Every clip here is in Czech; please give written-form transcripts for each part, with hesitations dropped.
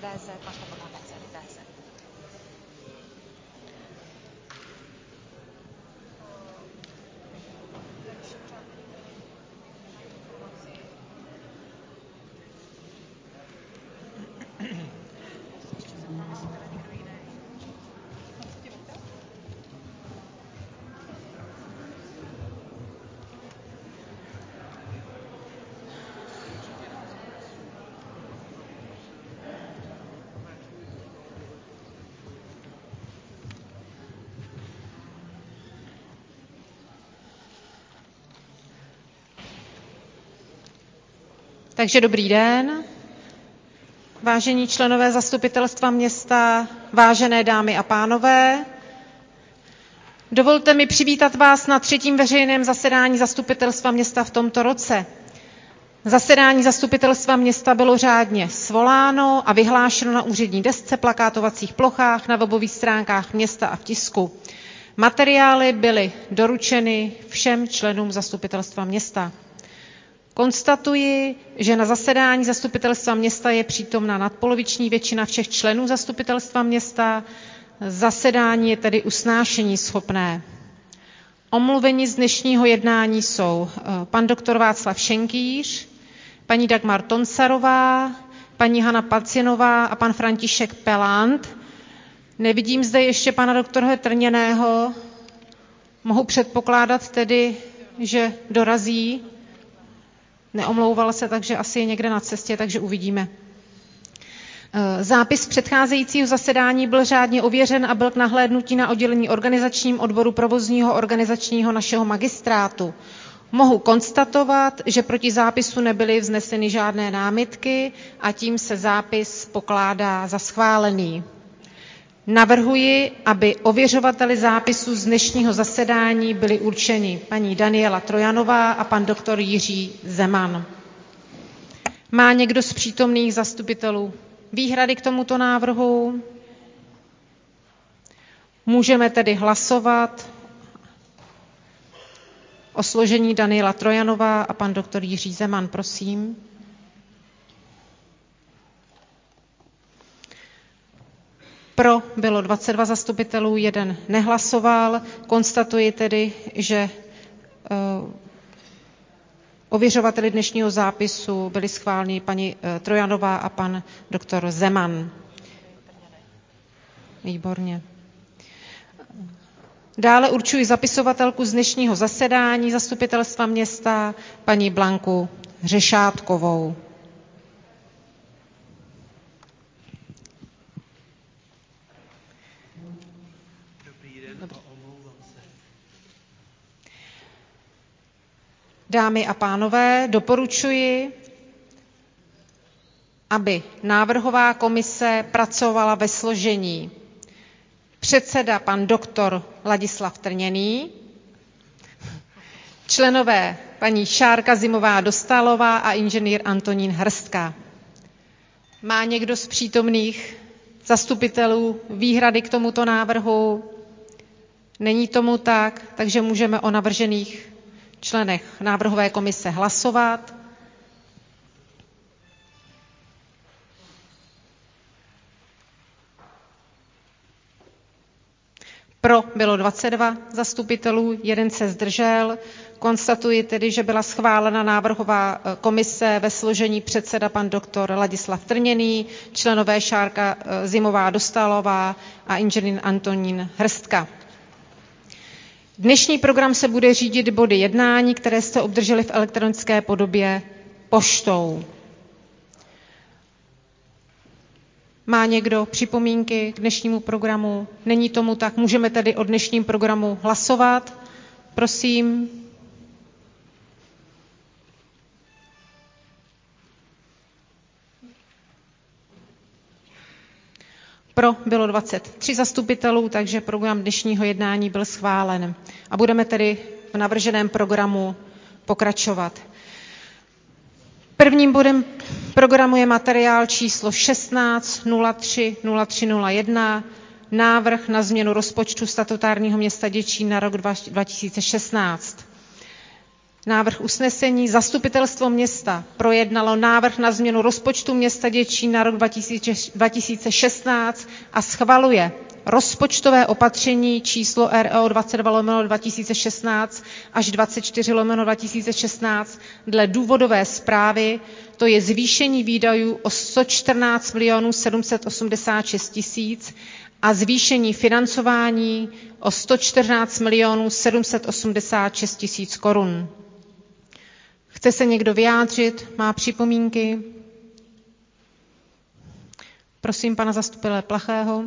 DZ, máš to potom DZ. Takže dobrý den, vážení členové zastupitelstva města, vážené dámy a pánové. Dovolte mi přivítat vás na 3. veřejném zasedání zastupitelstva města v tomto roce. Zasedání zastupitelstva města bylo řádně svoláno a vyhlášeno na úřední desce, plakátovacích plochách, na webových stránkách města a v tisku. Materiály byly doručeny všem členům zastupitelstva města. Konstatuji, že na zasedání zastupitelstva města je přítomna nadpoloviční většina všech členů zastupitelstva města. Zasedání je tedy usnášeníschopné. Omluveni z dnešního jednání jsou pan doktor Václav Šenkýř, paní Dagmar Toncarová, paní Hana Pacinová a pan František Pelant. Nevidím zde ještě pana doktora Trněného. Mohu předpokládat tedy, že dorazí. Neomlouval se, takže asi je někde na cestě, takže uvidíme. Zápis předcházejícího zasedání byl řádně ověřen a byl k nahlédnutí na oddělení organizačním odboru provozního organizačního našeho magistrátu. Mohu konstatovat, že proti zápisu nebyly vzneseny žádné námitky a tím se zápis pokládá za schválený. Navrhuji, aby ověřovateli zápisu z dnešního zasedání byli určeni paní Daniela Trojanová a pan doktor Jiří Zeman. Má někdo z přítomných zastupitelů výhrady k tomuto návrhu? Můžeme tedy hlasovat o složení Daniela Trojanová a pan doktor Jiří Zeman, prosím. Pro bylo 22 zastupitelů, 1 nehlasoval. Konstatuji tedy, že ověřovateli dnešního zápisu byli schváleni paní Trojanová a pan doktor Zeman. Výborně. Dále určuji zapisovatelku z dnešního zasedání zastupitelstva města, paní Blanku Řešátkovou. Dámy a pánové, doporučuji, aby návrhová komise pracovala ve složení předseda pan doktor Ladislav Trněný, členové paní Šárka Zimová Dostálová a inženýr Antonín Hrstka. Má někdo z přítomných zastupitelů výhrady k tomuto návrhu? Není tomu tak, takže můžeme o navržených členech návrhové komise hlasovat. Pro bylo 22 zastupitelů, 1 se zdržel. Konstatuji tedy, že byla schválena návrhová komise ve složení předseda pan doktor Ladislav Trněný, členové Šárka Zimová Dostálová a inženýr Antonín Hrstka. Dnešní program se bude řídit body jednání, které jste obdrželi v elektronické podobě poštou. Má někdo připomínky k dnešnímu programu? Není tomu tak, můžeme tedy o dnešním programu hlasovat. Prosím. Pro bylo 23 zastupitelů, takže program dnešního jednání byl schválen. A budeme tedy v navrženém programu pokračovat. Prvním bodem programu je materiál číslo 16.03.03.01, návrh na změnu rozpočtu statutárního města Děčín na rok 2016. Návrh usnesení: Zastupitelstvo města projednalo návrh na změnu rozpočtu města Děčín na rok 2016 a schvaluje rozpočtové opatření číslo RO 22/2016 až 24/2016 dle důvodové zprávy, to je zvýšení výdajů o 114 786 000 a zvýšení financování o 114 786 000 korun. Chce se někdo vyjádřit? Má připomínky? Prosím pana zastupitele Plachého.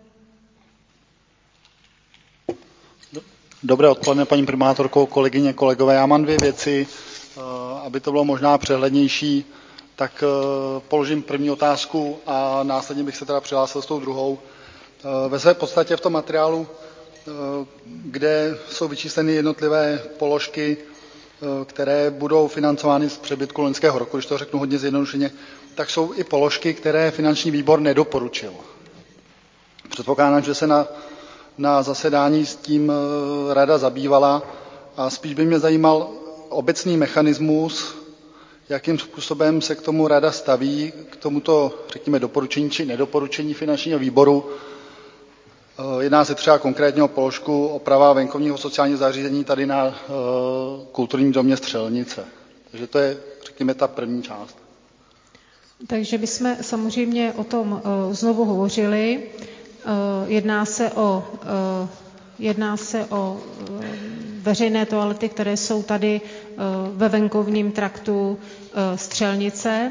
Dobré odpoledne, paní primátorko, kolegyně, kolegové. Já mám dvě věci, aby to bylo možná přehlednější, tak položím první otázku a následně bych se teda přihlásil s tou druhou. Ve své podstatě v tom materiálu, kde jsou vyčísleny jednotlivé položky, které budou financovány z přebytku loňského roku, když to řeknu hodně zjednodušeně, tak jsou i položky, které finanční výbor nedoporučil. Předpokládám, že se na zasedání s tím rada zabývala a spíš by mě zajímal obecný mechanismus, jakým způsobem se k tomu rada staví, k tomuto, řekněme, doporučení či nedoporučení finančního výboru. Jedná se třeba konkrétně o položku oprava venkovního sociálního zařízení tady na kulturním domě Střelnice. Takže to je, řekněme, ta první část. Takže bychom samozřejmě o tom znovu hovořili. Jedná se o veřejné toalety, které jsou tady ve venkovním traktu Střelnice.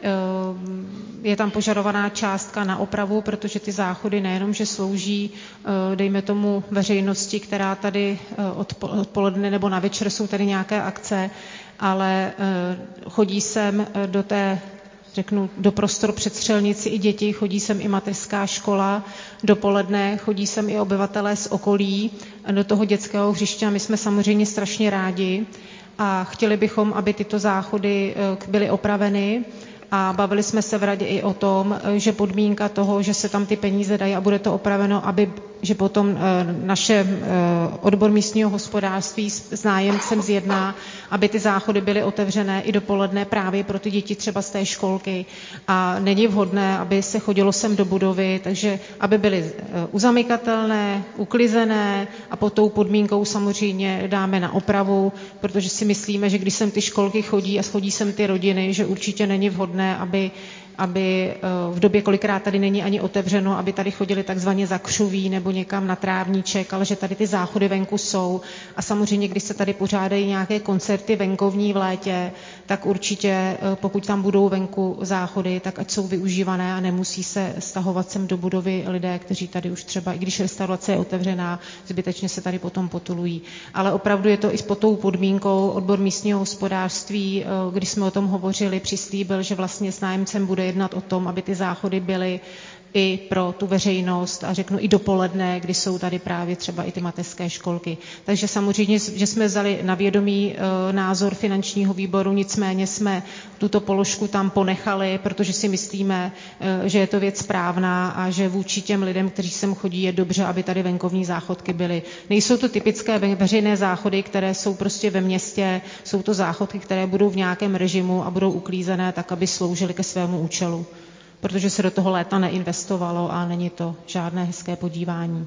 Je tam požadovaná částka na opravu, protože ty záchody nejenom, že slouží, dejme tomu, veřejnosti, která tady odpoledne nebo na večer jsou tady nějaké akce, ale chodí sem do prostor před Střelnici i děti, chodí sem i mateřská škola, dopoledne chodí sem i obyvatelé z okolí do toho dětského hřiště a my jsme samozřejmě strašně rádi a chtěli bychom, aby tyto záchody byly opraveny. A bavili jsme se v radě i o tom, že podmínka toho, že se tam ty peníze dají a bude to opraveno, že potom naše odbor místního hospodářství s nájemcem zjedná, aby ty záchody byly otevřené i dopoledne právě pro ty děti třeba z té školky. A není vhodné, aby se chodilo sem do budovy, takže aby byly uzamykatelné, uklizené a pod tou podmínkou samozřejmě dáme na opravu, protože si myslíme, že když sem ty školky chodí a chodí sem ty rodiny, že určitě není vhodné, aby v době, kolikrát tady není ani otevřeno, aby tady chodili takzvaně za křuví nebo někam na trávníček, ale že tady ty záchody venku jsou. A samozřejmě, když se tady pořádají nějaké koncerty venkovní v létě, tak určitě, pokud tam budou venku záchody, tak ať jsou využívané a nemusí se stahovat sem do budovy lidé, kteří tady už třeba, i když restaurace je otevřená, zbytečně se tady potom potulují. Ale opravdu je to i pod tou podmínkou. Odbor místního hospodářství, když jsme o tom hovořili, přislíbil, že vlastně s nájemcem bude jednat o tom, aby ty záchody byly i pro tu veřejnost a řeknu i dopoledne, kdy jsou tady právě třeba i ty mateřské školky. Takže samozřejmě, že jsme vzali na vědomí názor finančního výboru, nicméně jsme tuto položku tam ponechali, protože si myslíme, že je to věc správná a že vůči těm lidem, kteří sem chodí, je dobře, aby tady venkovní záchodky byly. Nejsou to typické veřejné záchody, které jsou prostě ve městě, jsou to záchodky, které budou v nějakém režimu a budou uklízené tak, aby sloužily ke svému účelu. Protože se do toho léta neinvestovalo a není to žádné hezké podívání.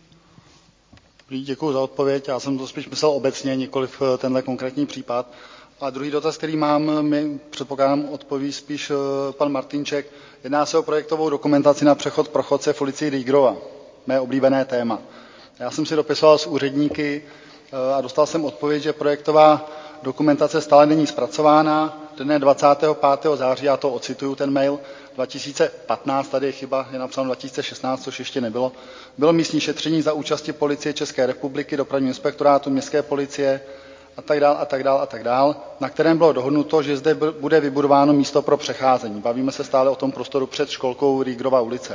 Děkuji za odpověď. Já jsem to spíš myslel obecně, nikoliv tenhle konkrétní případ. A druhý dotaz, který mám, mi předpokládám odpoví spíš pan Martinček. Jedná se o projektovou dokumentaci na přechod pro chodce v ulici Rýgrova. Mé oblíbené téma. Já jsem si dopisoval s úředníky a dostal jsem odpověď, že projektová dokumentace stále není zpracována. Dne 25. září, já to ocituju ten mail, 2015, tady je chyba, je napsáno 2016, což ještě nebylo, bylo místní šetření za účasti Policie České republiky, dopravního inspektorátu, městské policie a tak dál, na kterém bylo dohodnuto, že zde bude vybudováno místo pro přecházení. Bavíme se stále o tom prostoru před školkou Rýgrova ulice.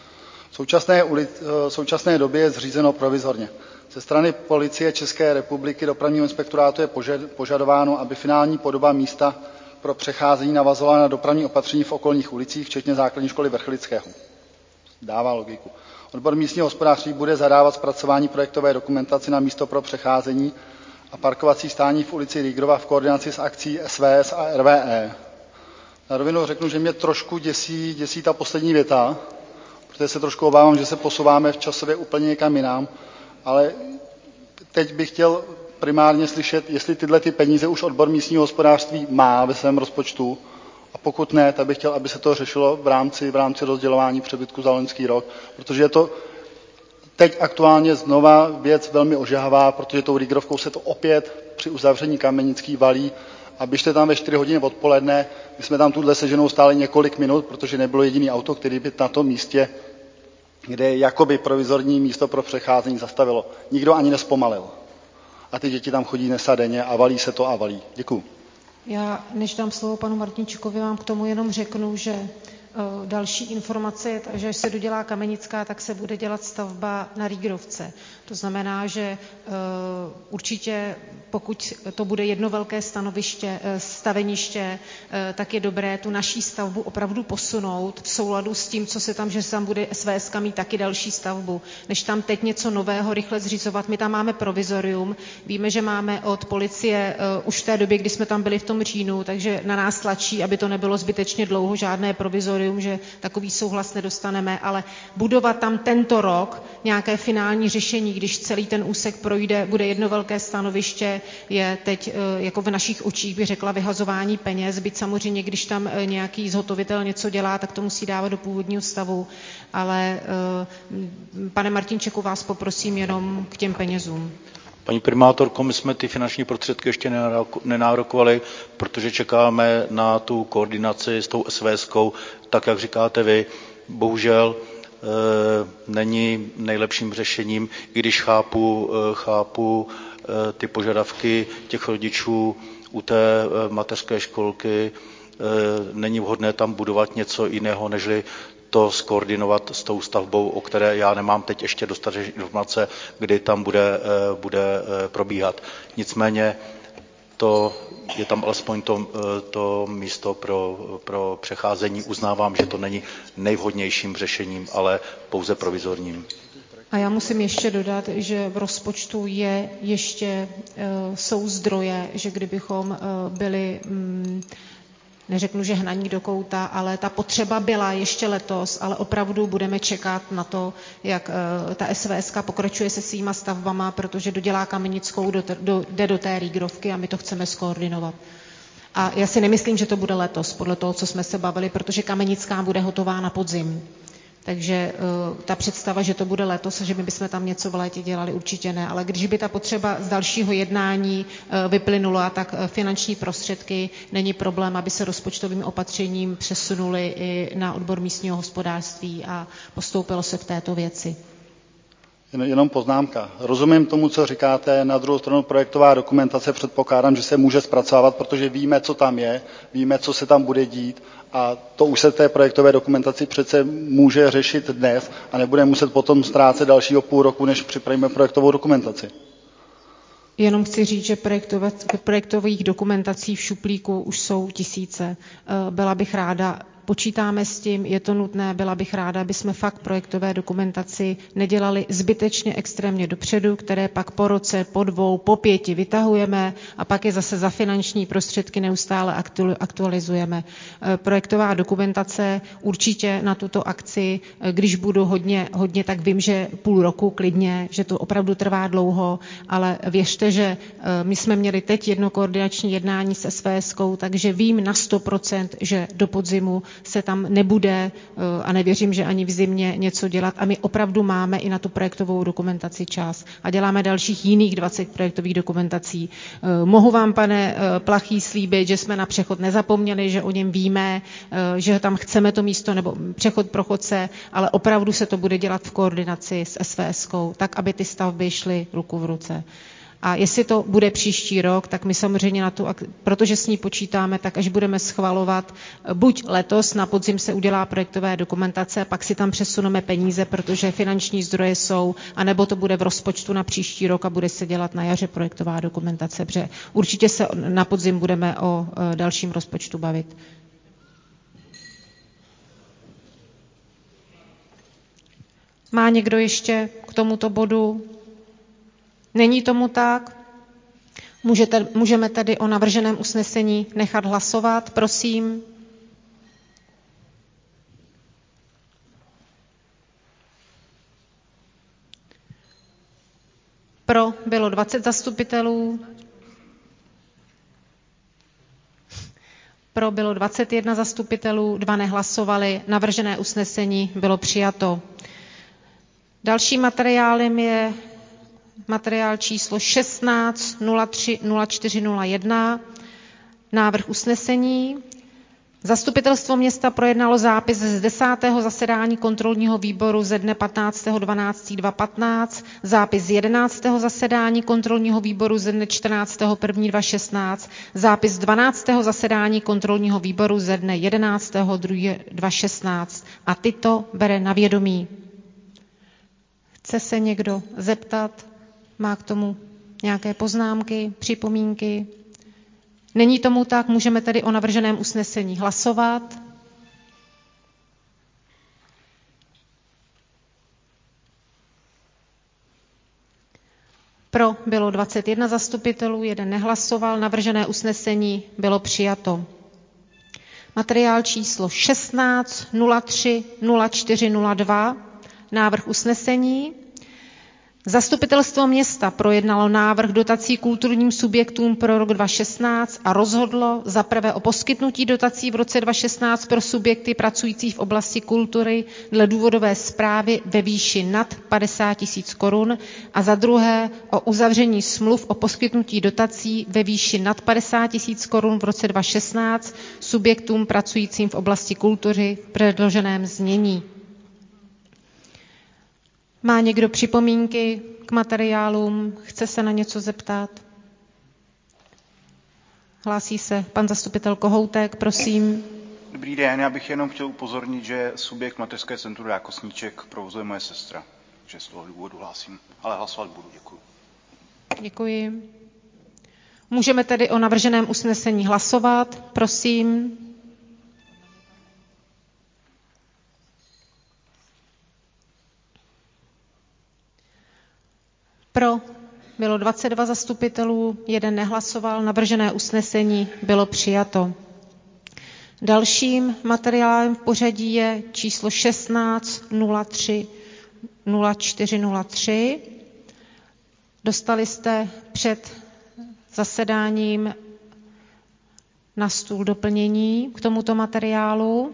V současné době je zřízeno provizorně. Ze strany Policie České republiky, dopravního inspektorátu je požadováno, aby finální podoba místa pro přecházení navazovala na dopravní opatření v okolních ulicích, včetně základní školy Vrchlického. Dává logiku. Odbor místního hospodářství bude zadávat zpracování projektové dokumentaci na místo pro přecházení a parkovací stání v ulici Riegerova v koordinaci s akcí SVS a RVE. Na rovinu řeknu, že mě trošku děsí ta poslední věta, protože se trošku obávám, že se posouváme v časově úplně někam jinam, ale teď bych chtěl primárně slyšet, jestli tyhle ty peníze už odbor místního hospodářství má ve svém rozpočtu, a pokud ne, tak bych chtěl, aby se to řešilo v rámci rozdělování přebytku za loňský rok, protože je to teď aktuálně znova věc velmi ožehavá, protože tou Riegerovkou se to opět při uzavření Kamenický valí a běžte tam ve 4 hodiny odpoledne, my jsme tam tuhle seženou stáli několik minut, protože nebylo jediný auto, který by na tom místě, kde je jakoby provizorní místo pro přecházení, zastavilo. Nikdo ani nespomalil. A ty děti tam chodí dnes a denně a valí se to a valí. Děkuju. Já, než dám slovo panu Martinčíkovi, vám k tomu jenom řeknu, že další informace je, že až se dodělá Kamenická, tak se bude dělat stavba na Riegerovce. To znamená, že určitě, pokud to bude jedno velké staveniště, tak je dobré tu naší stavbu opravdu posunout v souladu s tím, co se tam, že se tam bude SVSka mít taky další stavbu. Než tam teď něco nového rychle zřizovat, my tam máme provizorium, víme, že máme od policie už v té době, kdy jsme tam byli v tom říjnu, takže na nás tlačí, aby to nebylo zbytečně dlouho, žádné provizorium, že takový souhlas nedostaneme, ale budovat tam tento rok nějaké finální řešení, když celý ten úsek projde, bude jedno velké stanoviště, je teď jako v našich očích, bych řekla, vyhazování peněz, byť samozřejmě, když tam nějaký zhotovitel něco dělá, tak to musí dávat do původního stavu, ale pane Martinčeku, vás poprosím jenom k těm penězům. Paní primátorko, my jsme ty finanční prostředky ještě nenárokovali, protože čekáme na tu koordinaci s tou SVSkou, tak jak říkáte vy. Bohužel není nejlepším řešením, i když chápu ty požadavky těch rodičů u té mateřské školky, není vhodné tam budovat něco jiného, nežli to skoordinovat s tou stavbou, o které já nemám teď ještě dostatečné informace, kdy tam bude probíhat. Nicméně to je tam alespoň to místo pro přecházení. Uznávám, že to není nejvhodnějším řešením, ale pouze provizorním. A já musím ještě dodat, že v rozpočtu jsou zdroje, že kdybychom byli neřeknu, že hnaní do kouta, ale ta potřeba byla ještě letos, ale opravdu budeme čekat na to, jak ta SVSka pokračuje se svýma stavbama, protože dodělá Kamenickou, jde do té Riegerovky a my to chceme skoordinovat. A já si nemyslím, že to bude letos, podle toho, co jsme se bavili, protože Kamenická bude hotová na podzim. Takže ta představa, že to bude letos a že my bychom tam něco v létě dělali, určitě ne. Ale když by ta potřeba z dalšího jednání vyplynula, tak finanční prostředky není problém, aby se rozpočtovým opatřením přesunuly i na odbor místního hospodářství a postoupilo se v této věci. Jenom poznámka. Rozumím tomu, co říkáte. Na druhou stranu projektová dokumentace předpokládám, že se může zpracovat, protože víme, co tam je, víme, co se tam bude dít a to už se v té projektové dokumentaci přece může řešit dnes a nebude muset potom ztrácet dalšího půl roku, než připravíme projektovou dokumentaci. Jenom chci říct, že projektových dokumentací v šuplíku už jsou tisíce. Byla bych ráda, počítáme s tím, je to nutné, byla bych ráda, aby jsme fakt projektové dokumentaci nedělali zbytečně extrémně dopředu, které pak po roce, po 2, po 5 vytahujeme a pak je zase za finanční prostředky neustále aktualizujeme. Projektová dokumentace určitě na tuto akci, když budu hodně, tak vím, že půl roku klidně, že to opravdu trvá dlouho, ale věřte, že my jsme měli teď jedno koordinační jednání s SVSkou, takže vím na 100%, že do podzimu se tam nebude a nevěřím, že ani v zimě něco dělat a my opravdu máme i na tu projektovou dokumentaci čas a děláme dalších jiných 20 projektových dokumentací. Mohu vám, pane Plachý, slíbit, že jsme na přechod nezapomněli, že o něm víme, že tam chceme to místo nebo přechod pro chodce, ale opravdu se to bude dělat v koordinaci s SVSkou, tak, aby ty stavby šly ruku v ruce. A jestli to bude příští rok, tak my samozřejmě na tu, protože s ní počítáme, tak až budeme schvalovat, buď letos na podzim se udělá projektové dokumentace, pak si tam přesuneme peníze, protože finanční zdroje jsou, anebo to bude v rozpočtu na příští rok a bude se dělat na jaře projektová dokumentace, protože určitě se na podzim budeme o dalším rozpočtu bavit. Má někdo ještě k tomuto bodu? Není tomu tak? Můžeme tedy o navrženém usnesení nechat hlasovat, prosím. Pro bylo 20 zastupitelů, pro bylo 21 zastupitelů, 2 nehlasovali, navržené usnesení bylo přijato. Dalším materiálem je materiál číslo 16.03.04.01, návrh usnesení. Zastupitelstvo města projednalo zápis z 10. zasedání kontrolního výboru ze dne 15.12.2015, zápis z 11. zasedání kontrolního výboru ze dne 14.1.2016, zápis z 12. zasedání kontrolního výboru ze dne 11.2.2016 a tyto bere na vědomí. Chce se někdo zeptat? Má k tomu nějaké poznámky, připomínky? Není tomu tak, můžeme tedy o navrženém usnesení hlasovat. Pro bylo 21 zastupitelů, 1 nehlasoval, navržené usnesení bylo přijato. Materiál číslo 16.03.04.02, návrh usnesení. Zastupitelstvo města projednalo návrh dotací kulturním subjektům pro rok 2016 a rozhodlo za prvé o poskytnutí dotací v roce 2016 pro subjekty pracující v oblasti kultury dle důvodové zprávy ve výši nad 50 000 korun a za druhé o uzavření smluv o poskytnutí dotací ve výši nad 50 000 korun v roce 2016 subjektům pracujícím v oblasti kultury v předloženém znění. Má někdo připomínky k materiálům? Chce se na něco zeptat? Hlásí se pan zastupitel Kohoutek, prosím. Dobrý den, já bych jenom chtěl upozornit, že subjekt mateřské centrum Rákosníček provozuje moje sestra. Takže z toho důvodu hlásím, ale hlasovat budu. Děkuji. Děkuji. Můžeme tedy o navrženém usnesení hlasovat, prosím. Pro bylo 22 zastupitelů, 1 nehlasoval, navržené usnesení bylo přijato. Dalším materiálem v pořadí je číslo 16.03.04.03. Dostali jste před zasedáním na stůl doplnění k tomuto materiálu.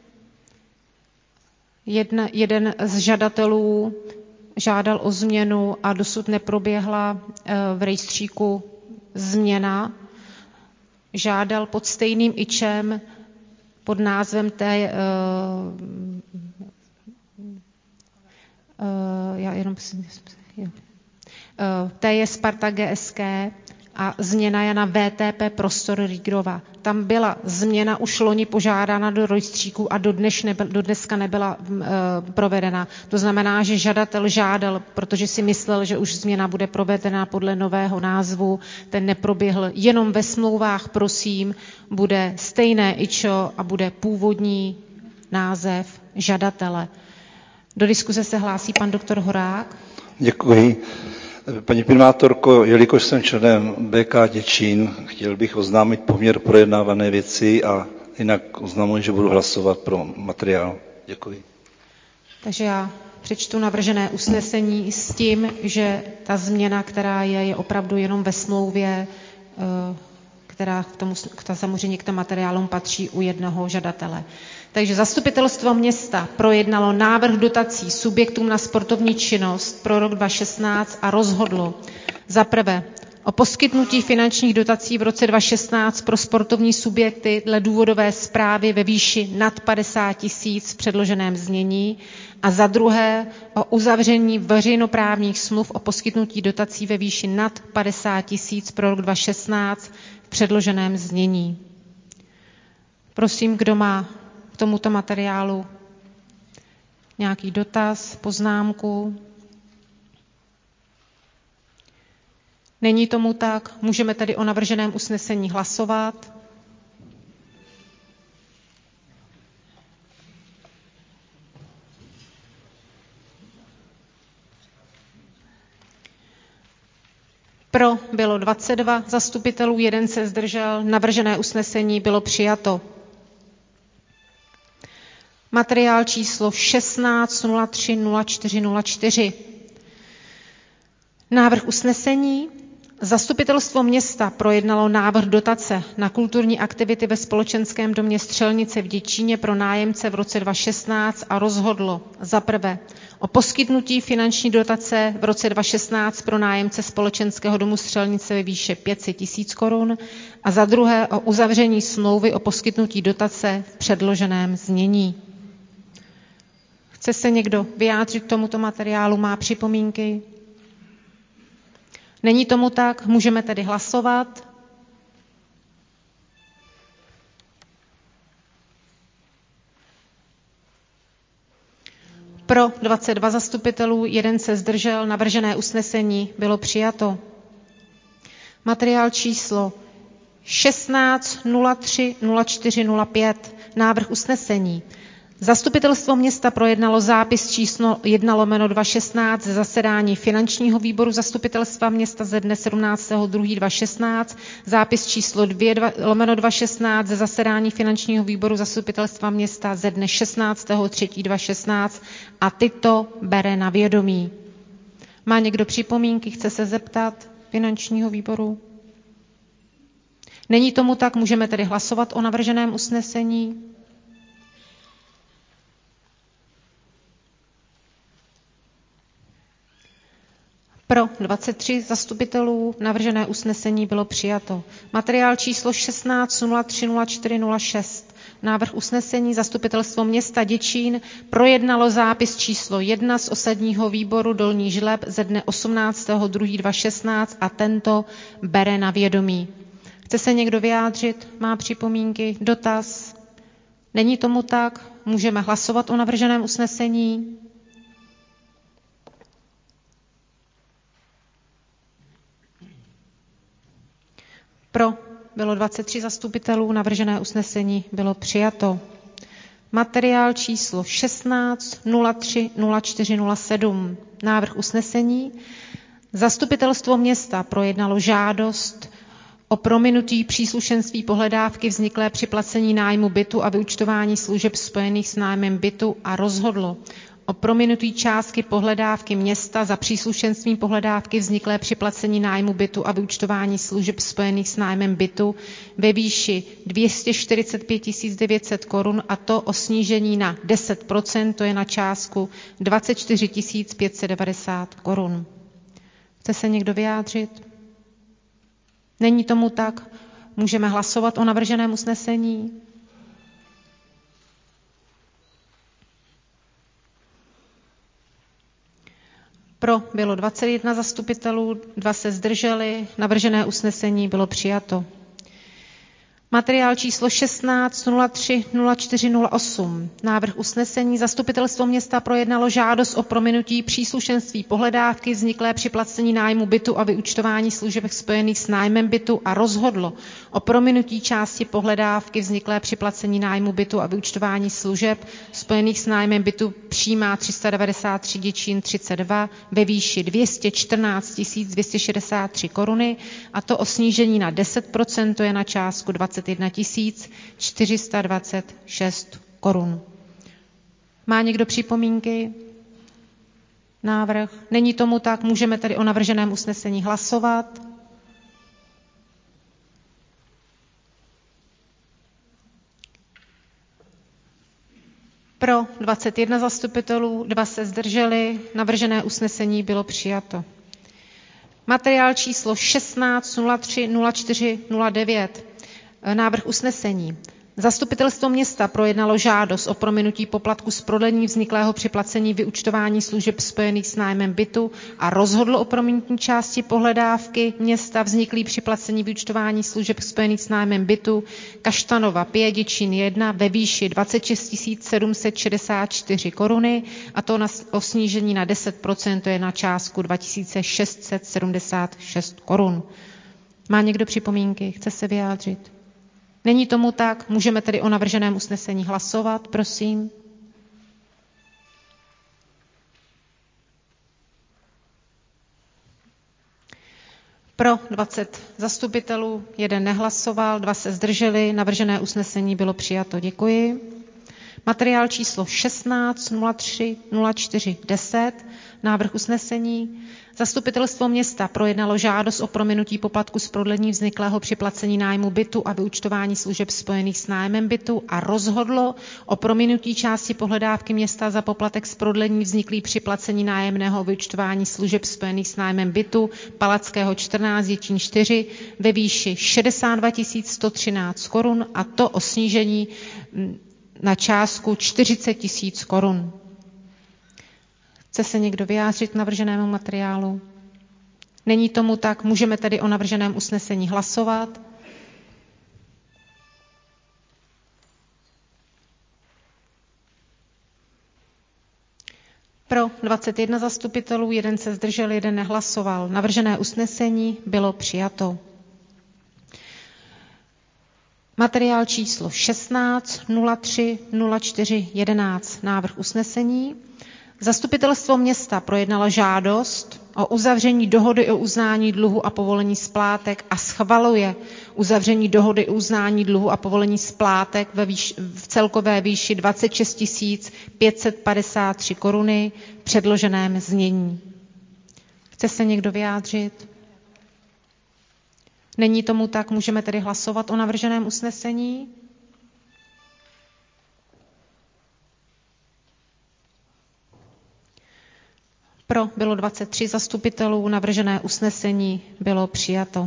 Jeden z žadatelů žádal o změnu a dosud neproběhla v rejstříku změna. Žádal pod stejným ičem, pod názvem té je Sparta GSK a změna je na VTP Prostor Rígrova. Tam byla změna už loni požádána do rejstříku a dodneska nebyla provedena. To znamená, že žadatel žádal, protože si myslel, že už změna bude provedena podle nového názvu, ten neproběhl. Jenom ve smlouvách, prosím, bude stejné IČO a bude původní název žadatele. Do diskuse se hlásí pan doktor Horák. Děkuji. Paní primátorko, jelikož jsem členem BK Děčín, chtěl bych oznámit poměr projednávané věci a jinak oznamuji, že budu hlasovat pro materiál. Děkuji. Takže já přečtu navržené usnesení s tím, že ta změna, která je opravdu jenom ve smlouvě, která samozřejmě k těm materiálům patří u jednoho žadatele. Takže zastupitelstvo města projednalo návrh dotací subjektům na sportovní činnost pro rok 2016 a rozhodlo za prvé o poskytnutí finančních dotací v roce 2016 pro sportovní subjekty dle důvodové zprávy ve výši nad 50 000 v předloženém znění a za druhé o uzavření veřejnoprávních smluv o poskytnutí dotací ve výši nad 50 000 pro rok 2016 v předloženém znění. Prosím, kdo má k tomuto materiálu nějaký dotaz, poznámku? Není tomu tak, můžeme tedy o navrženém usnesení hlasovat. Pro bylo 22 zastupitelů, 1 se zdržel, navržené usnesení bylo přijato. Materiál číslo 16.03.04.04. Návrh usnesení. Zastupitelstvo města projednalo návrh dotace na kulturní aktivity ve společenském domě Střelnice v Děčíně pro nájemce v roce 2016 a rozhodlo za prvé o poskytnutí finanční dotace v roce 2016 pro nájemce společenského domu Střelnice ve výši 500 000 korun a za druhé o uzavření smlouvy o poskytnutí dotace v předloženém znění. Chce se někdo vyjádřit k tomuto materiálu? Má připomínky? Není tomu tak, můžeme tedy hlasovat. Pro 22 zastupitelů, 1 se zdržel, navržené usnesení bylo přijato. Materiál číslo 16.03.04.05. Návrh usnesení. Zastupitelstvo města projednalo zápis číslo 1/2016 ze zasedání finančního výboru zastupitelstva města ze dne 17.2.2016, zápis číslo 2/2016 ze zasedání finančního výboru zastupitelstva města ze dne 16.3.2016 a tyto bere na vědomí. Má někdo připomínky, chce se zeptat finančního výboru? Není tomu tak, můžeme tedy hlasovat o navrženém usnesení. Pro 23 zastupitelů, navržené usnesení bylo přijato. Materiál číslo 16.03.04.06. Návrh usnesení zastupitelstvo města Děčín projednalo zápis číslo 1 z osadního výboru Dolní Žleb ze dne 18.2.2016 a tento bere na vědomí. Chce se někdo vyjádřit? Má připomínky? Dotaz? Není tomu tak? Můžeme hlasovat o navrženém usnesení. Pro bylo 23 zastupitelů, navržené usnesení bylo přijato. Materiál číslo 16.03.04.07. Návrh usnesení. Zastupitelstvo města projednalo žádost o prominutí příslušenství pohledávky vzniklé při placení nájmu bytu a vyúčtování služeb spojených s nájmem bytu a rozhodlo o prominutí částky pohledávky města za příslušenstvím pohledávky vzniklé při placení nájmu bytu a vyúčtování služeb spojených s nájmem bytu ve výši 245 900 korun a to o snížení na 10%, to je na částku 24 590 korun. Chce se někdo vyjádřit? Není tomu tak, můžeme hlasovat o navrženém usnesení. Pro bylo 21 zastupitelů, 2 se zdrželi, navržené usnesení bylo přijato. Materiál číslo 16.03.04.08. Návrh usnesení. Zastupitelstvo města projednalo žádost o prominutí příslušenství pohledávky vzniklé při placení nájmu bytu a vyúčtování služeb spojených s nájmem bytu a rozhodlo o prominutí části pohledávky vzniklé při placení nájmu bytu a vyúčtování služeb spojených s nájmem bytu Přímá 393 Děčín 32 ve výši 214 263 koruny a to o snížení na 10%, to je na částku 21 426 korun. Má někdo připomínky? Návrh? Není tomu tak, můžeme tedy o navrženém usnesení hlasovat. Pro 21 zastupitelů, 2 se zdrželi, navržené usnesení bylo přijato. Materiál číslo 16.03.04.09. Návrh usnesení. Zastupitelstvo města projednalo žádost o prominutí poplatku z prodlení vzniklého při placení vyúčtování služeb spojených s nájmem bytu a rozhodlo o prominutí části pohledávky města vzniklý při placení vyúčtování služeb spojených s nájmem bytu Kaštanova 5 Děčín 1 ve výši 26 764 koruny a to o snížení na 10%, to je na částku 2676 korun. Má někdo připomínky? Chce se vyjádřit? Není tomu tak, můžeme tedy o navrženém usnesení hlasovat, prosím. Pro Pro 20 zastupitelů, 1 nehlasoval, 2 se zdrželi, navržené usnesení bylo přijato. Děkuji. Materiál číslo 16 03 04 10, návrh usnesení. Zastupitelstvo města projednalo žádost o prominutí poplatku z prodlení vzniklého při placení nájmu bytu a vyúčtování služeb spojených s nájmem bytu a rozhodlo o prominutí části pohledávky města za poplatek z prodlení vzniklý při placení nájemného a vyúčtování služeb spojených s nájmem bytu Palackého 14 Děčín 4 ve výši 62 113 korun, a to o snížení na částku 40 000 korun. Chce se někdo vyjádřit k navrženému materiálu? Není tomu tak, můžeme tedy o navrženém usnesení hlasovat. Pro 21 zastupitelů, 1 se zdržel, 1 nehlasoval. Navržené usnesení bylo přijato. Materiál číslo 16 03 04 11, návrh usnesení. Zastupitelstvo města projednalo žádost o uzavření dohody o uznání dluhu a povolení splátek a schvaluje uzavření dohody o uznání dluhu a povolení splátek v celkové výši 26 553 koruny v předloženém znění. Chce se někdo vyjádřit? Není tomu tak, můžeme tedy hlasovat o navrženém usnesení. Pro bylo 23 zastupitelů, navržené usnesení bylo přijato.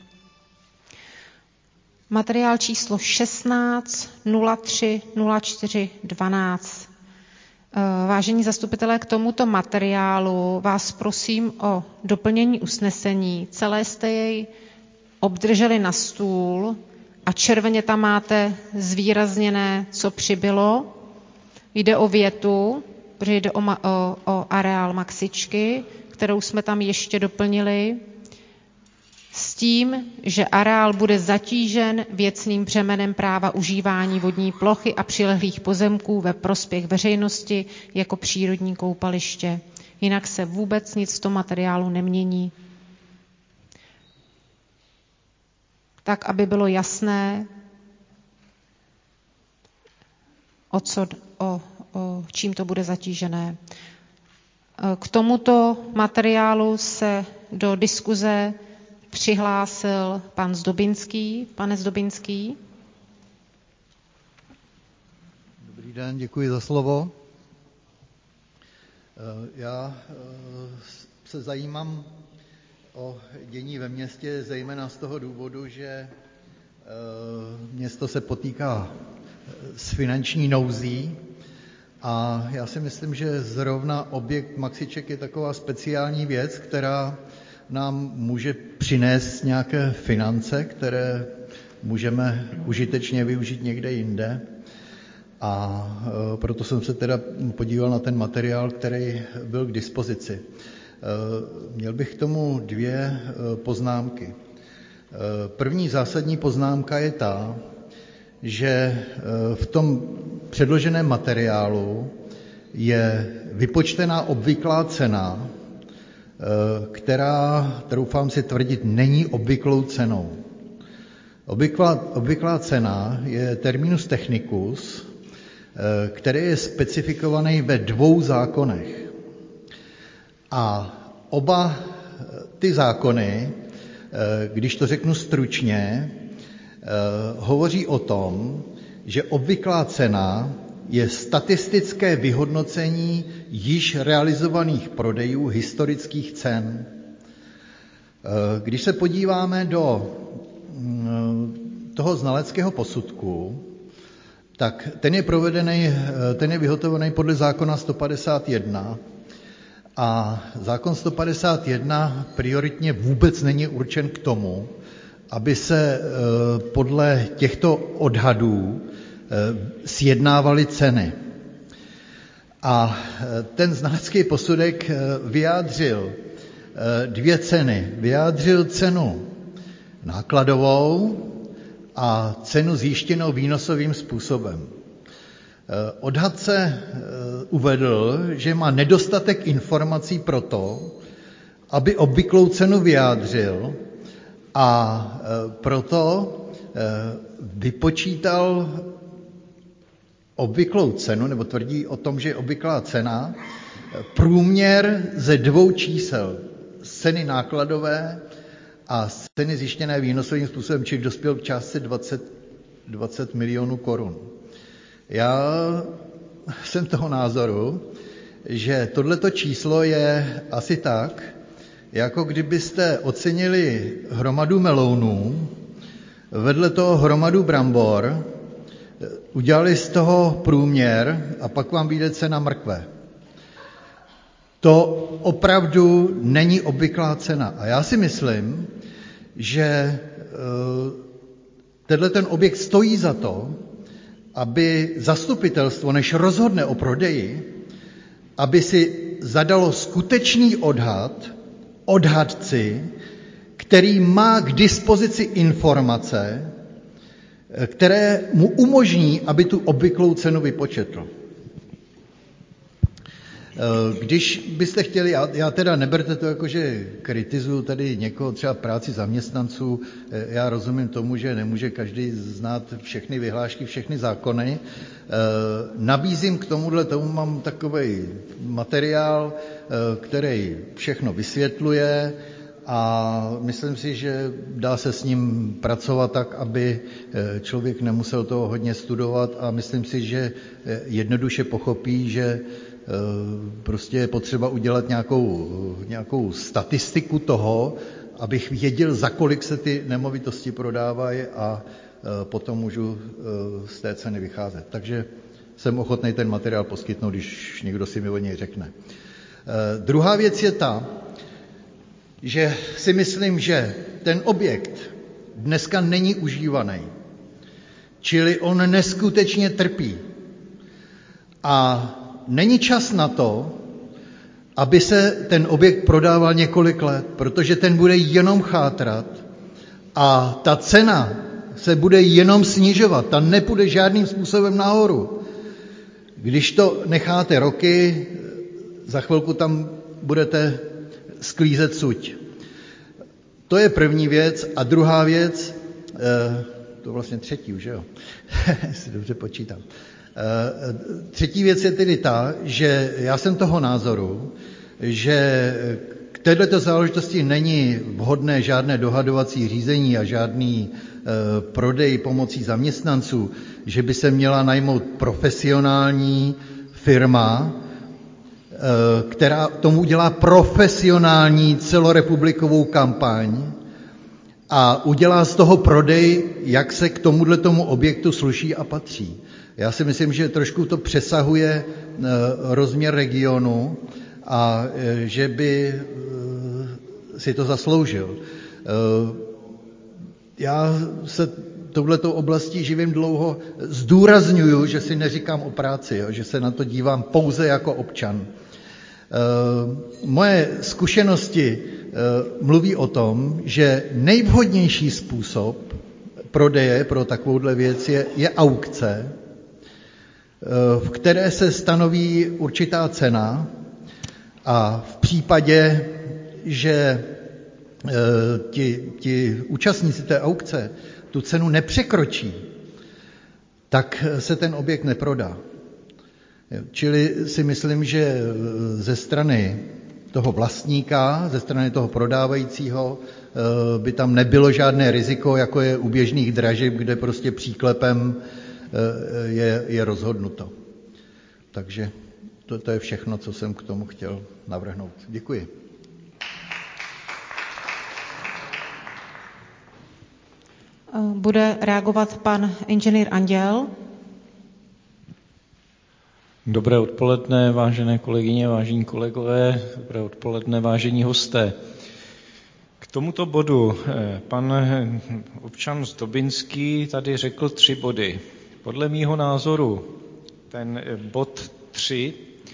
Materiál číslo 16 03 04 12. Vážení zastupitelé, k tomuto materiálu vás prosím o doplnění usnesení. Celé jste jej obdrželi na stůl a červeně tam máte zvýrazněné, co přibylo. Jde o větu, protože jde o areál Maxičky, kterou jsme tam ještě doplnili s tím, že areál bude zatížen věcným břemenem práva užívání vodní plochy a přilehlých pozemků ve prospěch veřejnosti jako přírodní koupaliště. Jinak se vůbec nic v tom materiálu nemění. Tak, aby bylo jasné, čím to bude zatížené. K tomuto materiálu se do diskuze přihlásil pan Zdobinský. Pane Zdobinský. Dobrý den, děkuji za slovo. Já se zajímám o dění ve městě, zejména z toho důvodu, že město se potýká s finanční nouzí a já si myslím, že zrovna objekt Maxiček je taková speciální věc, která nám může přinést nějaké finance, které můžeme užitečně využít někde jinde. A proto jsem se teda podíval na ten materiál, který byl k dispozici. Měl bych k tomu 2 poznámky. První zásadní poznámka je ta, že v tom předloženém materiálu je vypočtená obvyklá cena, která, troufám si tvrdit, není obvyklou cenou. Obvyklá cena je terminus technicus, který je specifikovaný ve 2 zákonech. A oba ty zákony, když to řeknu stručně, hovoří o tom, že obvyklá cena je statistické vyhodnocení již realizovaných prodejů historických cen. Když se podíváme do toho znaleckého posudku, tak ten je vyhotovený podle zákona 151 a zákon 151 prioritně vůbec není určen k tomu, aby se podle těchto odhadů sjednávaly ceny. A ten znalecký posudek vyjádřil 2 ceny. Vyjádřil cenu nákladovou a cenu zjištěnou výnosovým způsobem. Odhadce uvedl, že má nedostatek informací pro to, aby obvyklou cenu vyjádřil A proto vypočítal obvyklou cenu, nebo tvrdí o tom, že je obvyklá cena, průměr ze 2 čísel. Z ceny nákladové a z ceny zjištěné výnosovým způsobem, čili dospěl k částce 20 milionů korun. Já jsem toho názoru, že tohleto číslo je asi tak, jako kdybyste ocenili hromadu melounů, vedle toho hromadu brambor, udělali z toho průměr a pak vám vyjde cena mrkve. To opravdu není obvyklá cena. A já si myslím, že tenhle ten objekt stojí za to, aby zastupitelstvo, než rozhodne o prodeji, aby si zadalo skutečný odhadci, který má k dispozici informace, které mu umožní, aby tu obvyklou cenu vypočetl. Když byste chtěli, já teda neberte to jako, že kritizuju tady někoho, třeba práci zaměstnanců, já rozumím tomu, že nemůže každý znát všechny vyhlášky, všechny zákony. Nabízím k tomu mám takovej materiál, který všechno vysvětluje a myslím si, že dá se s ním pracovat tak, aby člověk nemusel toho hodně studovat a myslím si, že jednoduše pochopí, že prostě je potřeba udělat nějakou statistiku toho, abych věděl, za kolik se ty nemovitosti prodávají a potom můžu z té ceny vycházet. Takže jsem ochotný ten materiál poskytnout, když někdo si mi o něj řekne. Druhá věc je ta, že si myslím, že ten objekt dneska není užívaný, čili on neskutečně trpí. A není čas na to, aby se ten objekt prodával několik let, protože ten bude jenom chátrat a ta cena se bude jenom snižovat, ta nepůjde žádným způsobem nahoru. Když to necháte roky, za chvilku tam budete sklízet suť. To je první věc. A druhá věc, to vlastně třetí už, jo, si dobře počítám. Třetí věc je tedy ta, že já jsem toho názoru, že k této záležitosti není vhodné žádné dohadovací řízení a žádný prodej pomocí zaměstnanců, že by se měla najmout profesionální firma, která tomu udělá profesionální celorepublikovou kampaň a udělá z toho prodej, jak se k tomu objektu sluší a patří. Já si myslím, že trošku to přesahuje rozměr regionu a že by si to zasloužil. Já se touhletou oblastí živím dlouho, zdůrazňuju, že si neříkám o práci, jo, že se na to dívám pouze jako občan. Moje zkušenosti mluví o tom, že nejvhodnější způsob prodeje pro takovouhle věc je aukce, v které se stanoví určitá cena a v případě, že ti účastníci té aukce tu cenu nepřekročí, tak se ten objekt neprodá. Čili si myslím, že ze strany toho vlastníka, ze strany toho prodávajícího by tam nebylo žádné riziko, jako je u běžných dražeb, kde prostě příklepem je rozhodnuto. Takže to je všechno, co jsem k tomu chtěl navrhnout. Děkuji. Bude reagovat pan inženýr Anděl. Dobré odpoledne, vážené kolegyně, vážení kolegové, dobré odpoledne, vážení hosté. K tomuto bodu pan občan Zdobinský tady řekl 3 body. Podle mýho názoru ten bod 3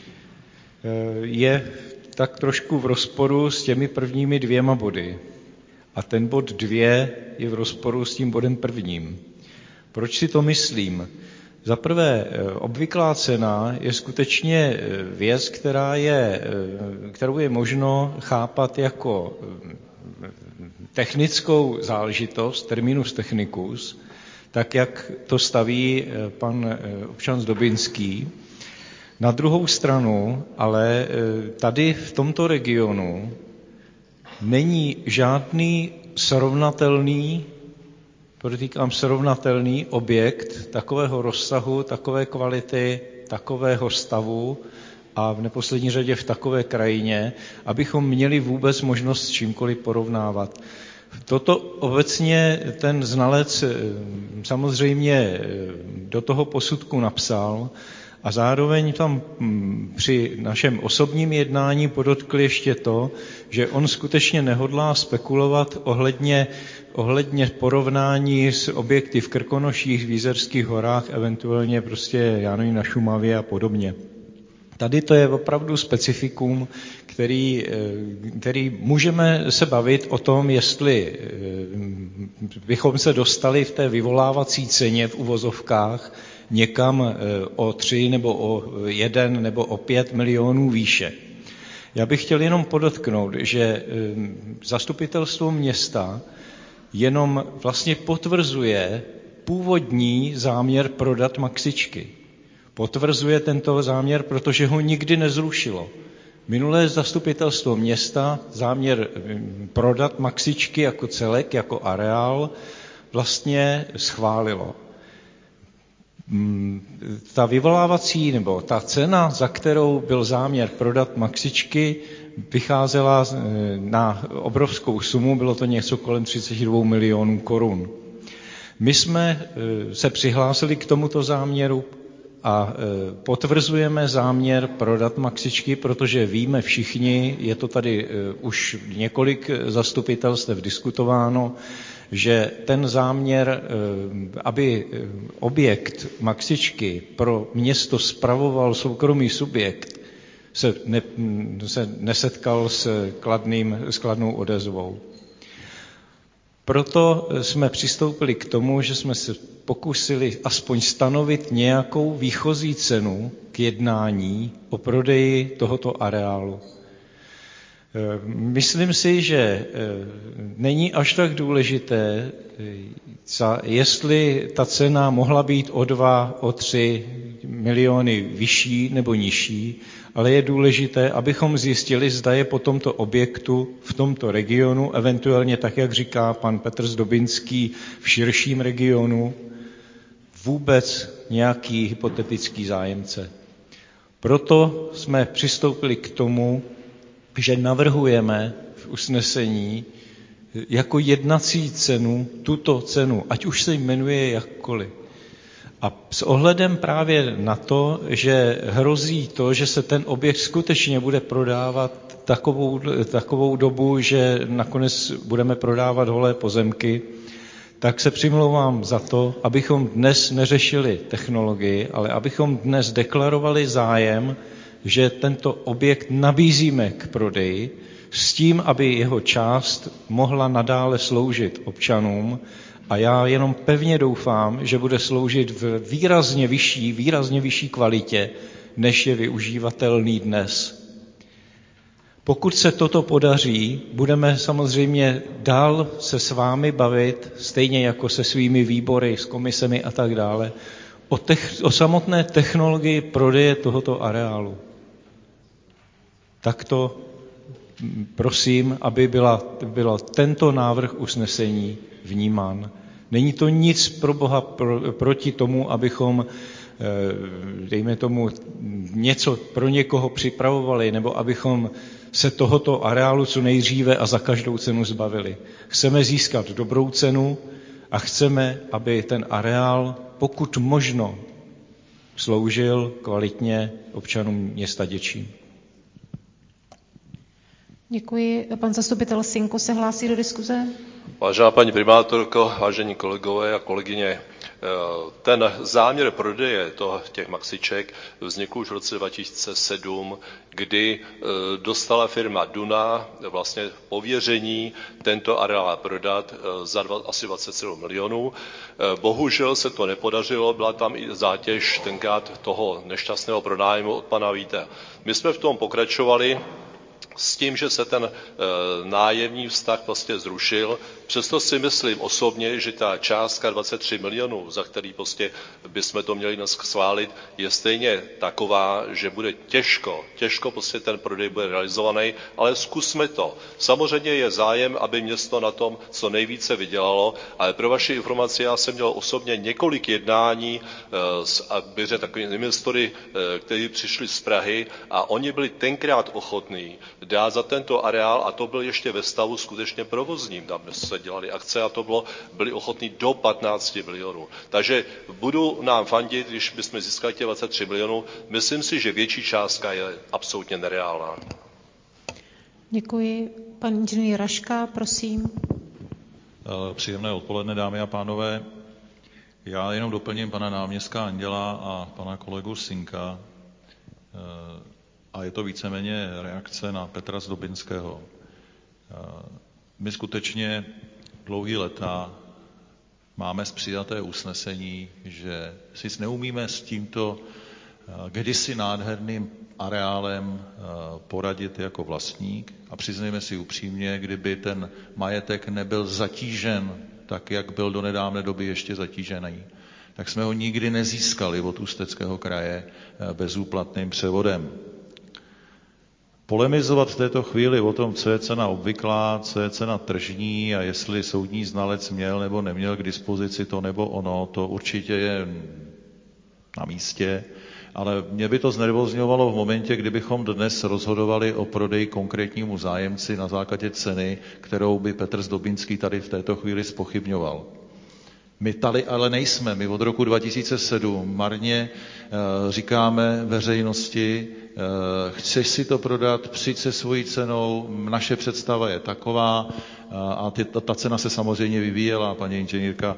je tak trošku v rozporu s těmi prvními 2 body. A ten bod 2 je v rozporu s tím bodem prvním. Proč si to myslím? Za prvé, obvyklá cena je skutečně věc, kterou je možno chápat jako technickou záležitost, terminus technicus, tak jak to staví pan občan Zdobinský. Na druhou stranu, ale tady v tomto regionu není žádný srovnatelný objekt takového rozsahu, takové kvality, takového stavu a v neposlední řadě v takové krajině, abychom měli vůbec možnost s čímkoliv porovnávat. Toto obecně ten znalec samozřejmě do toho posudku napsal a zároveň tam při našem osobním jednání podotkl ještě to, že on skutečně nehodlá spekulovat ohledně porovnání s objekty v Krkonoších, v Jizerských horách, eventuálně prostě, já nevím, na Šumavě a podobně. Tady to je opravdu specifikum, který můžeme se bavit o tom, jestli bychom se dostali v té vyvolávací ceně v uvozovkách někam o 3 nebo o 1 nebo o 5 milionů výše. Já bych chtěl jenom podotknout, že zastupitelstvo města jenom vlastně potvrzuje původní záměr prodat Maxičky. Potvrzuje tento záměr, protože ho nikdy nezrušilo. Minulé zastupitelstvo města záměr prodat Maxičky jako celek, jako areál, vlastně schválilo. Ta vyvolávací nebo ta cena, za kterou byl záměr prodat Maxičky, vycházela na obrovskou sumu, bylo to něco kolem 32 milionů korun. My jsme se přihlásili k tomuto záměru a potvrzujeme záměr prodat Maxičky, protože víme všichni, je to tady už několik zastupitelstev diskutováno, že ten záměr, aby objekt Maxičky pro město spravoval soukromý subjekt, se nesetkal s kladnou odezvou. Proto jsme přistoupili k tomu, že jsme se pokusili aspoň stanovit nějakou výchozí cenu k jednání o prodeji tohoto areálu. Myslím si, že není až tak důležité, jestli ta cena mohla být o 2, o 3 miliony vyšší nebo nižší, ale je důležité, abychom zjistili, zda je po tomto objektu v tomto regionu, eventuálně tak, jak říká pan Petr Zdobinský, v širším regionu, vůbec nějaký hypotetický zájemce. Proto jsme přistoupili k tomu, že navrhujeme v usnesení jako jednací cenu tuto cenu, ať už se jmenuje jakkoliv. A s ohledem právě na to, že hrozí to, že se ten objekt skutečně bude prodávat takovou dobu, že nakonec budeme prodávat holé pozemky, tak se přimlouvám za to, abychom dnes neřešili technologii, ale abychom dnes deklarovali zájem, že tento objekt nabízíme k prodeji s tím, aby jeho část mohla nadále sloužit občanům a já jenom pevně doufám, že bude sloužit v výrazně vyšší kvalitě, než je využívatelný dnes. Pokud se toto podaří, budeme samozřejmě dál se s vámi bavit, stejně jako se svými výbory, s komisemi a tak dále, o samotné technologii prodeje tohoto areálu. Takto prosím, aby byla tento návrh usnesení vnímán. Není to nic pro Boha proti tomu, abychom, dejme tomu, něco pro někoho připravovali, nebo abychom se tohoto areálu co nejdříve a za každou cenu zbavili. Chceme získat dobrou cenu a chceme, aby ten areál, pokud možno, sloužil kvalitně občanům města Děčín. Děkuji. Pan zastupitel Sinko se hlásí do diskuze. Vážená paní primátorko, vážení kolegové a kolegyně, ten záměr prodeje těch Maxiček vznikl už v roce 2007, kdy dostala firma Duna vlastně pověření tento areál prodat za asi 27 milionů. Bohužel se to nepodařilo, byla tam i zátěž tenkrát toho nešťastného pronájmu od pana Víta. My jsme v tom pokračovali, s tím, že se ten nájemní vztah vlastně zrušil. Přesto si myslím osobně, že ta částka 23 milionů, za který prostě bychom to měli dnes schválit, je stejně taková, že bude těžko prostě ten prodej bude realizovaný, ale zkusme to. Samozřejmě je zájem, aby město na tom co nejvíce vydělalo, ale pro vaši informaci já jsem měl osobně několik jednání s takovými investory, kteří přišli z Prahy a oni byli tenkrát ochotní dát za tento areál, a to byl ještě ve stavu skutečně provozním, tam se dělali akce a to byli ochotní do 15 milionů. Takže budu nám fandit, když bychom získali těch 23 milionů. Myslím si, že větší částka je absolutně nereálná. Děkuji. Pan inženýr Raška, prosím. Příjemné odpoledne, dámy a pánové. Já jenom doplním pana náměstka Anděla a pana kolegu Sinka. A je to víceméně reakce na Petra Zdobinského. My skutečně dlouhý léta máme přijaté usnesení, že si neumíme s tímto kdysi nádherným areálem poradit jako vlastník a přiznejme si upřímně, kdyby ten majetek nebyl zatížen tak, jak byl do nedávné doby ještě zatížený, tak jsme ho nikdy nezískali od Ústeckého kraje bezúplatným převodem. Polemizovat v této chvíli o tom, co je cena obvyklá, co je cena tržní a jestli soudní znalec měl nebo neměl k dispozici to nebo ono, to určitě je na místě, ale mě by to znervozňovalo v momentě, kdybychom dnes rozhodovali o prodeji konkrétnímu zájemci na základě ceny, kterou by Petr Zdobinský tady v této chvíli zpochybňoval. My tady ale nejsme. My od roku 2007 marně říkáme veřejnosti, chceš si to prodat, přijď se svojí cenou, naše představa je taková a ta cena se samozřejmě vyvíjela. Paní inženýrka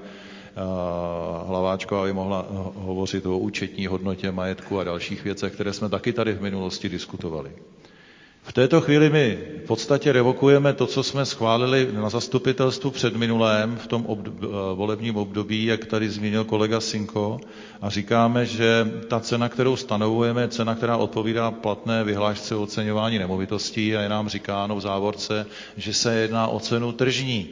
Hlaváčková by mohla hovořit o účetní hodnotě majetku a dalších věcech, které jsme taky tady v minulosti diskutovali. V této chvíli my v podstatě revokujeme to, co jsme schválili na zastupitelstvu předminulém v tom volebním období, jak tady zmínil kolega Sinko, a říkáme, že ta cena, kterou stanovujeme, je cena, která odpovídá platné vyhlášce o oceňování nemovitostí a je nám říkáno v závorce, že se jedná o cenu tržní.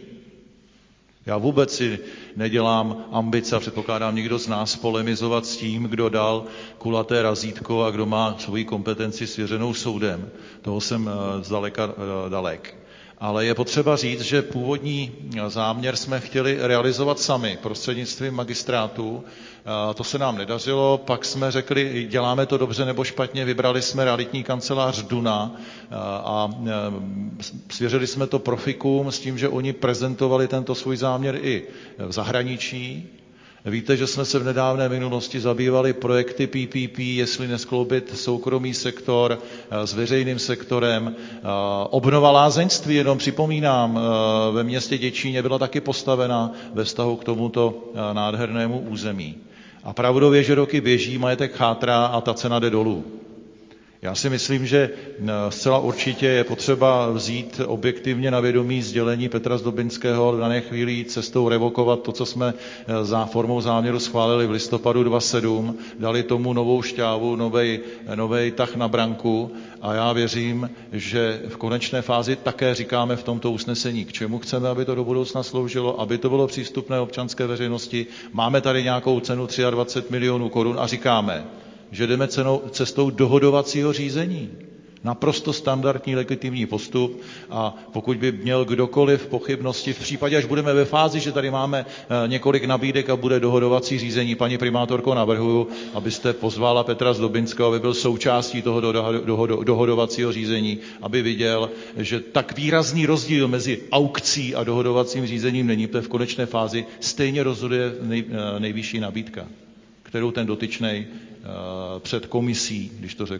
Já vůbec si nedělám ambice a předpokládám nikdo z nás polemizovat s tím, kdo dal kulaté razítko a kdo má svoji kompetenci svěřenou soudem. Toho jsem zdaleka dalek. Ale je potřeba říct, že původní záměr jsme chtěli realizovat sami prostřednictvím magistrátu. To se nám nedařilo, pak jsme řekli, děláme to dobře nebo špatně, vybrali jsme realitní kancelář Duna a svěřili jsme to profikům s tím, že oni prezentovali tento svůj záměr i v zahraničí. Víte, že jsme se v nedávné minulosti zabývali projekty PPP, jestli neskloubit soukromý sektor s veřejným sektorem. Obnova lázeňství, jenom připomínám, ve městě Děčíně byla taky postavena ve vztahu k tomuto nádhernému území. A pravdou je, že roky běží, majetek chátrá a ta cena jde dolů. Já si myslím, že zcela určitě je potřeba vzít objektivně na vědomí sdělení Petra Zdobinského a v dané chvíli cestou revokovat to, co jsme za formou záměru schválili v listopadu 2007, dali tomu novou šťávu, novej tah na branku a já věřím, že v konečné fázi také říkáme v tomto usnesení, k čemu chceme, aby to do budoucna sloužilo, aby to bylo přístupné občanské veřejnosti. Máme tady nějakou cenu 23 milionů korun a říkáme, že jdeme cestou dohodovacího řízení. Naprosto standardní legitimní postup a pokud by měl kdokoliv pochybnosti, v případě, až budeme ve fázi, že tady máme několik nabídek a bude dohodovací řízení, paní primátorko, navrhuju, abyste pozvala Petra Zdobinského, aby byl součástí toho dohodovacího řízení, aby viděl, že tak výrazný rozdíl mezi aukcí a dohodovacím řízením není, protože v konečné fázi stejně rozhoduje nejvyšší nabídka, kterou ten dotyčnej před komisí, když to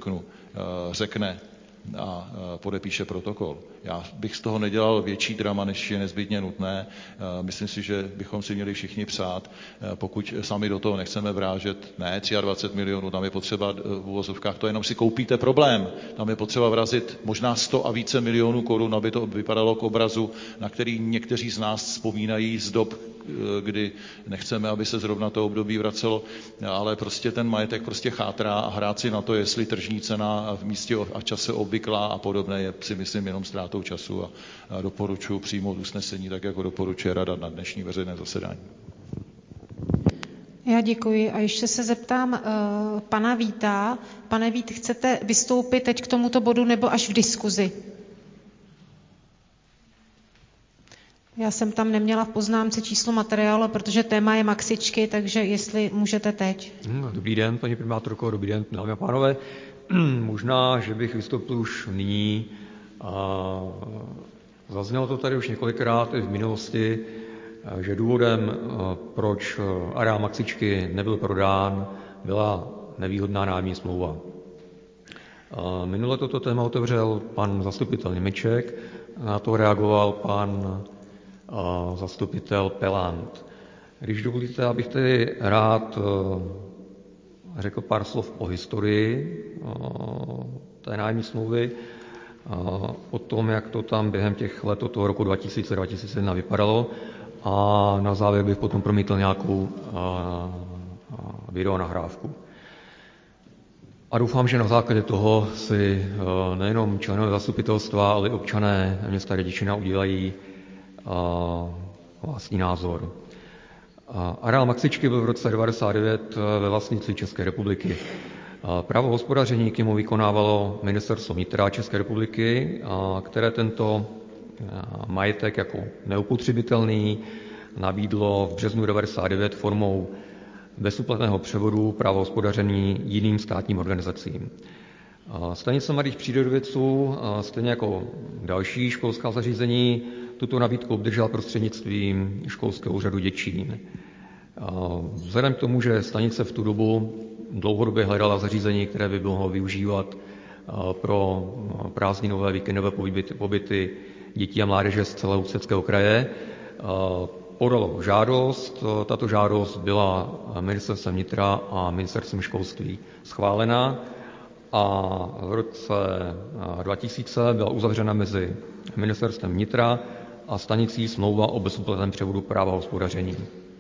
řekne a podepíše protokol. Já bych z toho nedělal větší drama, než je nezbytně nutné. Myslím si, že bychom si měli všichni přát, pokud sami do toho nechceme vrážet, ne 23 milionů, tam je potřeba v uvozovkách, to jenom si koupíte problém. Tam je potřeba vrazit možná 100 a více milionů korun, aby to vypadalo k obrazu, na který někteří z nás vzpomínají z dob kdy nechceme, aby se zrovna to období vracelo, ale prostě ten majetek prostě chátrá a hrát si na to, jestli tržní cena v místě a čase obvyklá a podobné, je si myslím jenom ztrátou času a doporučuji přijmout usnesení tak, jako doporučuje Rada na dnešní veřejné zasedání. Já děkuji a ještě se zeptám pana Víta. Pane Vít, chcete vystoupit teď k tomuto bodu nebo až v diskuzi? Já jsem tam neměla v poznámce číslo materiálu, protože téma je maxičky, takže jestli můžete teď. Dobrý den, paní primátorko, dobrý den, dámy a pánové. Možná, že bych vystoupil už nyní. Zaznělo to tady už několikrát i v minulosti, že důvodem, proč areál maxičky nebyl prodán, byla nevýhodná nájemní smlouva. Minule toto téma otevřel pan zastupitel Němeček, na to reagoval pan zastupitel Pelant. Když dovolíte, abych tedy rád řekl pár slov o historii té nájemní smlouvy, o tom, jak to tam během těch let od toho roku 2000-2001 vypadalo, a na závěr bych potom promítl nějakou videonahrávku. A doufám, že na základě toho si nejenom členové zastupitelstva, ale i občané města Děčína udělají vlastní názor. Areál maxičky byl v roce 1999 ve vlastnictví České republiky. Právo hospodaření k němu vykonávalo Ministerstvo vnitra České republiky, které tento majetek jako neupotřebitelný nabídlo v březnu 1999 formou bezúplatného převodu práva hospodaření jiným státním organizacím. Stanice Mladých přírodovědců, stejně jako další školská zařízení, tuto nabídku obdržela prostřednictvím školského úřadu Děčín. Vzhledem k tomu, že stanice v tu dobu dlouhodobě hledala zařízení, které by mohlo využívat pro prázdninové víkendové pobyty dětí a mládeže z celého Ústeckého kraje, podalo žádost. Tato žádost byla Ministerstvem vnitra a Ministerstvem školství schválena a v roce 2000 byla uzavřena mezi Ministerstvem vnitra a stanicí smlouva o bezúplatném převodu práva hospodaření.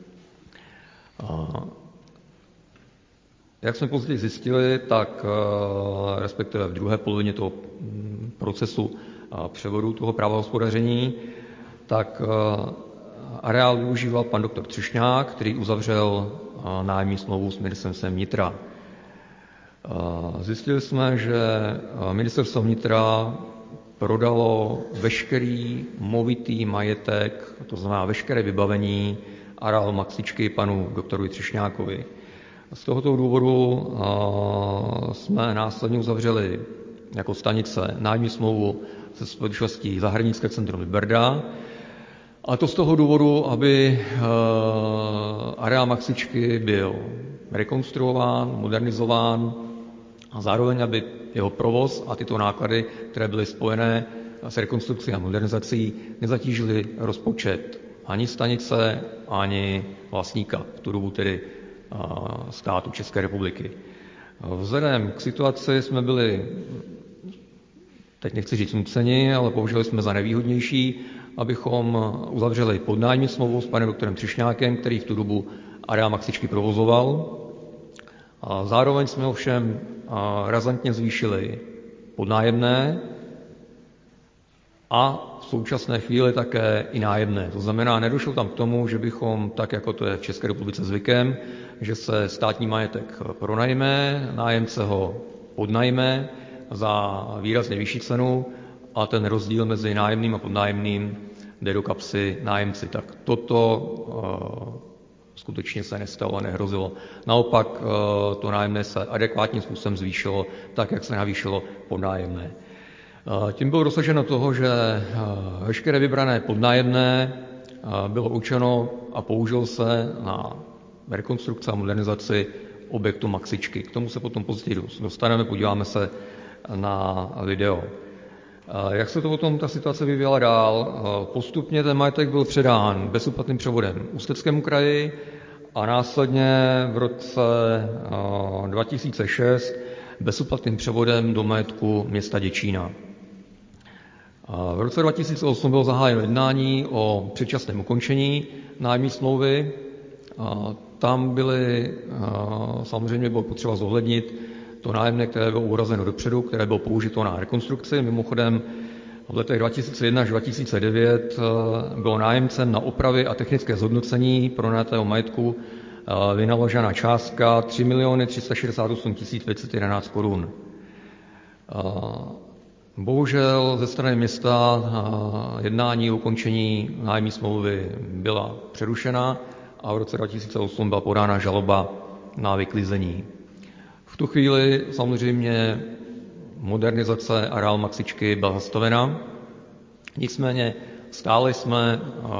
Jak jsme později zjistili, tak respektive v druhé polovině toho procesu převodu toho práva hospodaření, tak areál využíval pan doktor Třešňák, který uzavřel nájemní smlouvu s Ministerstvem vnitra. Zjistili jsme, že Ministerstvo vnitra prodalo veškerý movitý majetek, to znamená veškeré vybavení areálu maxičky panu doktoru Třešňákovi. Z tohoto důvodu jsme následně uzavřeli jako stanice nájemní smlouvu se společností Zahradnické centrum Liberda. A to z toho důvodu, aby areál maxičky byl rekonstruován, modernizován a zároveň, aby jeho provoz a tyto náklady, které byly spojené s rekonstrukcí a modernizací, nezatížily rozpočet ani stanice, ani vlastníka, v tu dobu tedy státu České republiky. Vzhledem k situaci jsme byli, teď nechci říct nuceni, ale použili jsme za nevýhodnější, abychom uzavřeli podnájemní smlouvu s panem doktorem Třešňákem, který v tu dobu areál maxičky provozoval. A zároveň jsme ovšem razantně zvýšili podnájemné a v současné chvíli také i nájemné. To znamená, nedošlo tam k tomu, že bychom, tak jako to je v České republice zvykem, že se státní majetek pronajme, nájemce ho podnajme za výrazně vyšší cenu a ten rozdíl mezi nájemným a podnájemným jde do kapsy nájemci. Tak toto skutečně se nestalo a nehrozilo. Naopak to nájemné se adekvátním způsobem zvýšilo, tak jak se navýšilo podnájemné. Tím bylo dosaženo toho, že veškeré vybrané podnájemné bylo určeno a použilo se na rekonstrukci a modernizaci objektu maxičky. K tomu se potom později dostaneme, podíváme se na video. Jak se to potom ta situace vyvíjela dál? Postupně ten majetek byl předán bezúplatným převodem Ústeckému kraji a následně v roce 2006 bezúplatným převodem do majetku města Děčína. V roce 2008 bylo zahájeno jednání o předčasném ukončení nájemní smlouvy. Tam samozřejmě bylo potřeba zohlednit to nájemné, které bylo uhrazeno dopředu, které bylo použito na rekonstrukci. Mimochodem v letech 2001 až 2009 bylo nájemcem na opravy a technické zhodnocení pronajatého majetku vynaložena částka 3 368 511 korun. Bohužel ze strany města jednání o ukončení nájemní smlouvy byla přerušena a v roce 2008 byla podána žaloba na vyklizení. V tu chvíli samozřejmě modernizace areálu Maxičky byla zastavena, nicméně stále jsme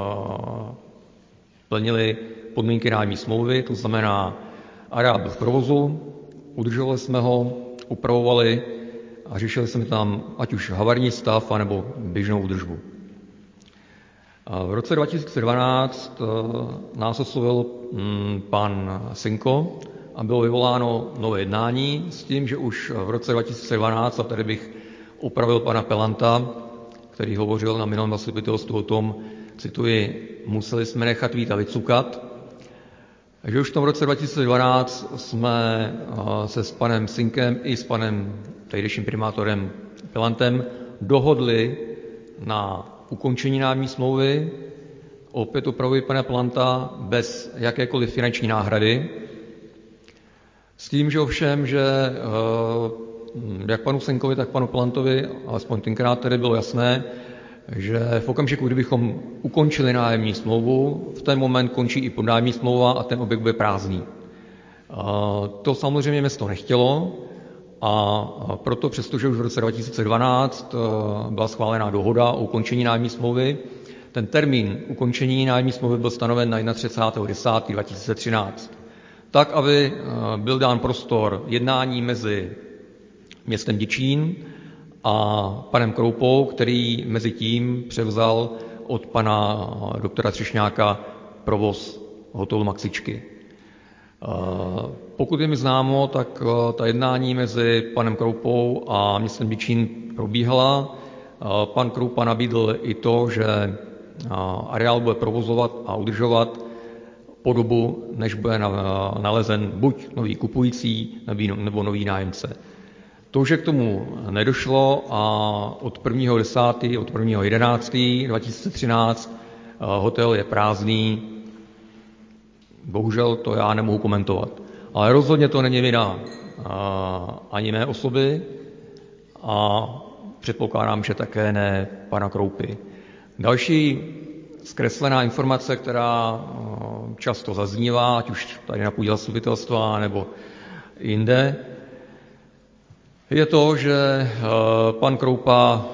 plnili podmínky nájemní smlouvy, to znamená areál byl v provozu, udržovali jsme ho, upravovali a řešili jsme tam ať už havarijní stav, anebo běžnou údržbu. V roce 2012 nás oslovil pan Sinko a bylo vyvoláno nové jednání s tím, že už v roce 2012, a tady bych opravil pana Pelanta, který hovořil na minulém zastupitelstvu o tom, cituji, museli jsme nechat vítr vycukat, že už v tom roce 2012 jsme se s panem Sinkem i s panem tehdejším primátorem Pelantem dohodli na ukončení nájemní smlouvy. Opět opravuji pana Pelanta bez jakékoliv finanční náhrady. S tím, že ovšem, že jak panu Sinkovi, tak panu Pelantovi, alespoň tenkrát tedy bylo jasné, že v okamžiku, kdybychom ukončili nájemní smlouvu, v ten moment končí i podnájemní smlouva a ten objekt bude prázdný. To samozřejmě město nechtělo a proto, přestože už v roce 2012 byla schválená dohoda o ukončení nájemní smlouvy, ten termín ukončení nájemní smlouvy byl stanoven na 31.10.2013. Tak, aby byl dán prostor jednání mezi městem Děčín a panem Kroupou, který mezi tím převzal od pana doktora Třešňáka provoz hotelu Maxičky. Pokud je mi známo, tak ta jednání mezi panem Kroupou a městem Děčín probíhala. Pan Kroupa nabídl i to, že areál bude provozovat a udržovat po dobu, než bude nalezen buď nový kupující, nebo nový nájemce. To, že k tomu nedošlo a od 1.10., od 1.11.2013 hotel je prázdný, bohužel to já nemohu komentovat. Ale rozhodně to není vina ani mé osoby a předpokládám, že také ne pana Kroupy. Další zkreslená informace, která často zaznívá, ať už tady na půdě zastupitelstva nebo jinde, je to, že pan Kroupa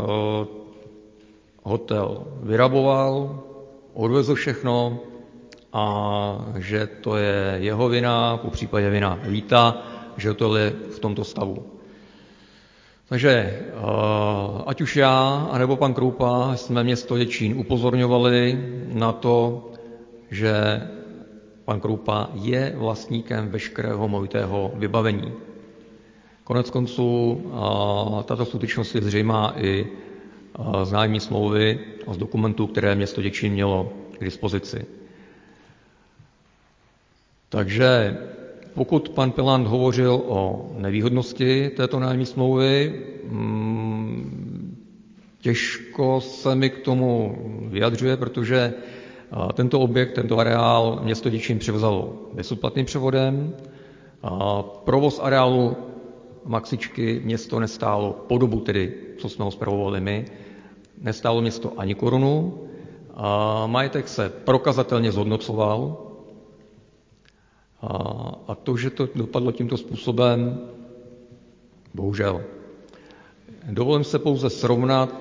hotel vyraboval, odvezl všechno a že to je jeho vina, popřípadě vina Víta, že to je v tomto stavu. Takže ať už já, anebo pan Kroupa jsme město Děčín upozorňovali na to, že pan Kroupa je vlastníkem veškerého movitého vybavení. Konec konců tato skutečnost je zřejmá i z nájemní smlouvy a z dokumentů, které město Děčín mělo k dispozici. Takže pokud pan Pelant hovořil o nevýhodnosti této nájemní smlouvy, těžko se mi k tomu vyjadřuje, protože tento objekt, tento areál město Děčín převzalo bezúplatným převodem. Provoz areálu Maxičky město nestálo po dobu tedy, co jsme ho spravovali my, nestálo město ani korunu. Majetek se prokazatelně zhodnocoval a to, že to dopadlo tímto způsobem, bohužel. Dovolím se pouze srovnat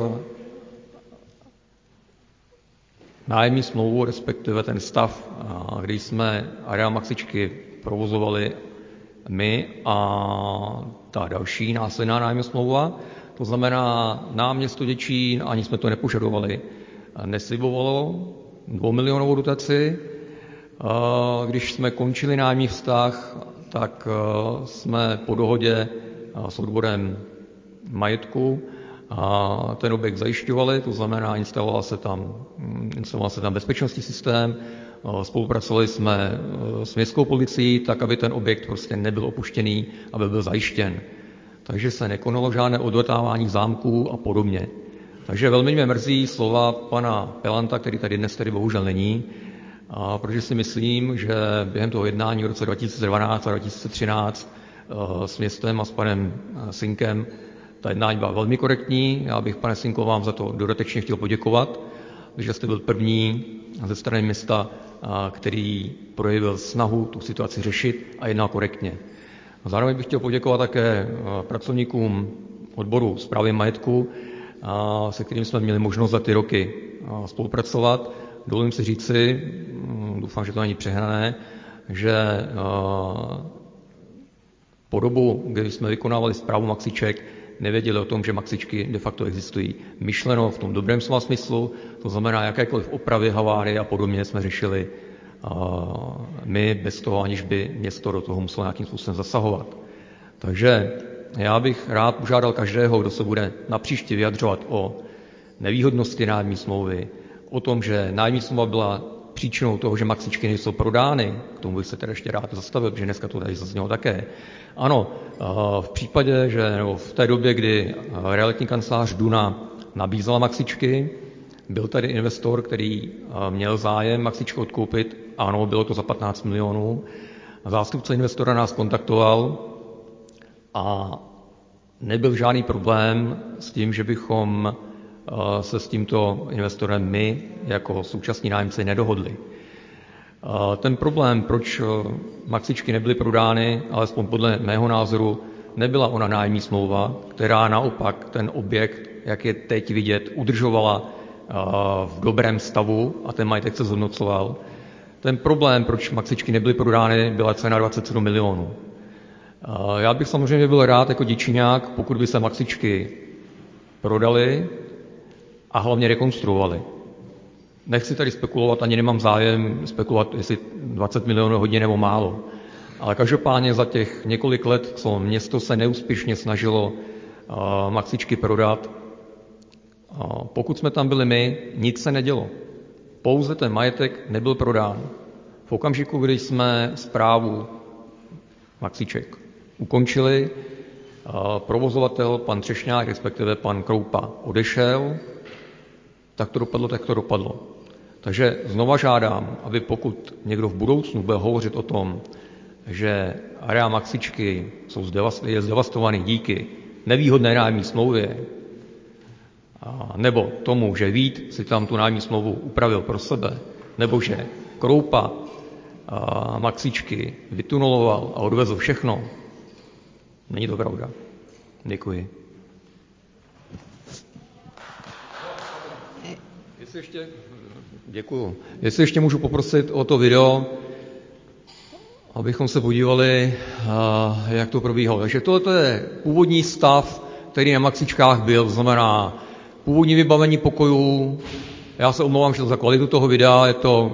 nájemní smlouvu, respektive ten stav, kdy jsme areál Maxičky provozovali my a ta další následná nájemní smlouva. To znamená, nám město Děčín, ani jsme to nepožadovali, neslibovalo 2 milionovou dotaci. Když jsme končili nájemní vztah, tak jsme po dohodě s odborem majetku a ten objekt zajišťovali, to znamená, instaloval se tam bezpečnostní systém, spolupracovali jsme s městskou policií, tak, aby ten objekt prostě nebyl opuštěný, aby byl zajištěn. Takže se nekonalo žádné odvrtávání zámků a podobně. Takže velmi mě mrzí slova pana Pelanta, který tady dnes tady bohužel není, protože si myslím, že během toho jednání v roce 2012 a 2013 s městem a s panem Sinkem ta jednání byla velmi korektní. Já bych, pane Sinko, vám za to dodatečně chtěl poděkovat, že jste byl první ze strany města, který projevil snahu tu situaci řešit a jednal korektně. Zároveň bych chtěl poděkovat také pracovníkům odboru správy majetku, se kterým jsme měli možnost za ty roky spolupracovat. Dovolím si říci, doufám, že to není přehnané, že po dobu, kdy jsme vykonávali správu Maxiček, nevěděli o tom, že Maxičky de facto existují. Myšleno v tom dobrém slova smyslu, to znamená jakékoliv opravy, havárie a podobně jsme řešili my bez toho, aniž by město do toho muselo nějakým způsobem zasahovat. Takže já bych rád požádal každého, kdo se bude napříště vyjadřovat o nevýhodnosti nájemní smlouvy, o tom, že nájemní smlouva byla příčinou toho, že Maxičky nejsou prodány, k tomu bych se teda ještě rád zastavil, protože dneska to tady zaznělo také. Ano, v případě, nebo v té době, kdy realitní kancelář Duna nabízela Maxičky, byl tady investor, který měl zájem Maxičku odkoupit, ano, bylo to za 15 milionů. Zástupce investora nás kontaktoval a nebyl žádný problém s tím, že bychom se s tímto investorem my jako současní nájemci nedohodli. Ten problém, proč Maxičky nebyly prodány, alespoň podle mého názoru, nebyla ona nájemní smlouva, která naopak ten objekt, jak je teď vidět, udržovala v dobrém stavu a ten majetek se zhodnocoval. Ten problém, proč Maxičky nebyly prodány, byla cena 27 milionů. Já bych samozřejmě byl rád jako Děčíňák, pokud by se Maxičky prodaly a hlavně rekonstruovaly. Nechci tady spekulovat, ani nemám zájem spekulovat, jestli 20 milionů hodně nebo málo. Ale každopádně za těch několik let, co město se neúspěšně snažilo Maxičky prodat, pokud jsme tam byli my, nic se nedělo. Pouze ten majetek nebyl prodán. V okamžiku, kdy jsme správu Maxiček ukončili, provozovatel, pan Třešňák, respektive pan Kroupa, odešel, tak to dopadlo, tak to dopadlo. Takže znova žádám, aby pokud někdo v budoucnu bude hovořit o tom, že areál Maxičky je zdevastovaný díky nevýhodné nájemní smlouvě, nebo tomu, že Vít si tam tu nájemní smlouvu upravil pro sebe, nebo že Kroupa Maxičky vytuneloval a odvezl všechno, není to pravda. Děkuji. Děkuju. Jestli ještě můžu poprosit o to video, abychom se podívali, jak to probíhalo. Takže tohle je původní stav, který na Maxičkách byl, to znamená původní vybavení pokojů. Já se omlouvám, že za kvalitu toho videa je to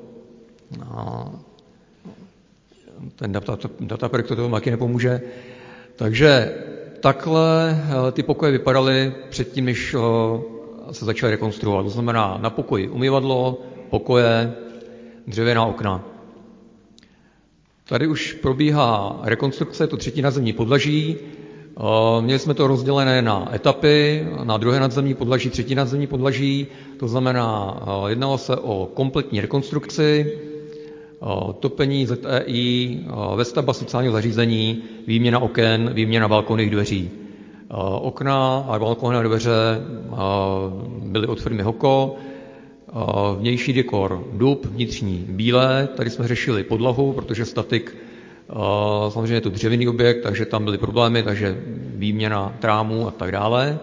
ten dataprojektor toho taky nepomůže. Takže takhle ty pokoje vypadaly předtím, než se začaly rekonstruovat. To znamená na pokoji umyvadlo, pokoje, dřevěná okna. Tady už probíhá rekonstrukce, to 3. nadzemní podlaží. Měli jsme to rozdělené na etapy, na 2. nadzemní podlaží, 3. nadzemní podlaží. To znamená, jednalo se o kompletní rekonstrukci, topení ZEI, vestavba sociálního zařízení, výměna oken, výměna balkonných dveří. Okna a balkonné dveře byly od firmy Hoko, vnější dekor dub, vnitřní bílé. Tady jsme řešili podlahu, protože statik, samozřejmě je to dřevěný objekt, takže tam byly problémy, takže výměna trámů a tak dále.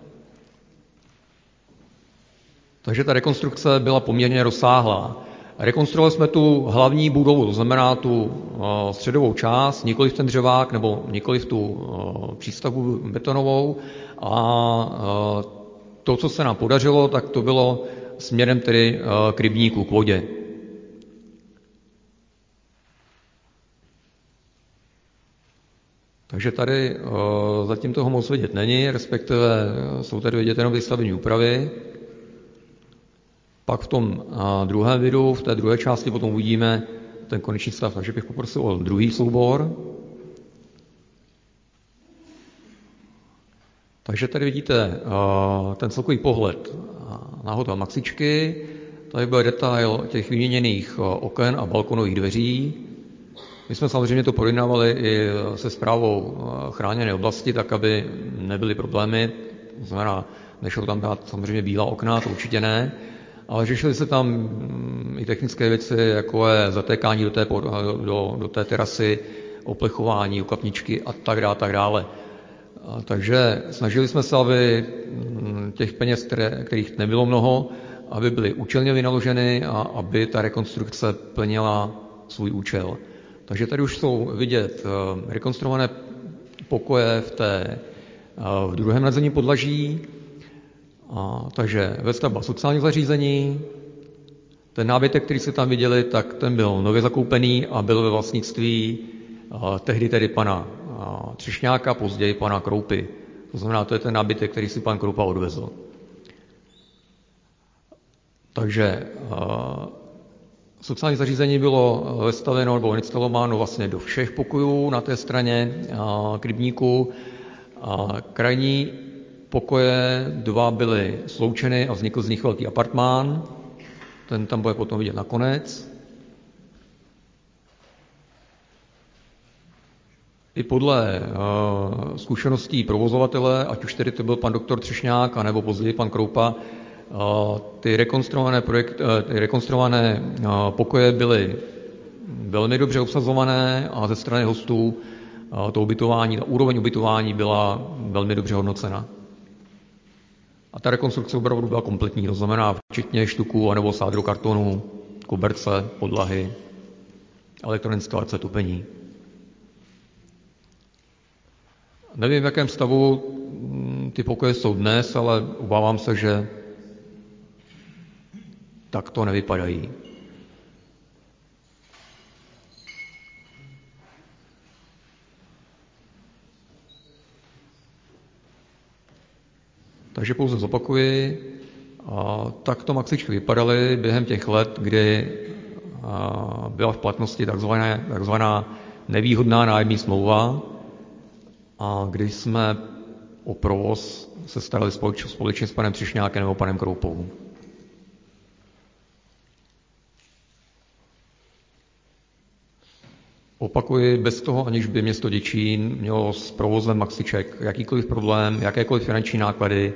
Takže ta rekonstrukce byla poměrně rozsáhlá. Rekonstruovali jsme tu hlavní budovu, to znamená tu středovou část, nikoliv ten dřevák nebo nikoliv tu přístavbu betonovou. A to, co se nám podařilo, tak to bylo směrem tedy k rybníku, k vodě. Takže tady zatím toho moc vidět není, respektive jsou tady vidět jenom ty stavební úpravy. Pak v tom druhém videu, v té druhé části potom uvidíme ten konečný stav, takže bych poprosil o druhý soubor. Takže tady vidíte ten celkový pohled na hotel Maxičky. Tady byl detail těch vyměněných oken a balkonových dveří. My jsme samozřejmě to projednávali i se správou chráněné oblasti, tak aby nebyly problémy. To znamená, nešlo tam dát samozřejmě bílá okna, to určitě ne, ale řešily se tam i technické věci, jako je zatékání do té terasy, oplechování, ukapničky a tak dále. Takže snažili jsme se, aby těch peněz, kterých nebylo mnoho, aby byly účelně vynaloženy a aby ta rekonstrukce plnila svůj účel. Takže tady už jsou vidět rekonstruované pokoje v druhém nadzemním podlaží, takže vestavba sociálních zařízení. Ten nábytek, který se tam viděli, tak ten byl nově zakoupený a byl ve vlastnictví tehdy tedy pana Třešňáka, později pana Kroupy. To znamená, to je ten nábytek, který si pan Kroupa odvezl. Takže sociální zařízení bylo vystaveno nebo instalováno vlastně do všech pokojů na té straně k rybníku. Krajní pokoje 2 byly sloučeny a vznikl z nich velký apartmán. Ten tam bude potom vidět nakonec. I podle zkušeností provozovatele, ať už tedy to byl pan doktor Třešňák, anebo později pan Kroupa, ty rekonstruované pokoje byly velmi dobře obsazované a ze strany hostů ta úroveň ubytování byla velmi dobře hodnocena. A ta rekonstrukce opravdu byla kompletní, to znamená včetně štuků anebo sádru kartonu, koberce, podlahy, elektroinstalace, topení. Nevím, v jakém stavu ty pokoje jsou dnes, ale obávám se, že tak to nevypadají. Takže pouze zopakuji, takto Maxičky vypadaly během těch let, kdy byla v platnosti takzvaná nevýhodná nájemní smlouva a kdy jsme o provoz se starali společně s panem Třešňákem nebo panem Kroupou. Opakuji, bez toho, aniž by město Děčín mělo s provozem Maxiček jakýkoliv problém, jakékoliv finanční náklady.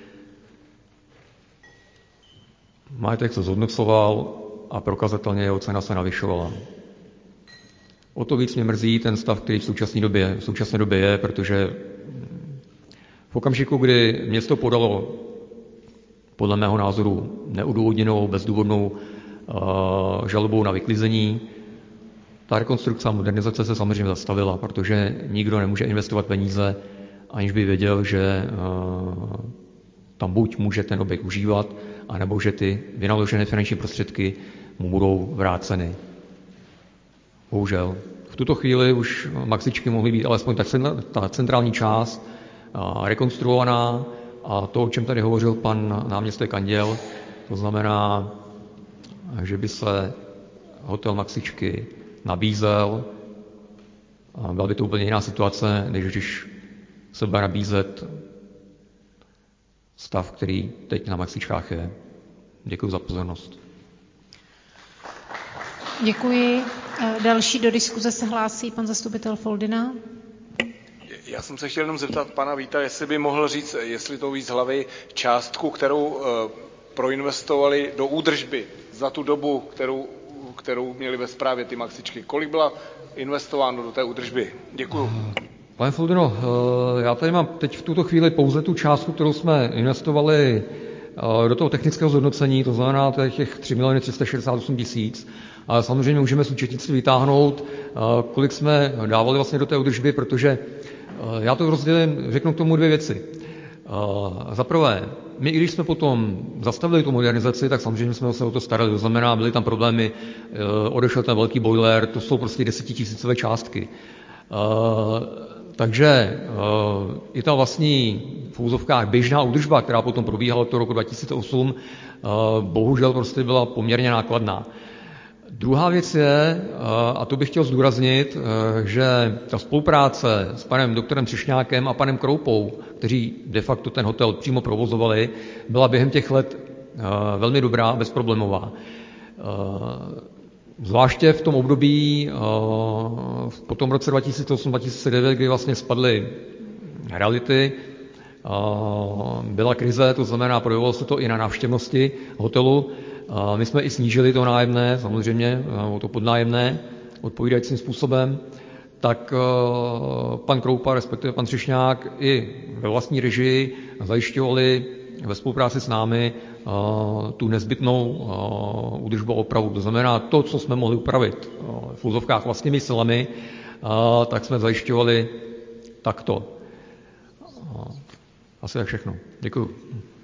Majetek se zhodnocoval a prokazatelně jeho cena se navyšovala. O to víc mě mrzí ten stav, který v současné době je, protože v okamžiku, kdy město podalo podle mého názoru neodůvodněnou, bezdůvodnou žalobu na vyklizení, ta rekonstrukce a modernizace se samozřejmě zastavila, protože nikdo nemůže investovat peníze, aniž by věděl, že tam buď může ten objekt užívat, anebo že ty vynaložené finanční prostředky mu budou vráceny. Bohužel. V tuto chvíli už Maxičky mohly být alespoň ta centrální část rekonstruovaná a to, o čem tady hovořil pan náměstek Anděl, to znamená, že by se hotel Maxičky nabízel. A byla by to úplně jiná situace, než když se bude nabízet stav, který teď na Maxičkách je. Děkuji za pozornost. Děkuji. Další do diskuze se hlásí pan zastupitel Foldina. Já jsem se chtěl jenom zeptat pana Víta, jestli by mohl říct, jestli to ví z hlavy, částku, kterou proinvestovali do údržby za tu dobu, kterou měli ve správě ty Maxičky. Kolik byla investováno do té údržby? Děkuju. Pane Foldino, já tady mám teď v tuto chvíli pouze tu částku, kterou jsme investovali do toho technického zhodnocení, to znamená těch 3 368 000. Ale samozřejmě můžeme z účetnictví vytáhnout, kolik jsme dávali vlastně do té údržby, protože já to rozdělím, řeknu k tomu 2 věci. Za prvé, my i když jsme potom zastavili tu modernizaci, tak samozřejmě jsme se o to starali. To znamená, byly tam problémy, odešel ten velký boiler, to jsou prostě 10 000 částky. Takže i ta vlastní v úzovkách běžná údržba, která potom probíhala do roku 2008, bohužel prostě byla poměrně nákladná. Druhá věc je, a to bych chtěl zdůraznit, že ta spolupráce s panem doktorem Třešňákem a panem Kroupou, kteří de facto ten hotel přímo provozovali, byla během těch let velmi dobrá, bezproblémová. Zvláště v tom období po tom roce 2008-2009, kdy vlastně spadly reality, byla krize, to znamená, projevilo se to i na návštěvnosti hotelu. My jsme i snížili to nájemné, samozřejmě, to podnájemné, odpovídajícím způsobem. Tak pan Kroupa, respektive pan Třešňák, i ve vlastní režii zajišťovali ve spolupráci s námi tu nezbytnou údržbu a opravu. To znamená, to, co jsme mohli upravit v úzovkách vlastními silami, tak jsme zajišťovali takto. Asi tak všechno. Děkuji.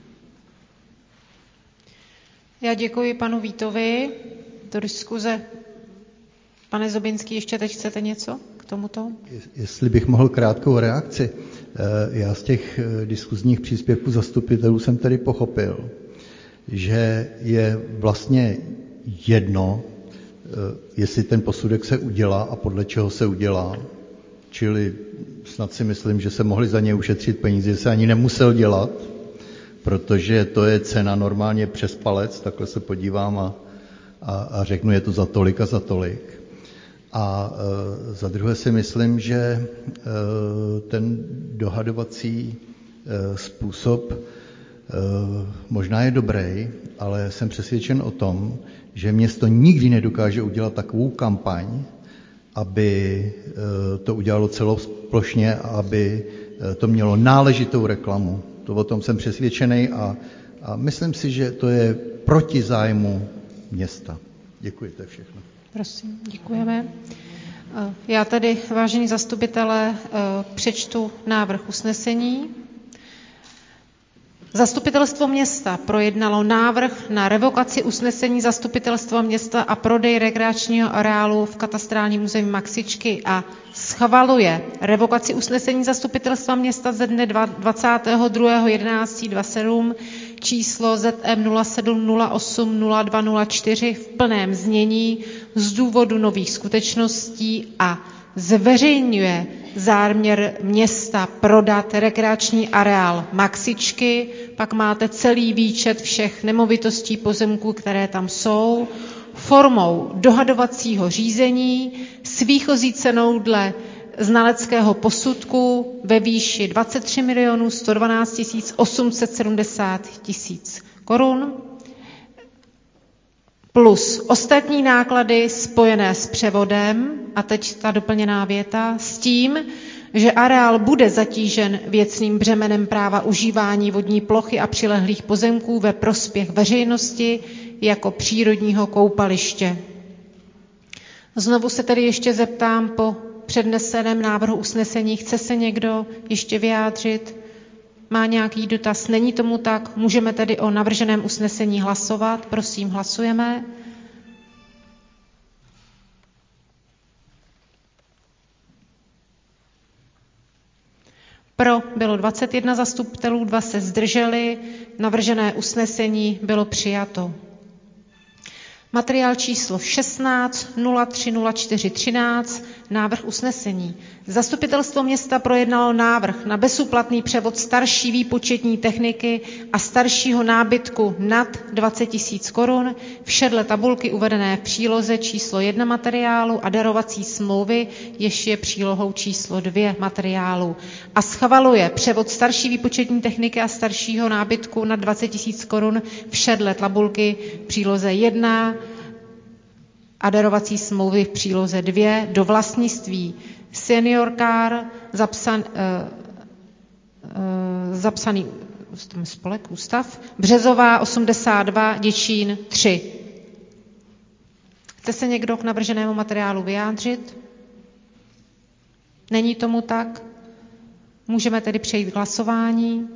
Já děkuji panu Vítovi. Do diskuze. Pane Zobinský, ještě teď chcete něco k tomuto? Jestli bych mohl krátkou reakci. Já z těch diskuzních příspěvků zastupitelů jsem tedy pochopil, že je vlastně jedno, jestli ten posudek se udělá a podle čeho se udělá. Čili snad si myslím, že se mohli za ně ušetřit peníze, že se ani nemusel dělat, protože to je cena normálně přes palec, takhle se podívám a řeknu, je to za tolik a za tolik. A za druhé si myslím, že ten dohadovací způsob možná je dobrý, ale jsem přesvědčen o tom, že město nikdy nedokáže udělat takovou kampaň, aby to udělalo celoplošně a aby to mělo náležitou reklamu. To o tom jsem přesvědčený a myslím si, že to je proti zájmu města. Děkuji, to je všechno. Prosím, děkujeme. Já tady, vážení zastupitelé, přečtu návrh usnesení. Zastupitelstvo města projednalo návrh na revokaci usnesení Zastupitelstva města a prodej rekreačního areálu v katastrálním území Maxičky a schvaluje revokaci usnesení Zastupitelstva města ze dne 22.11.27 číslo ZM 07080204 v plném znění z důvodu nových skutečností a zveřejňuje záměr města prodat rekreační areál Maxičky, pak máte celý výčet všech nemovitostí, pozemků, které tam jsou, formou dohadovacího řízení s výchozí cenou dle znaleckého posudku ve výši 23 112 870 000 korun plus ostatní náklady spojené s převodem, a teď ta doplněná věta, s tím, že areál bude zatížen věcným břemenem práva užívání vodní plochy a přilehlých pozemků ve prospěch veřejnosti jako přírodního koupaliště. Znovu se tedy ještě zeptám po předneseném návrhu usnesení, chce se někdo ještě vyjádřit? Má nějaký dotaz? Není tomu tak? Můžeme tedy o navrženém usnesení hlasovat. Prosím, hlasujeme. Pro bylo 21 zastupitelů, 2 se zdrželi, navržené usnesení bylo přijato. Materiál číslo 16 030413, návrh usnesení. Zastupitelstvo města projednalo návrh na bezúplatný převod starší výpočetní techniky a staršího nábytku nad 20 000 korun v šedle tabulky uvedené v příloze číslo 1 materiálu a darovací smlouvy, jež je přílohou číslo 2 materiálu. A schvaluje převod starší výpočetní techniky a staršího nábytku nad 20 000 korun v šedle tabulky v příloze 1 a darovací smlouvy v příloze 2 do vlastnictví Senior Car, zapsaný spolek, ústav, Březová 82, Děčín 3. Chce se někdo k navrženému materiálu vyjádřit? Není tomu tak? Můžeme tedy přejít k hlasování.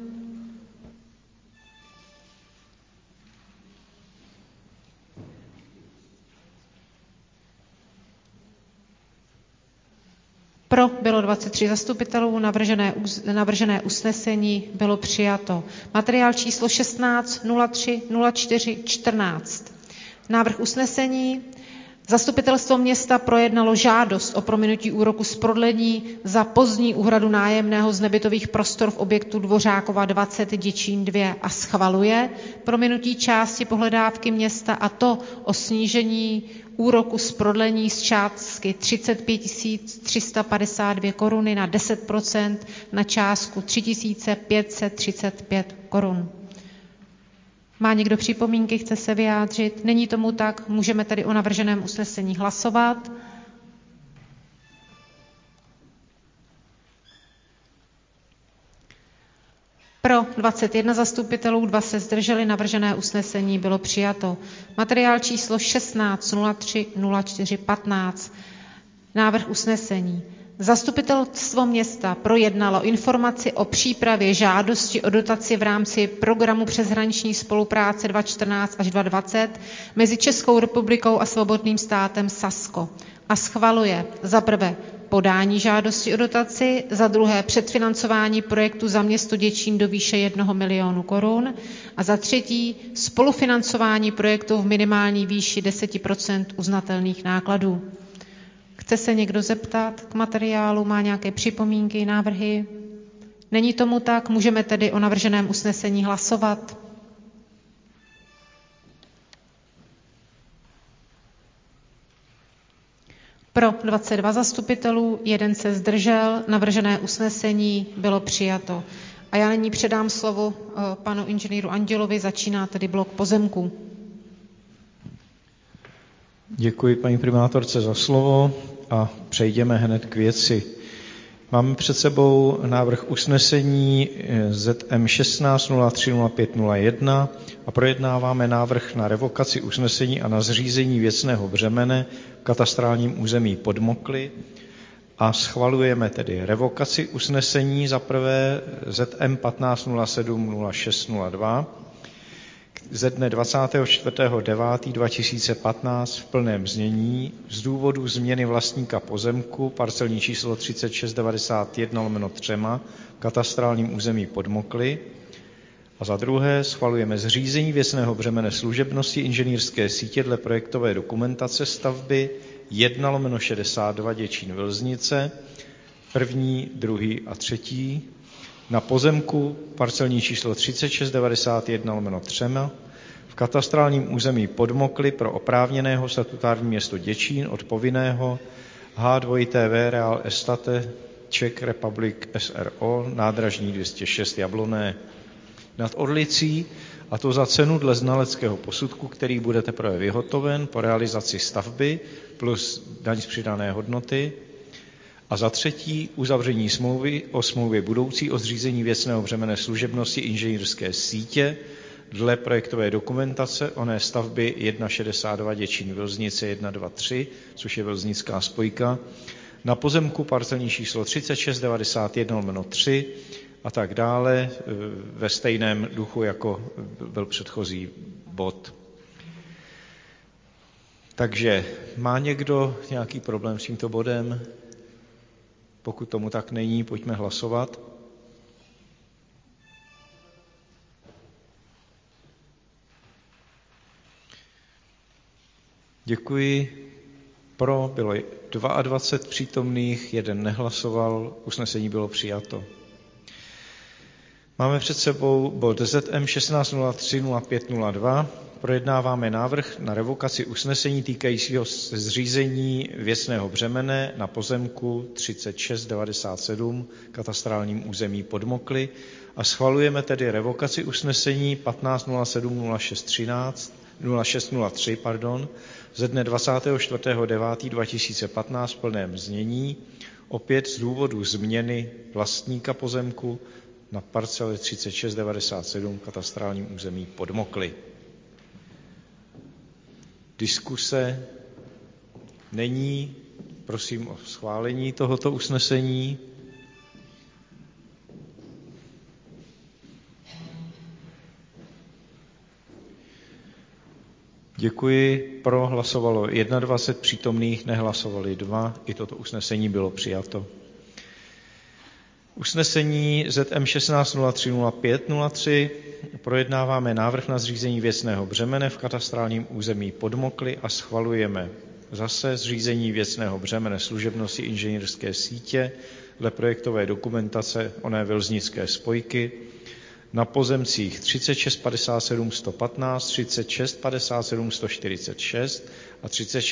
Pro bylo 23 zastupitelů, navržené usnesení bylo přijato. Materiál číslo 16 03 04 14. Návrh usnesení. Zastupitelstvo města projednalo žádost o prominutí úroku z prodlení za pozdní úhradu nájemného z nebytových prostor v objektu Dvořákova 20 Děčín 2 a schvaluje prominutí části pohledávky města, a to o snížení úroku z prodlení z částky 35 352 koruny na 10% na částku 3 535 korun. Má někdo připomínky, chce se vyjádřit? Není tomu tak, můžeme tedy o navrženém usnesení hlasovat. Pro 21 zastupitelů, 2 se zdrželi, navržené usnesení bylo přijato. Materiál číslo 16 03 04 15. Návrh usnesení. Zastupitelstvo města projednalo informaci o přípravě žádosti o dotaci v rámci programu přeshraniční spolupráce 2014 až 2020 mezi Českou republikou a Svobodným státem Sasko a schvaluje za prvé podání žádosti o dotaci, za druhé předfinancování projektu za město Děčín do výše 1 milionu korun a za třetí spolufinancování projektu v minimální výši 10% uznatelných nákladů. Chce se někdo zeptat k materiálu, má nějaké připomínky, návrhy? Není tomu tak, můžeme tedy o navrženém usnesení hlasovat. Pro 22 zastupitelů, 1 se zdržel, navržené usnesení bylo přijato. A já nyní předám slovo panu inženýru Andělovi, začíná tedy blok pozemků. Děkuji paní primátorce za slovo a přejdeme hned k věci. Máme před sebou návrh usnesení ZM 16 03 05 01 a projednáváme návrh na revokaci usnesení a na zřízení věcného břemene v katastrálním území Podmokly a schvalujeme tedy revokaci usnesení za prvé ZM 15 07 06 02 ze dne 24.9.2015 v plném znění z důvodu změny vlastníka pozemku parcelní číslo 3691/3 v katastrálním území Podmokly a za druhé schvalujeme zřízení věcného břemene služebnosti inženýrské sítě dle projektové dokumentace stavby 1/62 Děčín Vlznice, 1., 2. a 3. na pozemku parcelní číslo 3691/3 v katastrálním území Podmokly pro oprávněného statutární město Děčín od povinného H2TV Real Estate Czech Republic SRO nádražní 206 Jabloné nad Orlicí, a to za cenu dle znaleckého posudku, který bude teprve vyhotoven po realizaci stavby plus daň z přidané hodnoty. A za třetí uzavření smlouvy o smlouvě budoucí o zřízení věcného břemene služebnosti inženýrské sítě dle projektové dokumentace oné stavby 1/62 Děčín Vlznice 1, 2, 3, což je Vlznická spojka, na pozemku parcelní číslo 3691/3 a tak dále ve stejném duchu, jako byl předchozí bod. Takže má někdo nějaký problém s tímto bodem? Pokud tomu tak není, pojďme hlasovat. Děkuji. Pro bylo 22 přítomných, 1 nehlasoval, usnesení bylo přijato. Máme před sebou bod ZM 16 03 05 02. Projednáváme návrh na revokaci usnesení týkajícího se zřízení věcného břemene na pozemku 3697 katastrálním území Podmokly a schvalujeme tedy revokaci usnesení 1507 0603 ze dne 24.9.2015 v plném znění, opět z důvodu změny vlastníka pozemku na parcele 3697 katastrálním území Podmokly. Diskuse není, prosím o schválení tohoto usnesení. Děkuji. Pro hlasovalo 21 přítomných, nehlasovali 2. I toto usnesení bylo přijato. Usnesení ZM 16030503 projednáváme návrh na zřízení věcného břemene v katastrálním území Podmokly a schvalujeme zase zřízení věcného břemene služebnosti inženýrské sítě dle projektové dokumentace oné Velznické spojky na pozemcích 3657 115, 3657 146 a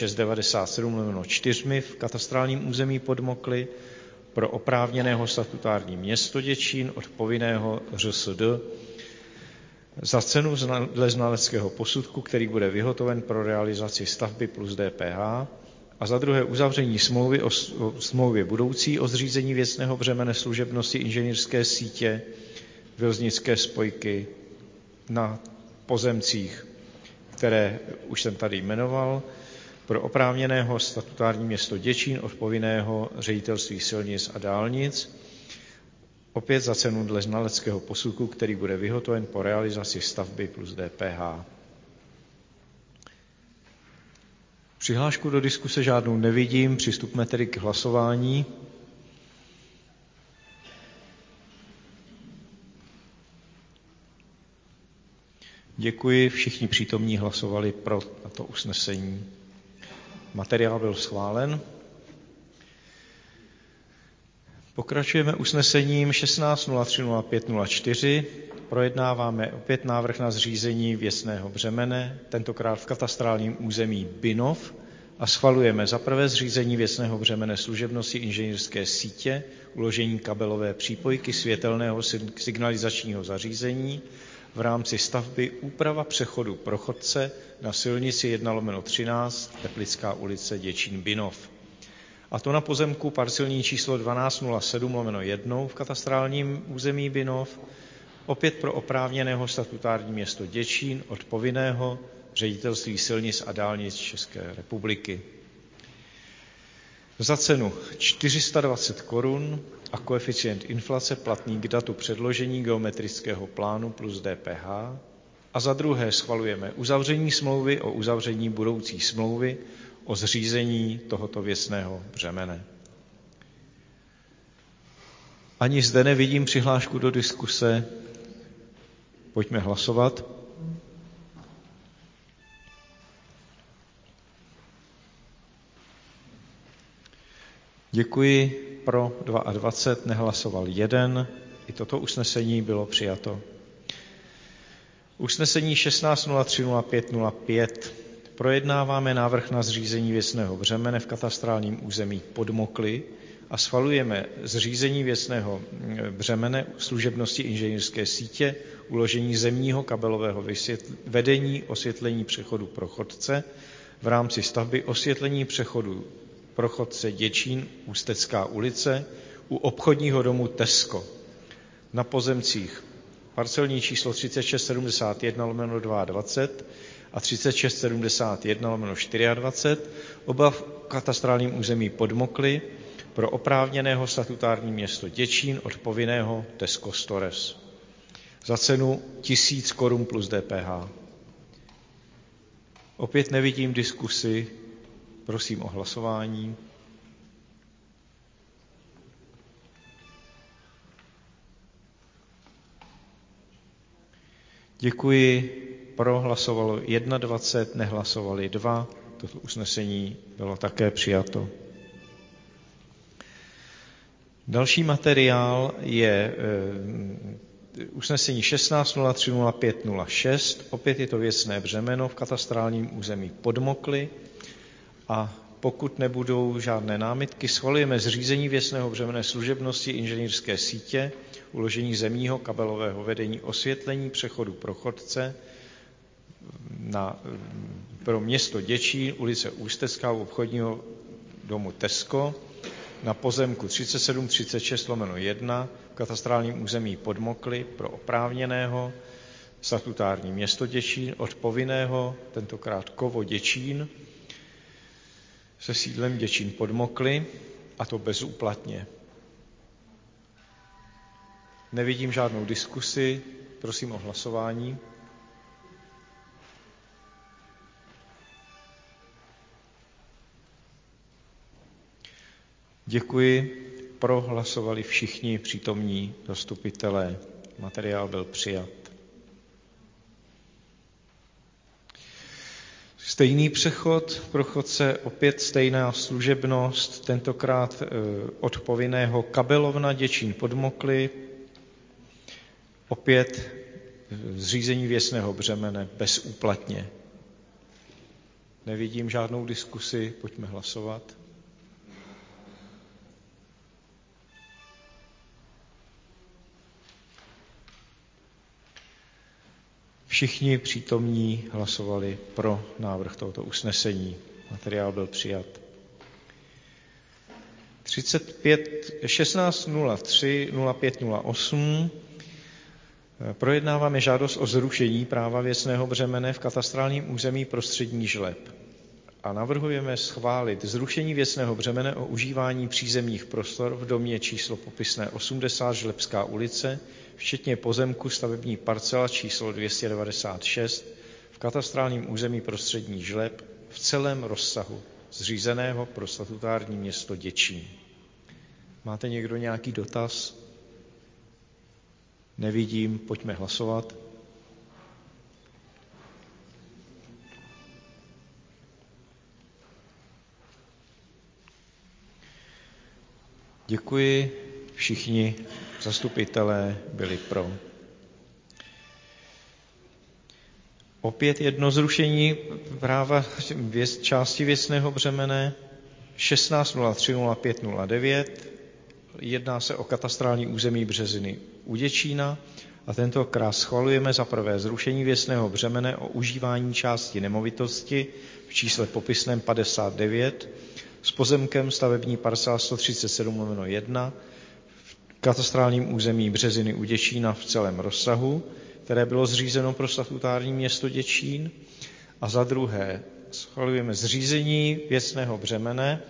3697/4 v katastrálním území Podmokly pro oprávněného statutární město Děčín od povinného ŘSD za cenu dle znaleckého posudku, který bude vyhotoven pro realizaci stavby plus DPH, a za druhé uzavření smlouvy o smlouvě budoucí o zřízení věcného břemene služebnosti inženýrské sítě Velznické spojky na pozemcích, které už jsem tady jmenoval, pro oprávněného statutární město Děčín od povinného ředitelství silnic a dálnic, opět za cenu dle znaleckého posudku, který bude vyhotoven po realizaci stavby plus DPH. Přihlášku do diskuse žádnou nevidím, přistupme tedy k hlasování. Děkuji, všichni přítomní hlasovali pro tato usnesení. Materiál byl schválen. Pokračujeme usnesením 16030504. Projednáváme opět návrh na zřízení věcného břemene, tentokrát v katastrálním území Binov, a schvalujeme za prvé zřízení věcného břemene služebnosti inženýrské sítě, uložení kabelové přípojky světelného signalizačního zařízení v rámci stavby úprava přechodu pro chodce na silnici 1/13 Teplická ulice Děčín Binov. A to na pozemku parcelní číslo 1207/1 v katastrálním území Binov, opět pro oprávněného statutární město Děčín od povinného ředitelství silnic a dálnic České republiky. Za cenu 420 korun a koeficient inflace platný k datu předložení geometrického plánu plus DPH. A za druhé schvalujeme uzavření smlouvy o uzavření budoucí smlouvy o zřízení tohoto věcného břemene. Ani zde nevidím přihlášku do diskuse. Pojďme hlasovat. Děkuji, pro 22, nehlasoval 1. I toto usnesení bylo přijato. Usnesení 16030505. Projednáváme návrh na zřízení věcného břemene v katastrálním území Podmokly a schvalujeme zřízení věcného břemene služebnosti inženýrské sítě, uložení zemního kabelového vedení, osvětlení přechodu pro chodce v rámci stavby osvětlení přechodu pro chodce Děčín, Ústecká ulice u obchodního domu Tesco na pozemcích parcelní číslo 3671/22 a 3671/24, oba v katastrálním území Podmokly pro oprávněného statutární město Děčín od povinného Tesco Stores za cenu 1000 korun plus DPH. Opět nevidím diskusi, prosím o hlasování. Děkuji. Pro hlasovalo 21, nehlasovali 2. Toto usnesení bylo také přijato. Další materiál je usnesení 16030506. Opět je to věcné břemeno v katastrálním území Podmokly a pokud nebudou žádné námitky, schvalujeme zřízení věcného břemene služebnosti inženýrské sítě, uložení zemního kabelového vedení, osvětlení přechodu pro chodce pro město Děčín, ulice Ústecká u obchodního domu Tesco na pozemku 3736/1 v katastrálním území Podmokly pro oprávněného statutární město Děčín od povinného, tentokrát Kovo Děčín, se sídlem Děčín Podmokly, a to bezúplatně. Nevidím žádnou diskusi, prosím o hlasování. Děkuji. pro hlasovali všichni přítomní zastupitelé. Materiál byl přijat. Stejný přechod pro chodce, opět stejná služebnost, tentokrát od povinného Kabelovna Děčín pod Mokly, opět zřízení věcného břemene bezúplatně. Nevidím žádnou diskusi, pojďme hlasovat. Všichni přítomní hlasovali pro návrh tohoto usnesení. Materiál byl přijat. 16.03.05.08 projednáváme žádost o zrušení práva věcného břemene v katastrálním území Prostřední Žleb. A navrhujeme schválit zrušení věcného břemene o užívání přízemních prostor v domě číslo popisné 80 Žlebská ulice, včetně pozemku stavební parcela číslo 296 v katastrálním území Prostřední Žleb v celém rozsahu zřízeného pro statutární město Děčín. Máte někdo nějaký dotaz? Nevidím, pojďme hlasovat. Děkuji, všichni zastupitelé byli pro. Opět jedno zrušení práva části věcného břemene 16.03.05.09. Jedná se o katastrální území Březiny u Děčína a tentokrát schvalujeme za prvé zrušení věcného břemene o užívání části nemovitosti v čísle popisném 59 s pozemkem stavební parcela 137/1 v katastrálním území Březiny u Děčína v celém rozsahu, které bylo zřízeno pro statutární město Děčín. A za druhé schvalujeme zřízení věcného břemene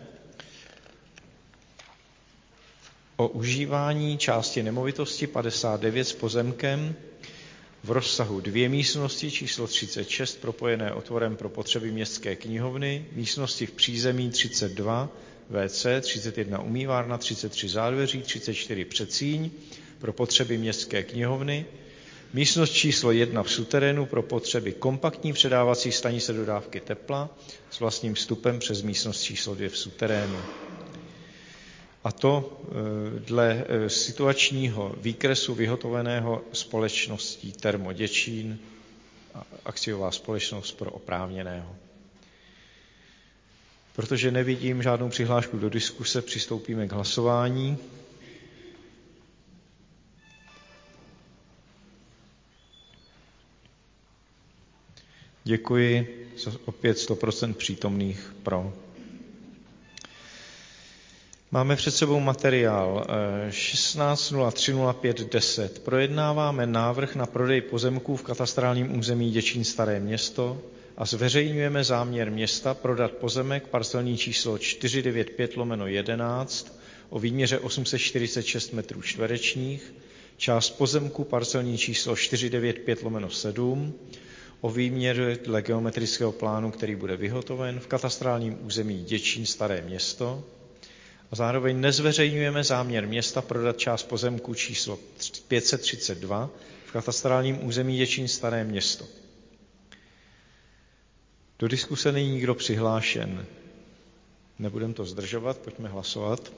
o užívání části nemovitosti 59 s pozemkem v rozsahu 2 místnosti číslo 36 propojené otvorem pro potřeby městské knihovny, místnosti v přízemí 32 WC, 31 umývárna, 33 zádveří, 34 předsíň pro potřeby městské knihovny, místnost číslo 1 v suterénu pro potřeby kompaktní předávací stanice dodávky tepla s vlastním vstupem přes místnost číslo 2 v suterénu. A to dle situačního výkresu vyhotoveného společností Termo Děčín, akciová společnost pro oprávněného. Protože nevidím žádnou přihlášku do diskuse, přistoupíme k hlasování. Děkuji, opět 100% přítomných pro. Máme před sebou materiál 16.03.05.10. Projednáváme návrh na prodej pozemků v katastrálním území Děčín Staré Město a zveřejňujeme záměr města prodat pozemek parcelní číslo 495/11 o výměře 846 metrů čtverečních, část pozemku parcelní číslo 495/7 o výměře dle geometrického plánu, který bude vyhotoven v katastrálním území Děčín Staré Město. A zároveň nezveřejňujeme záměr města prodat část pozemku číslo 532 v katastrálním území Děčín Staré Město. Do diskuse není nikdo přihlášen. Nebudeme to zdržovat, pojďme hlasovat.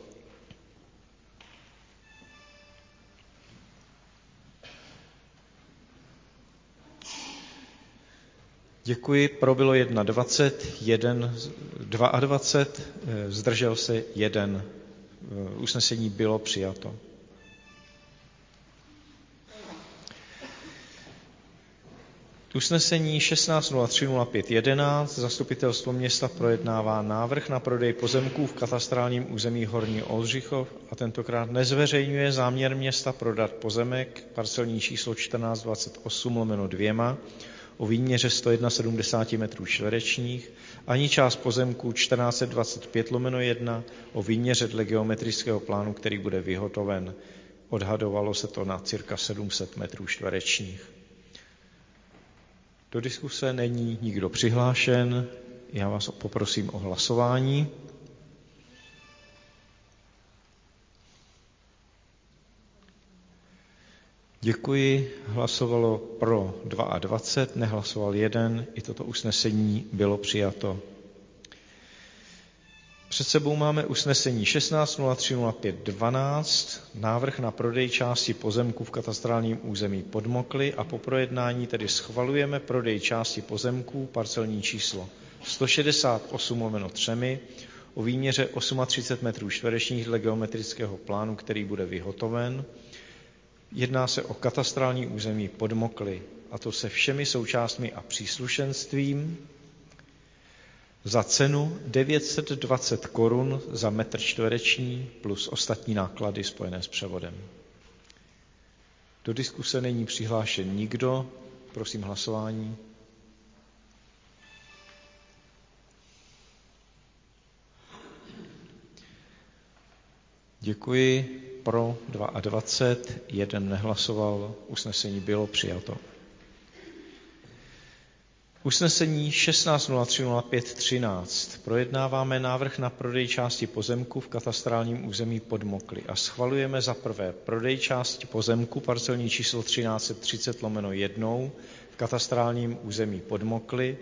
Děkuji, pro bylo 21, 22, zdržel se 1. Usnesení bylo přijato. Usnesení 16.03.05.11 Zastupitelstvo města projednává návrh na prodej pozemků v katastrálním území Horní Oldřichov a tentokrát nezveřejňuje záměr města prodat pozemek parcelní číslo 1428/2 o výměře 171 metrů čtverečních, ani část pozemku 1425/1 o výměře dle geometrického plánu, který bude vyhotoven. Odhadovalo se to na cirka 700 metrů čtverečních. Do diskuse není nikdo přihlášen. Já vás poprosím o hlasování. Děkuji. Hlasovalo pro 22, nehlasoval 1. I toto usnesení bylo přijato. Před sebou máme usnesení 16.03.05.12, návrh na prodej části pozemku v katastrálním území Podmokly a po projednání tedy schvalujeme prodej části pozemků parcelní číslo 168/3 o výměře 38 metrů čtverečních dle geometrického plánu, který bude vyhotoven. Jedná se o katastrální území Podmokly, a to se všemi součástmi a příslušenstvím za cenu 920 korun za metr čtvereční plus ostatní náklady spojené s převodem. Do diskuse není přihlášen nikdo. Prosím hlasování. Děkuji. Pro 22, 1 nehlasoval. Usnesení bylo přijato. Usnesení 16.03.05.13. Projednáváme návrh na prodej části pozemku v katastrálním území Podmokly a schvalujeme za prvé prodej části pozemku parcelní číslo 1330/1 v katastrálním území Podmokly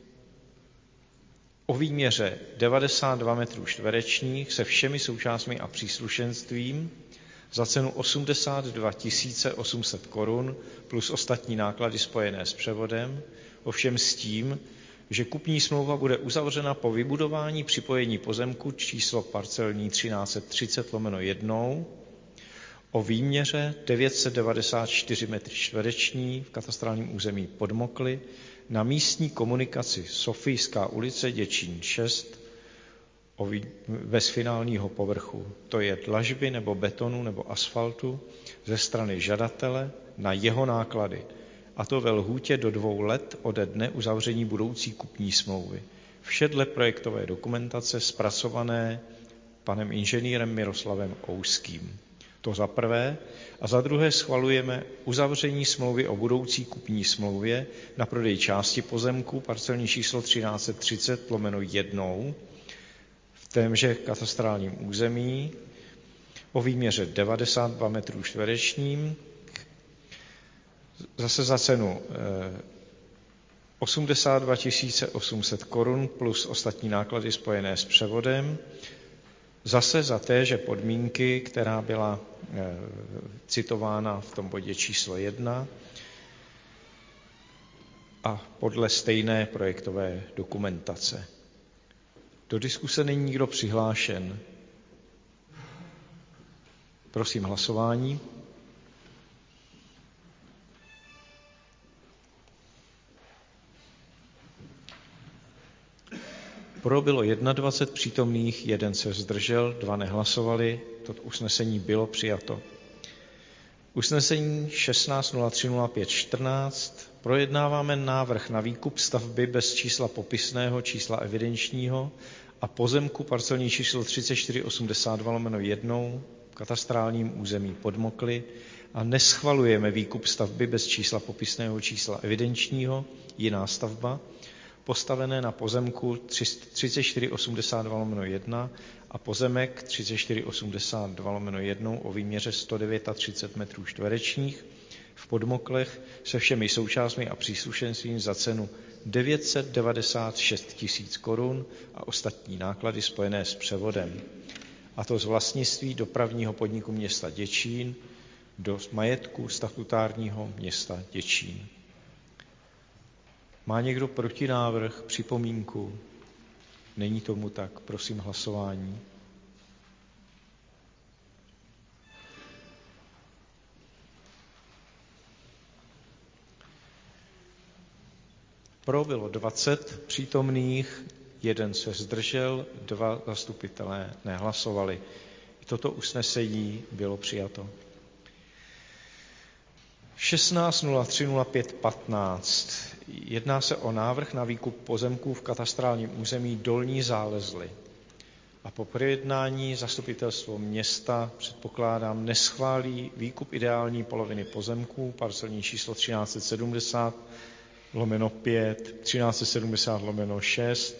o výměře 92 metrů čtverečních se všemi součástmi a příslušenstvím za cenu 82 800 korun plus ostatní náklady spojené s převodem, ovšem s tím, že kupní smlouva bude uzavřena po vybudování připojení pozemku číslo parcelní 1330/1 o výměře 994 metry čtvereční v katastrálním území Podmokly na místní komunikaci Sofijská ulice Děčín 6 bez finálního povrchu, to je dlažby nebo betonu nebo asfaltu ze strany žadatele na jeho náklady, a to ve lhůtě do 2 let ode dne uzavření budoucí kupní smlouvy. Vše dle projektové dokumentace zpracované panem inženýrem Miroslavem Ouským. To za prvé. A za druhé schvalujeme uzavření smlouvy o budoucí kupní smlouvě na prodej části pozemku parcelní číslo 1330/1 v témže katastrálním území o výměře 92 metrů čtverečním, zase za cenu 82 800 korun plus ostatní náklady spojené s převodem, zase za téže podmínky, která byla citována v tom bodě číslo 1 a podle stejné projektové dokumentace. Do diskuse není nikdo přihlášen. Prosím hlasování. Pro bylo 21 přítomných, 1 se zdržel, 2 nehlasovali. Toto usnesení bylo přijato. Usnesení 16.03.05.14. Projednáváme návrh na výkup stavby bez čísla popisného, čísla evidenčního a pozemku parcelní číslo 3482/1 v katastrálním území Podmokly a neschvalujeme výkup stavby bez čísla popisného, čísla evidenčního, jiná stavba, postavené na pozemku 3482/1 a pozemek 3482/1 o výměře 139 metrů čtverečních v Podmoklech se všemi součástmi a příslušenstvím za cenu 996 000 korun a ostatní náklady spojené s převodem. A to z vlastnictví dopravního podniku města Děčín do majetku statutárního města Děčín. Má někdo protinávrh, připomínku? Není tomu tak. Prosím hlasování. Pro bylo 20 přítomných, 1 se zdržel, 2 zastupitelé nehlasovali. Toto usnesení bylo přijato. 16.03.05.15. Jedná se o návrh na výkup pozemků v katastrálním území Dolní Zálezly. A po projednání zastupitelstvo města, předpokládám, neschválí výkup ideální poloviny pozemků, parcelní číslo 1370/5, 1370/6,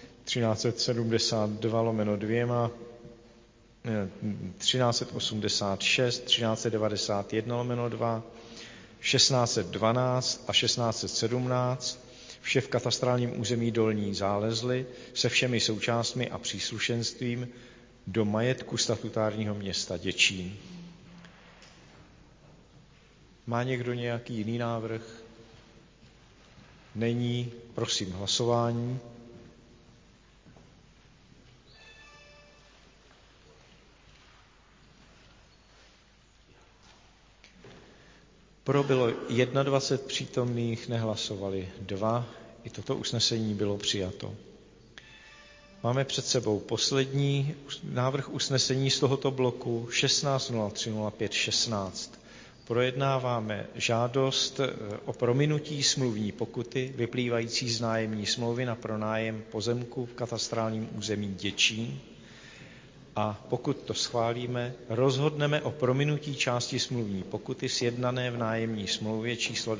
1372/2, 1386, 1391/2, 1612 a 1617, vše v katastrálním území Dolní Zálezly se všemi součástmi a příslušenstvím do majetku statutárního města Děčín. Má někdo nějaký jiný návrh? Není. Prosím hlasování. Pro bylo 21 přítomných, nehlasovali 2. I toto usnesení bylo přijato. Máme před sebou poslední návrh usnesení z tohoto bloku 16.03.05.16. Projednáváme žádost o prominutí smluvní pokuty vyplývající z nájemní smlouvy na pronájem pozemku v katastrálním území Děčín. A pokud to schválíme, rozhodneme o prominutí části smluvní pokuty sjednané v nájemní smlouvě číslo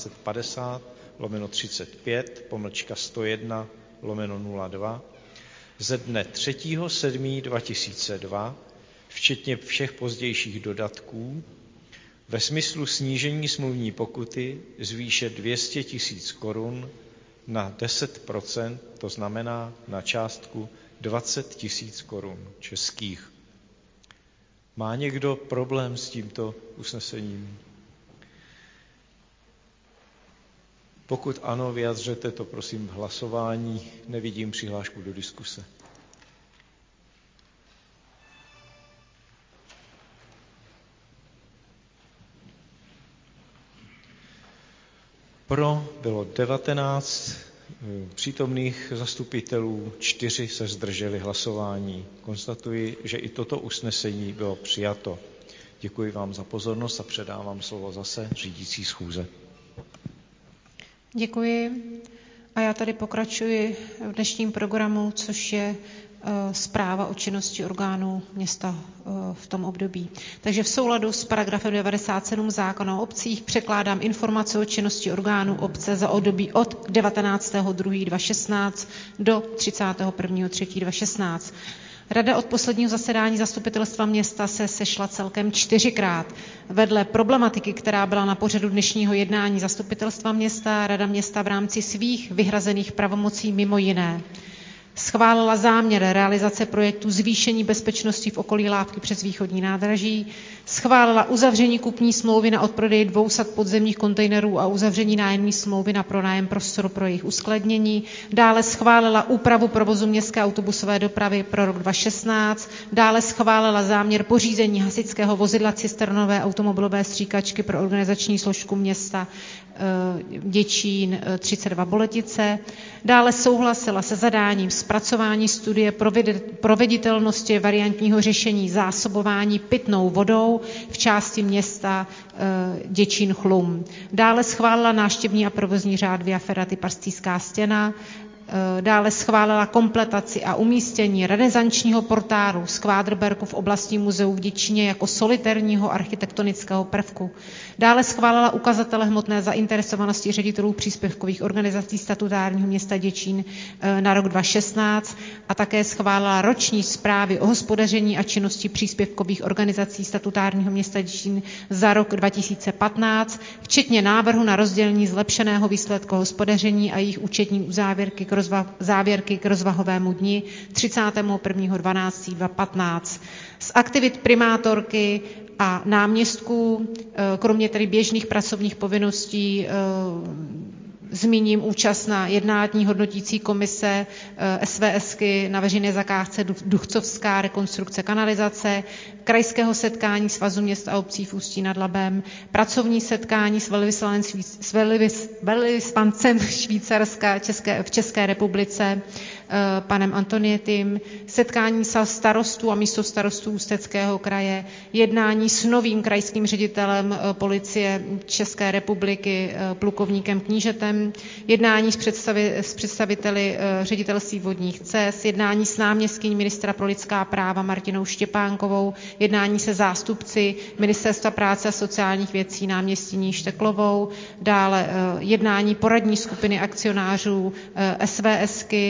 1250/35-101/02 ze dne 3.7.2002, včetně všech pozdějších dodatků, ve smyslu snížení smluvní pokuty z výše 200 000 korun na 10%, to znamená na částku 20 000 korun českých. Má někdo problém s tímto usnesením? Pokud ano, vyjadřete to prosím v hlasování. Nevidím přihlášku do diskuse. Pro bylo 19 přítomných zastupitelů, 4 se zdrželi hlasování. Konstatuji, že i toto usnesení bylo přijato. Děkuji vám za pozornost a předávám slovo zase řídící schůze. Děkuji. A já tady pokračuji v dnešním programu, což je zpráva o činnosti orgánů města v tom období. Takže v souladu s paragrafem 97 zákona o obcích překládám informace o činnosti orgánů obce za období od 19.2.2016 do 31.3.2016. Rada od posledního zasedání zastupitelstva města se sešla celkem 4krát. Vedle problematiky, která byla na pořadu dnešního jednání zastupitelstva města, Rada města v rámci svých vyhrazených pravomocí mimo jiné schválila záměr realizace projektu zvýšení bezpečnosti v okolí Lávky přes východní nádraží, schválila uzavření kupní smlouvy na odprodej 200 podzemních kontejnerů a uzavření nájemní smlouvy na pronájem prostoru pro jejich uskladnění, dále schválila úpravu provozu městské autobusové dopravy pro rok 2016, dále schválila záměr pořízení hasičského vozidla cisternové automobilové stříkačky pro organizační složku města Děčín 32 Boletice, dále souhlasila se zadáním zpracování studie proveditelnosti variantního řešení zásobování pitnou vodou v části města Děčín Chlum. Dále schválila návštěvní a provozní řád Via Ferrati Pastýská stěna, dále schválila kompletaci a umístění renesančního portálu z Kvádrberku v oblasti muzeu v Děčíně jako solitérního architektonického prvku. Dále schválila ukazatele hmotné zainteresovanosti ředitelů příspěvkových organizací statutárního města Děčín na rok 2016 a také schválila roční zprávy o hospodaření a činnosti příspěvkových organizací statutárního města Děčín za rok 2015, včetně návrhu na rozdělení zlepšeného výsledku hospodaření a jejich účetní závěrky k rozvahovému dni 31.12.2015. Z aktivit primátorky a náměstků, kromě tedy běžných pracovních povinností, zmíním účast na jednání hodnotící komise SVSky na veřejné zakázce Duchcovská rekonstrukce kanalizace, krajského setkání Svazu měst a obcí v Ústí nad Labem, pracovní setkání s velvyslancem Švýcarska v České republice panem Antonietim, setkání starostů a místostarostů Ústeckého kraje, jednání s novým krajským ředitelem policie České republiky plukovníkem Knížetem, jednání s představiteli ředitelství vodních cest, jednání s náměstkyní ministra pro lidská práva Martinou Štěpánkovou, jednání se zástupci Ministerstva práce a sociálních věcí náměstkyní Šteklovou, dále jednání poradní skupiny akcionářů SVSky,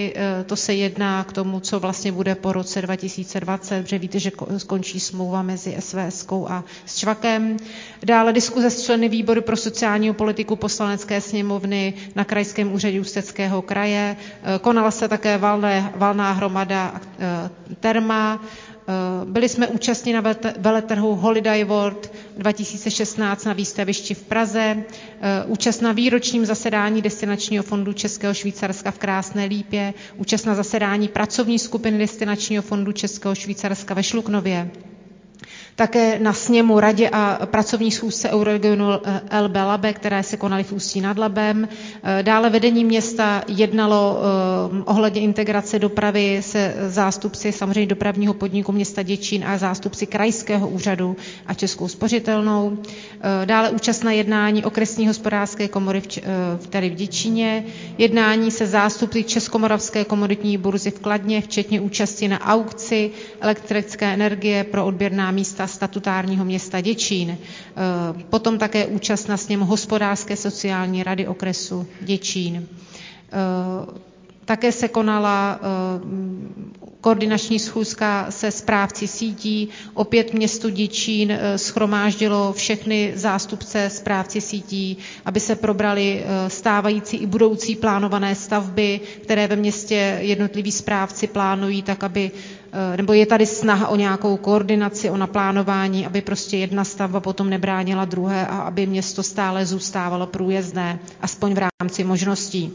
to se jedná k tomu, co vlastně bude po roce 2020, protože víte, že skončí smlouva mezi SVS-kou a s ČVAKem. Dále diskuze s členy výboru pro sociální politiku Poslanecké sněmovny na Krajském úřadě Ústeckého kraje. Konala se také valná hromada Terma. Byli jsme účastní na veletrhu Holiday World 2016 na výstavišti v Praze, účast na výročním zasedání Destinačního fondu Českého Švýcarska v Krásné Lípě, účast na zasedání pracovní skupiny Destinačního fondu Českého Švýcarska ve Šluknově. Také na sněmu, radě a pracovní schůzce Euroregionu LB Labe, které se konaly v Ústí nad Labem. Dále vedení města jednalo ohledně integrace dopravy se zástupci samozřejmě dopravního podniku města Děčín a zástupci krajského úřadu a Českou spořitelnou. Dále účast na jednání okresní hospodářské komory v Děčíně, jednání se zástupci Českomoravské komoditní burzy v Kladně, včetně účasti na aukci elektrické energie pro odběrná místa statutárního města Děčín. Potom také účast na sněmu hospodářské sociální rady okresu Děčín. Také se konala koordinační schůzka se správci sítí. Opět město Děčín shromáždilo všechny zástupce správci sítí, aby se probrali stávající i budoucí plánované stavby, které ve městě jednotliví správci plánují, tak aby nebo je tady snaha o nějakou koordinaci, o naplánování, aby prostě jedna stavba potom nebránila druhé a aby město stále zůstávalo průjezdné, aspoň v rámci možností.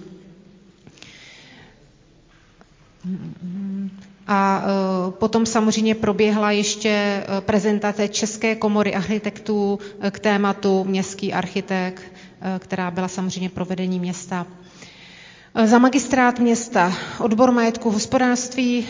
A potom samozřejmě proběhla ještě prezentace České komory architektů k tématu Městský architekt, která byla samozřejmě provedení města. Za magistrát města odbor majetku hospodářství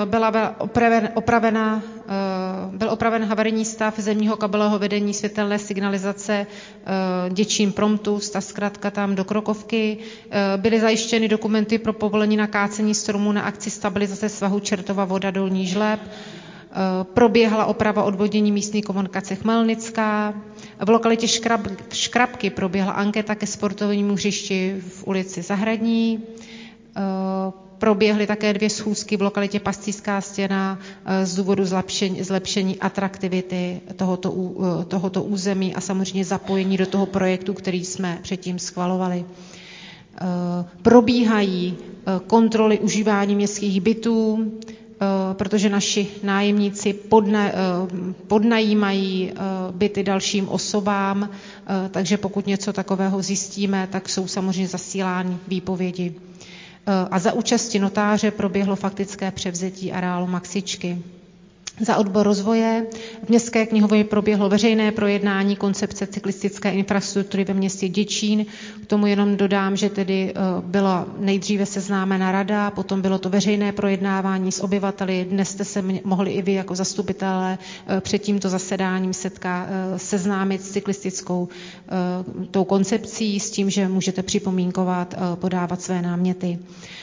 byl opraven havarijní stav zemního kabelového vedení světelné signalizace Děčín Promptus, ta zkratka tam do Krokovky. Byly zajištěny dokumenty pro povolení na kácení stromů na akci stabilizace svahu Čertova voda Dolní Žleb. Proběhla oprava odvodnění místní komunikace Chmelnická. V lokalitě Škrabky proběhla anketa ke sportovnímu hřišti v ulici Zahradní. Proběhly také 2 schůzky v lokalitě Pastýřská stěna z důvodu zlepšení atraktivity tohoto území a samozřejmě zapojení do toho projektu, který jsme předtím schvalovali. Probíhají kontroly užívání městských bytů, protože naši nájemníci podnajímají byty dalším osobám, takže pokud něco takového zjistíme, tak jsou samozřejmě zasílány výpovědi. A za účasti notáře proběhlo faktické převzetí areálu Maxičky. Za odbor rozvoje v Městské knihovně proběhlo veřejné projednání koncepce cyklistické infrastruktury ve městě Děčín. K tomu jenom dodám, že tedy byla nejdříve seznámena rada, potom bylo to veřejné projednávání s obyvateli. Dnes jste se mohli i vy jako zastupitelé před tímto zasedáním seznámit s cyklistickou tou koncepcí s tím, že můžete připomínkovat, podávat své náměty.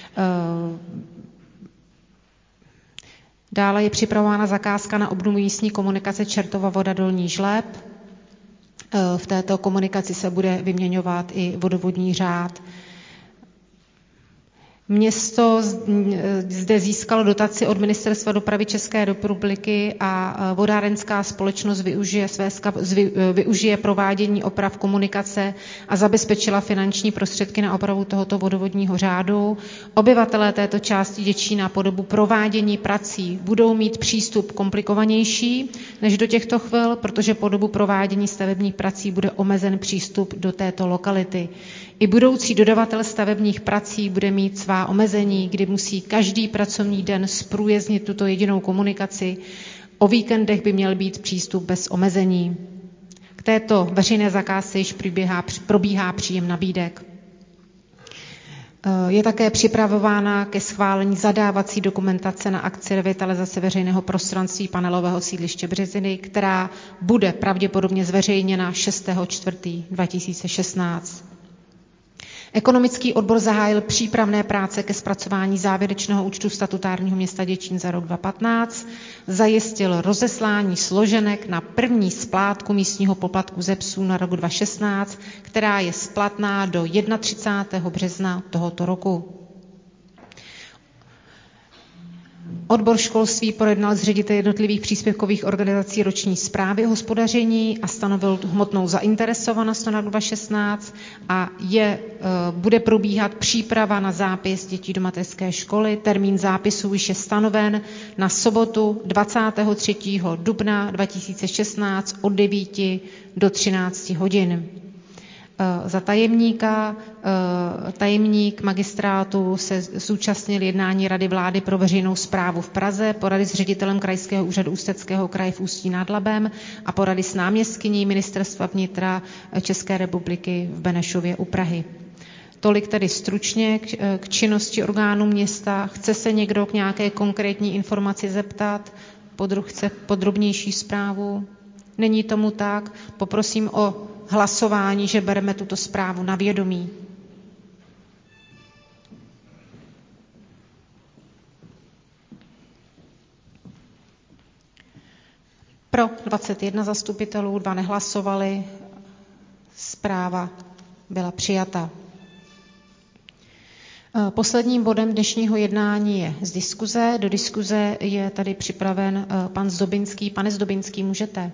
Dále je připravována zakázka na obnovu místní komunikace Čertova voda Dolní Žleb. V této komunikaci se bude vyměňovat i vodovodní řád. Město zde získalo dotaci od Ministerstva dopravy České republiky a vodárenská společnost využije provádění oprav komunikace a zabezpečila finanční prostředky na opravu tohoto vodovodního řádu. Obyvatelé této části Děčína po dobu provádění prací budou mít přístup komplikovanější než do těchto chvil, protože po dobu provádění stavebních prací bude omezen přístup do této lokality. I budoucí dodavatel stavebních prací bude mít svá omezení, kdy musí každý pracovní den zprůjezdnit tuto jedinou komunikaci. O víkendech by měl být přístup bez omezení. K této veřejné zakázce již probíhá příjem nabídek. Je také připravována ke schválení zadávací dokumentace na akci revitalizace veřejného prostranství panelového sídliště Březiny, která bude pravděpodobně zveřejněna 6.4.2016. Ekonomický odbor zahájil přípravné práce ke zpracování závěrečného účtu statutárního města Děčín za rok 2015, zajistil rozeslání složenek na první splátku místního poplatku ze psů na rok 2016, která je splatná do 31. března tohoto roku. Odbor školství projednal s řediteli jednotlivých příspěvkových organizací roční zprávy o hospodaření a stanovil hmotnou zainteresovanost na rok 2016 a bude probíhat příprava na zápis dětí do mateřské školy. Termín zápisu již je stanoven na sobotu 23. dubna 2016 od 9 do 13 hodin. Za tajemník magistrátu se zúčastnil jednání Rady vlády pro veřejnou správu v Praze, porady s ředitelem Krajského úřadu Ústeckého kraje v Ústí nad Labem a porady s náměstkyní Ministerstva vnitra České republiky v Benešově u Prahy. Tolik tedy stručně k činnosti orgánů města. Chce se někdo k nějaké konkrétní informaci zeptat? Chce podrobnější zprávu? Není tomu tak? Poprosím o hlasování, že bereme tuto zprávu na vědomí. Pro 21 zastupitelů, 2 nehlasovali, zpráva byla přijata. Posledním bodem dnešního jednání je z diskuze. Do diskuze je tady připraven pan Zdobinský. Pane Zdobinský, můžete.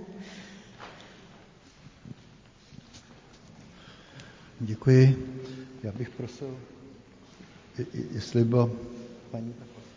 Děkuji. Já bych prosil, jestli byla paní...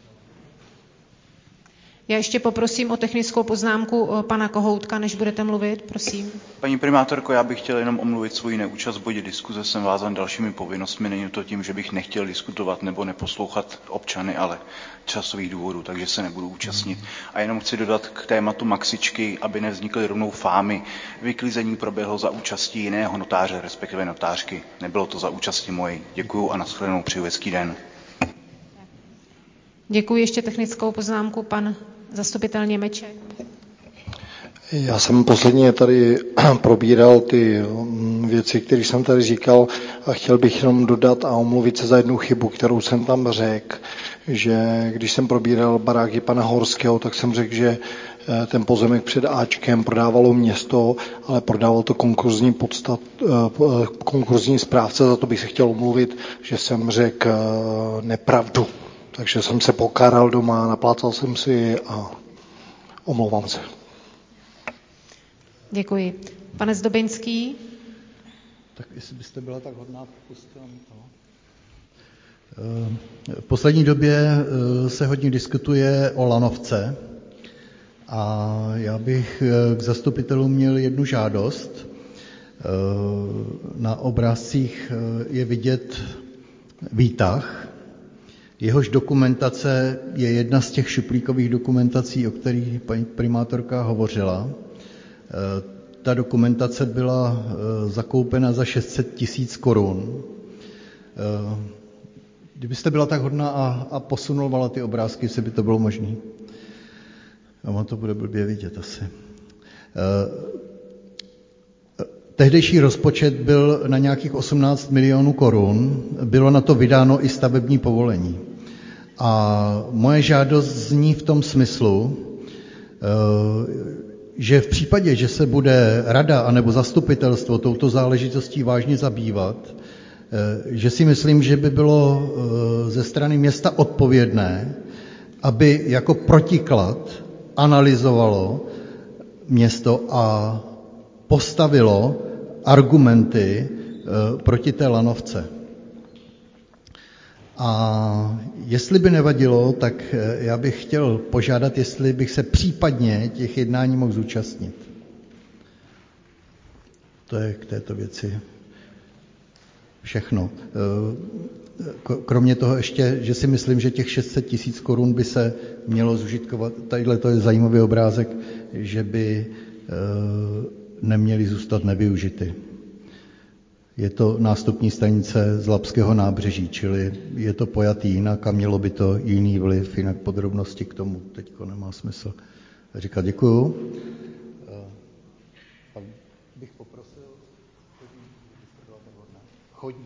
Já ještě poprosím o technickou poznámku pana Kohoutka, než budete mluvit, prosím. Paní primátorko, já bych chtěl jenom omluvit svoji neúčast v bodě diskuze, jsem vázan dalšími povinnostmi, není to tím, že bych nechtěl diskutovat nebo neposlouchat občany, ale časových důvodů, takže se nebudu účastnit. A jenom chci dodat k tématu Maxičky, aby nevznikly rovnou fámy. Vyklizení proběhlo za účastí jiného notáře, respektive notářky. Nebylo to za účasti mojej. Děkuju a nashledanou, přeju hezký den. Děkuji. Ještě technickou poznámku pan zastupitel Němeček. Já jsem posledně tady probíral ty věci, které jsem tady říkal a chtěl bych jenom dodat a omluvit se za jednu chybu, kterou jsem tam řekl, že když jsem probíral baráky pana Horského, tak jsem řekl, že ten pozemek před Ačkem prodávalo město, ale prodával to konkurzní správce, za to bych se chtěl omluvit, že jsem řekl nepravdu. Takže jsem se pokáral doma, naplácal jsem si a omlouvám se. Děkuji. Pane Zdobinský? Tak jestli byste byla tak hodná, pustila mi to. V poslední době se hodně diskutuje o lanovce a já bych k zastupitelům měl jednu žádost. Na obrázcích je vidět výtah. Jehož dokumentace je jedna z těch šuplíkových dokumentací, o kterých paní primátorka hovořila. Ta dokumentace byla zakoupena za 600 000 korun. Kdybyste byla tak hodná a posunovala ty obrázky, jestli by to bylo možné. Ono to bude blbě vidět asi. Tehdejší rozpočet byl na nějakých 18 milionů korun, bylo na to vydáno i stavební povolení. A moje žádost zní v tom smyslu, že v případě, že se bude rada anebo zastupitelstvo touto záležitostí vážně zabývat, že si myslím, že by bylo ze strany města odpovědné, aby jako protiklad analyzovalo město a postavilo argumenty proti té lanovce. A jestli by nevadilo, tak já bych chtěl požádat, jestli bych se případně těch jednání mohl zúčastnit. To je k této věci všechno. Kromě toho ještě, že si myslím, že těch 600 000 korun by se mělo zužitkovat, tadyhle to je zajímavý obrázek, že by neměly zůstat nevyužity. Je to nástupní stanice z Labského nábřeží, čili je to pojatý jinak a mělo by to jiný vliv, jinak podrobnosti k tomu teďko nemá smysl říkat. Děkuju. Pak bych poprosil, chodí.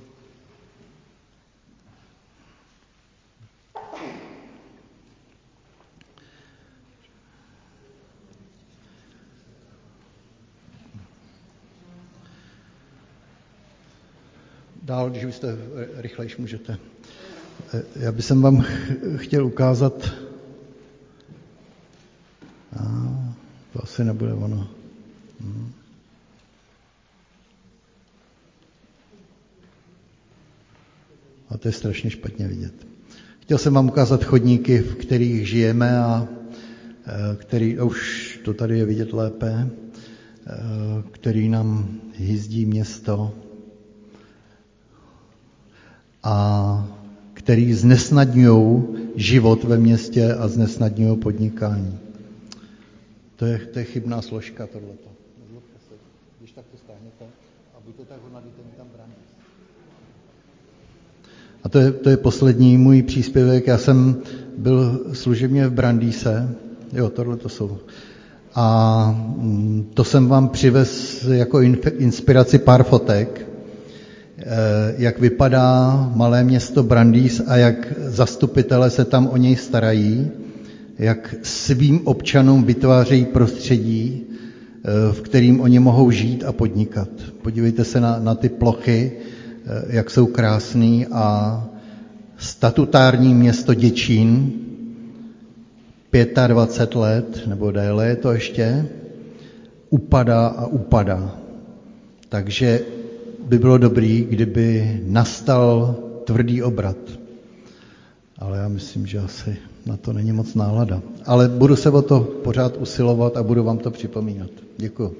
Dál, když byste rychlejš můžete. Já bych vám chtěl ukázat asi nebude ono. A to je strašně špatně vidět. Chtěl jsem vám ukázat chodníky, v kterých žijeme a už to tady je vidět lépe, který nám hyzdí město a který znesnadňují život ve městě a znesnadňují podnikání. To je chybná složka tohleto. Když tak to stáhněte a buďte tak hodnadíte mi tam bránit. A to je poslední můj příspěvek. Já jsem byl služebně v Brandýse. Jo, tohle to jsou. A to jsem vám přivez jako inspiraci pár fotek, jak vypadá malé město Brandýs a jak zastupitelé se tam o něj starají, jak svým občanům vytvářejí prostředí, v kterým oni mohou žít a podnikat. Podívejte se na ty plochy, jak jsou krásný a statutární město Děčín, 25 let, nebo déle je to ještě, upadá a upadá. Takže by bylo dobrý, kdyby nastal tvrdý obrat. Ale já myslím, že asi na to není moc nálada. Ale budu se o to pořád usilovat a budu vám to připomínat. Děkuji.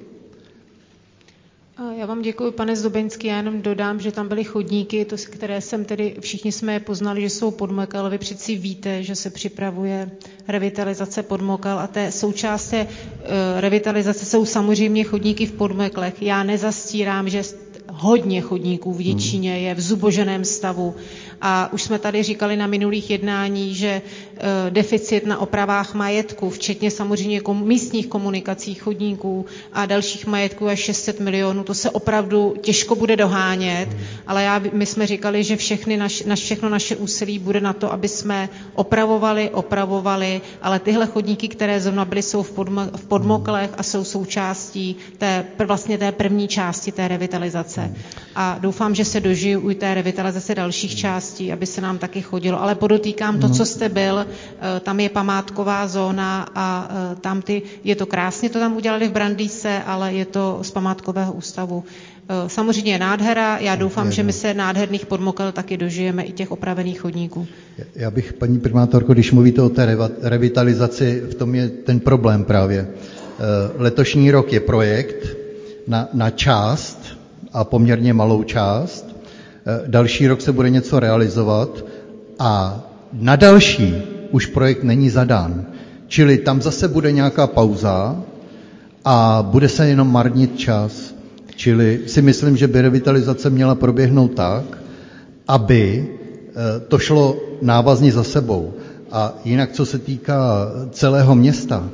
Já vám děkuji, pane Zdobinský. Já jenom dodám, že tam byly chodníky, které jsem tedy, všichni jsme je poznali, že jsou Podmokel, ale vy přeci víte, že se připravuje revitalizace Podmokel a té součást revitalizace jsou samozřejmě chodníky v Podmoklech. Já nezastírám, že hodně chodníků v Děčíně je v zuboženém stavu. A už jsme tady říkali na minulých jednání, že deficit na opravách majetku, včetně samozřejmě místních komunikací, chodníků a dalších majetků až 600 milionů, to se opravdu těžko bude dohánět, ale my jsme říkali, že všechno naše úsilí bude na to, aby jsme opravovali, ale tyhle chodníky, které zrovna byly, jsou v Podmoklech a jsou součástí té první části té revitalizace. A doufám, že se dožiju u té revitalizace dalších částí, aby se nám taky chodilo. Ale podotýkám to, co jste byl, tam je památková zóna a je to krásně, to tam udělali v Brandýse, ale je to z památkového ústavu. Samozřejmě je nádhera, já doufám, že my se nádherných Podmokel taky dožijeme i těch opravených chodníků. Já bych, paní primátorko, když mluvíte o té revitalizaci, v tom je ten problém právě. Letošní rok je projekt na část a poměrně malou část. Další rok se bude něco realizovat a na další už projekt není zadán. Čili tam zase bude nějaká pauza a bude se jenom marnit čas. Čili si myslím, že by revitalizace měla proběhnout tak, aby to šlo návazně za sebou. A jinak, co se týká celého města,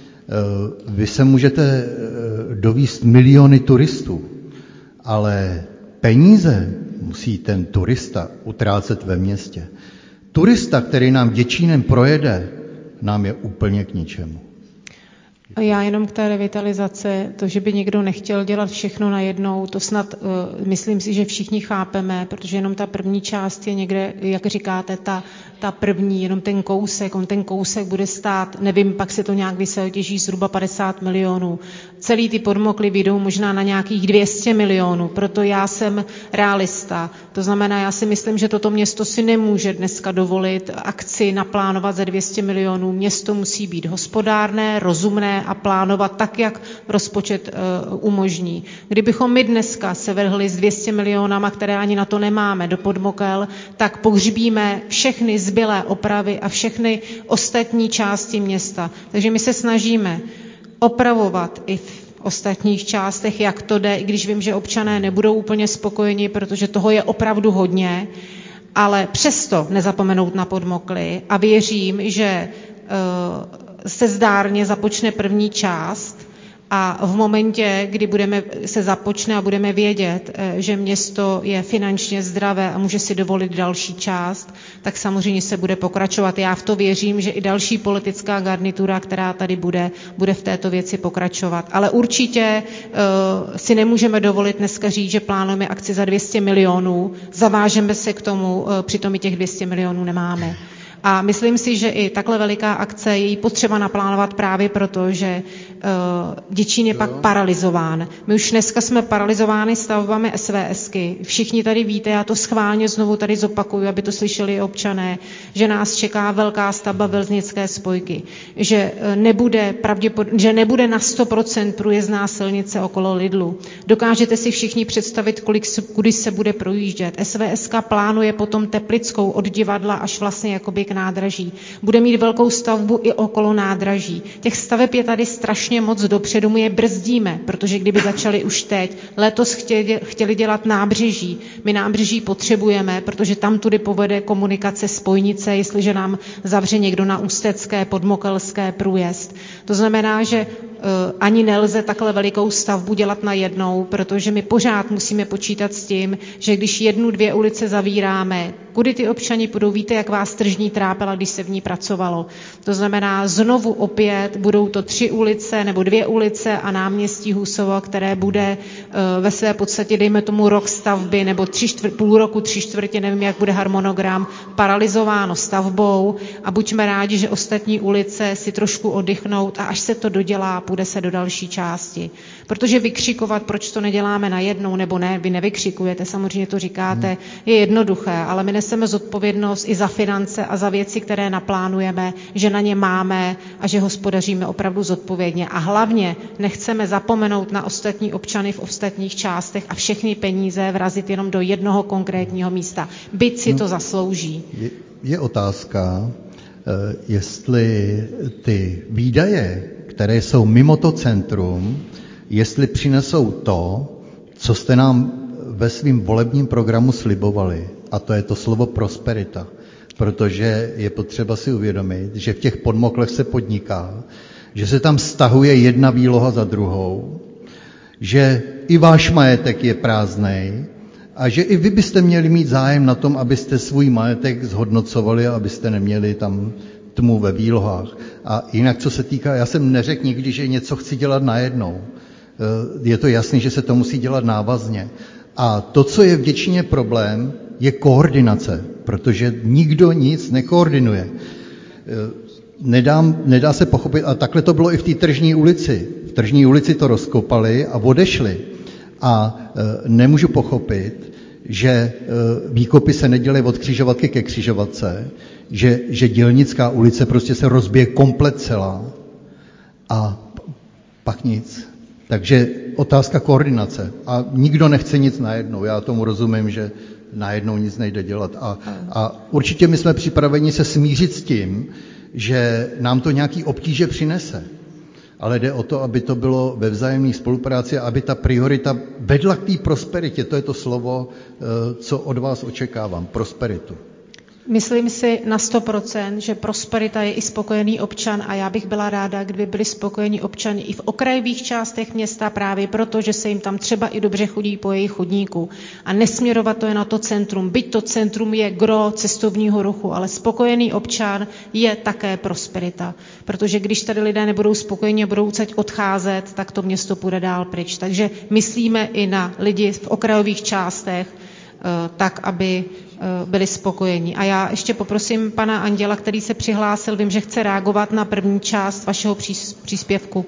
vy se můžete dovízt miliony turistů, ale peníze musí ten turista utrácet ve městě. Turista, který nám Děčínem projede, nám je úplně k ničemu. Já jenom k té revitalizaci, to, že by někdo nechtěl dělat všechno najednou, to snad myslím si, že všichni chápeme, protože jenom ta první část je někde, jak říkáte, ta první, jenom ten kousek bude stát, nevím, pak se to nějak vysoutěží zhruba 50 milionů. Celý ty Podmokly vyjdou možná na nějakých 200 milionů, proto já jsem realista. To znamená, já si myslím, že toto město si nemůže dneska dovolit akci naplánovat za 200 milionů. Město musí být hospodárné, rozumné a plánovat tak, jak rozpočet umožní. Kdybychom my dneska se vrhli s 200 milionama, které ani na to nemáme, do Podmokel, tak pohřbíme všechny zbylé opravy a všechny ostatní části města. Takže my se snažíme opravovat i v ostatních částech, jak to jde, i když vím, že občané nebudou úplně spokojeni, protože toho je opravdu hodně, ale přesto nezapomenout na Podmokly a věřím, že se zdárně započne první část a v momentě, kdy se započne a budeme vědět, že město je finančně zdravé a může si dovolit další část, tak samozřejmě se bude pokračovat. Já v to věřím, že i další politická garnitura, která tady bude v této věci pokračovat. Ale určitě si nemůžeme dovolit dneska říct, že plánujeme akci za 200 milionů, zavážeme se k tomu, přitom i těch 200 milionů nemáme. A myslím si, že i takhle veliká akce je potřeba naplánovat právě proto, že Děčín je pak paralyzován. My už dneska jsme paralyzováni stavbami SVSky. Všichni tady víte, já to schválně znovu tady zopakuju, aby to slyšeli i občané, že nás čeká velká stavba Velznické spojky, že nebude na 100% průjezdná silnice okolo Lidlu. Dokážete si všichni představit, kudy se bude projíždět. SVSka plánuje potom Teplickou od divadla až vlastně jakoby k nádraží. Bude mít velkou stavbu i okolo nádraží. Těch staveb je tady strašně moc dopředu, my je brzdíme, protože kdyby začali už teď, letos chtěli dělat nábřeží. My nábřeží potřebujeme, protože tam tudy povede komunikace spojnice, jestliže nám zavře někdo na Ústecké, Podmokelské průjezd. To znamená, že ani nelze takhle velikou stavbu dělat najednou, protože my pořád musíme počítat s tím, že když 1-2 ulice zavíráme, kudy ty občani půjdou, víte, jak vás Tržní trápila, když se v ní pracovalo. To znamená, znovu opět budou to 3 ulice nebo 2 ulice a náměstí Husova, které bude ve své podstatě, dejme tomu rok stavby nebo půl roku, 3/4, nevím, jak bude harmonogram, paralyzováno stavbou a buďme rádi, že ostatní ulice si trošku oddychnout a až se to dodělá, půjde se do další části. Protože vykřikovat, proč to neděláme najednou, nebo ne, vy nevykřikujete, samozřejmě to říkáte, je jednoduché, ale my neseme zodpovědnost i za finance a za věci, které naplánujeme, že na ně máme a že hospodaříme opravdu zodpovědně. A hlavně nechceme zapomenout na ostatní občany v ostatních částech a všechny peníze vrazit jenom do jednoho konkrétního místa. Byť si to zaslouží. Je otázka, jestli ty výdaje, které jsou mimo to centrum, jestli přinesou to, co jste nám ve svém volebním programu slibovali. A to je to slovo prosperita. Protože je potřeba si uvědomit, že v těch Podmoklech se podniká, že se tam stahuje jedna výloha za druhou, že i váš majetek je prázdnej a že i vy byste měli mít zájem na tom, abyste svůj majetek zhodnocovali a abyste neměli tam tmu ve výlohách. A jinak, co se týká, já jsem neřekl nikdy, že něco chci dělat najednou. Je to jasný, že se to musí dělat návazně. A to, co je v Děčíně problém, je koordinace, protože nikdo nic nekoordinuje. Nedá se pochopit, a takhle to bylo i v té Tržní ulici. V Tržní ulici to rozkopali a odešli. A nemůžu pochopit, že výkopy se nedělají od křižovatky ke křižovatce, že Dělnická ulice prostě se rozbije komplet celá a pak nic. Takže otázka koordinace. A nikdo nechce nic najednou. Já tomu rozumím, že najednou nic nejde dělat. A určitě my jsme připraveni se smířit s tím, že nám to nějaký obtíže přinese. Ale jde o to, aby to bylo ve vzájemné spolupráci a aby ta priorita vedla k té prosperitě. To je to slovo, co od vás očekávám. Prosperitu. Myslím si na 100%, že prosperita je i spokojený občan a já bych byla ráda, kdyby byli spokojení občani i v okrajových částech města právě proto, že se jim tam třeba i dobře chodí po jejich chodníku. A nesměrovat to je na to centrum. Byť to centrum je gro cestovního ruchu, ale spokojený občan je také prosperita. Protože když tady lidé nebudou spokojení a budou chcet odcházet, tak to město půjde dál pryč. Takže myslíme i na lidi v okrajových částech, tak, aby byli spokojení. A já ještě poprosím pana Anděla, který se přihlásil, vím, že chce reagovat na první část vašeho příspěvku.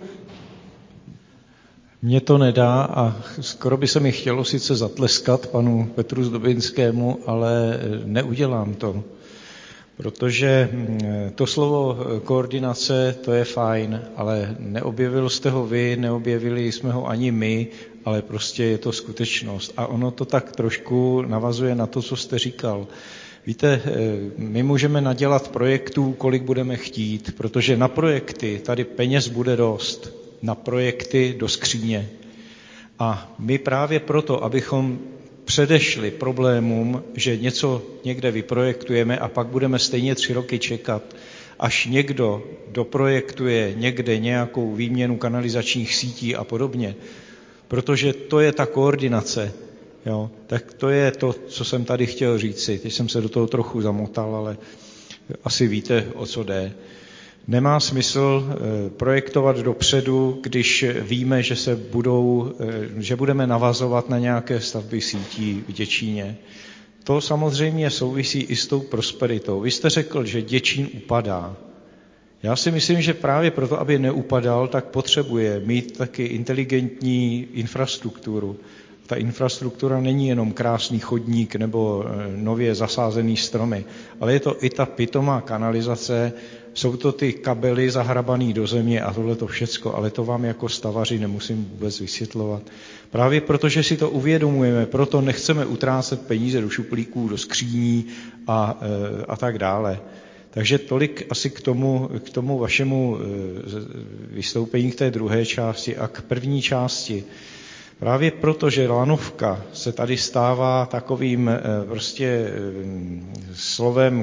Mně to nedá a skoro by se mi chtělo sice zatleskat panu Petru Zdobinskému, ale neudělám to. Protože to slovo koordinace, to je fajn, ale neobjevil jste ho vy, neobjevili jsme ho ani my, ale prostě je to skutečnost. A ono to tak trošku navazuje na to, co jste říkal. Víte, my můžeme nadělat projektů, kolik budeme chtít, protože na projekty tady peněz bude dost, na projekty do skříně. A my právě proto, abychom předešli problémům, že něco někde vyprojektujeme a pak budeme stejně 3 roky čekat, až někdo doprojektuje někde nějakou výměnu kanalizačních sítí a podobně, protože to je ta koordinace, jo, tak to je to, co jsem tady chtěl říci. Teď jsem se do toho trochu zamotal, ale asi víte, o co jde. Nemá smysl projektovat dopředu, když víme, že budeme navazovat na nějaké stavby sítí v Děčíně. to samozřejmě souvisí i s tou prosperitou. Vy jste řekl, že Děčín upadá. Já si myslím, že právě proto, aby neupadal, tak potřebuje mít taky inteligentní infrastrukturu. Ta infrastruktura není jenom krásný chodník nebo nově zasázený stromy, ale je to i ta pitomá kanalizace, jsou to ty kabely zahrabaný do země a tohle to všecko, ale to vám jako stavaři nemusím vůbec vysvětlovat. Právě protože si to uvědomujeme, proto nechceme utrácet peníze do šuplíků, do skříní a tak dále. Takže tolik asi k tomu vašemu vystoupení, k té druhé části a k první části. Právě proto, že lanovka se tady stává takovým prostě slovem,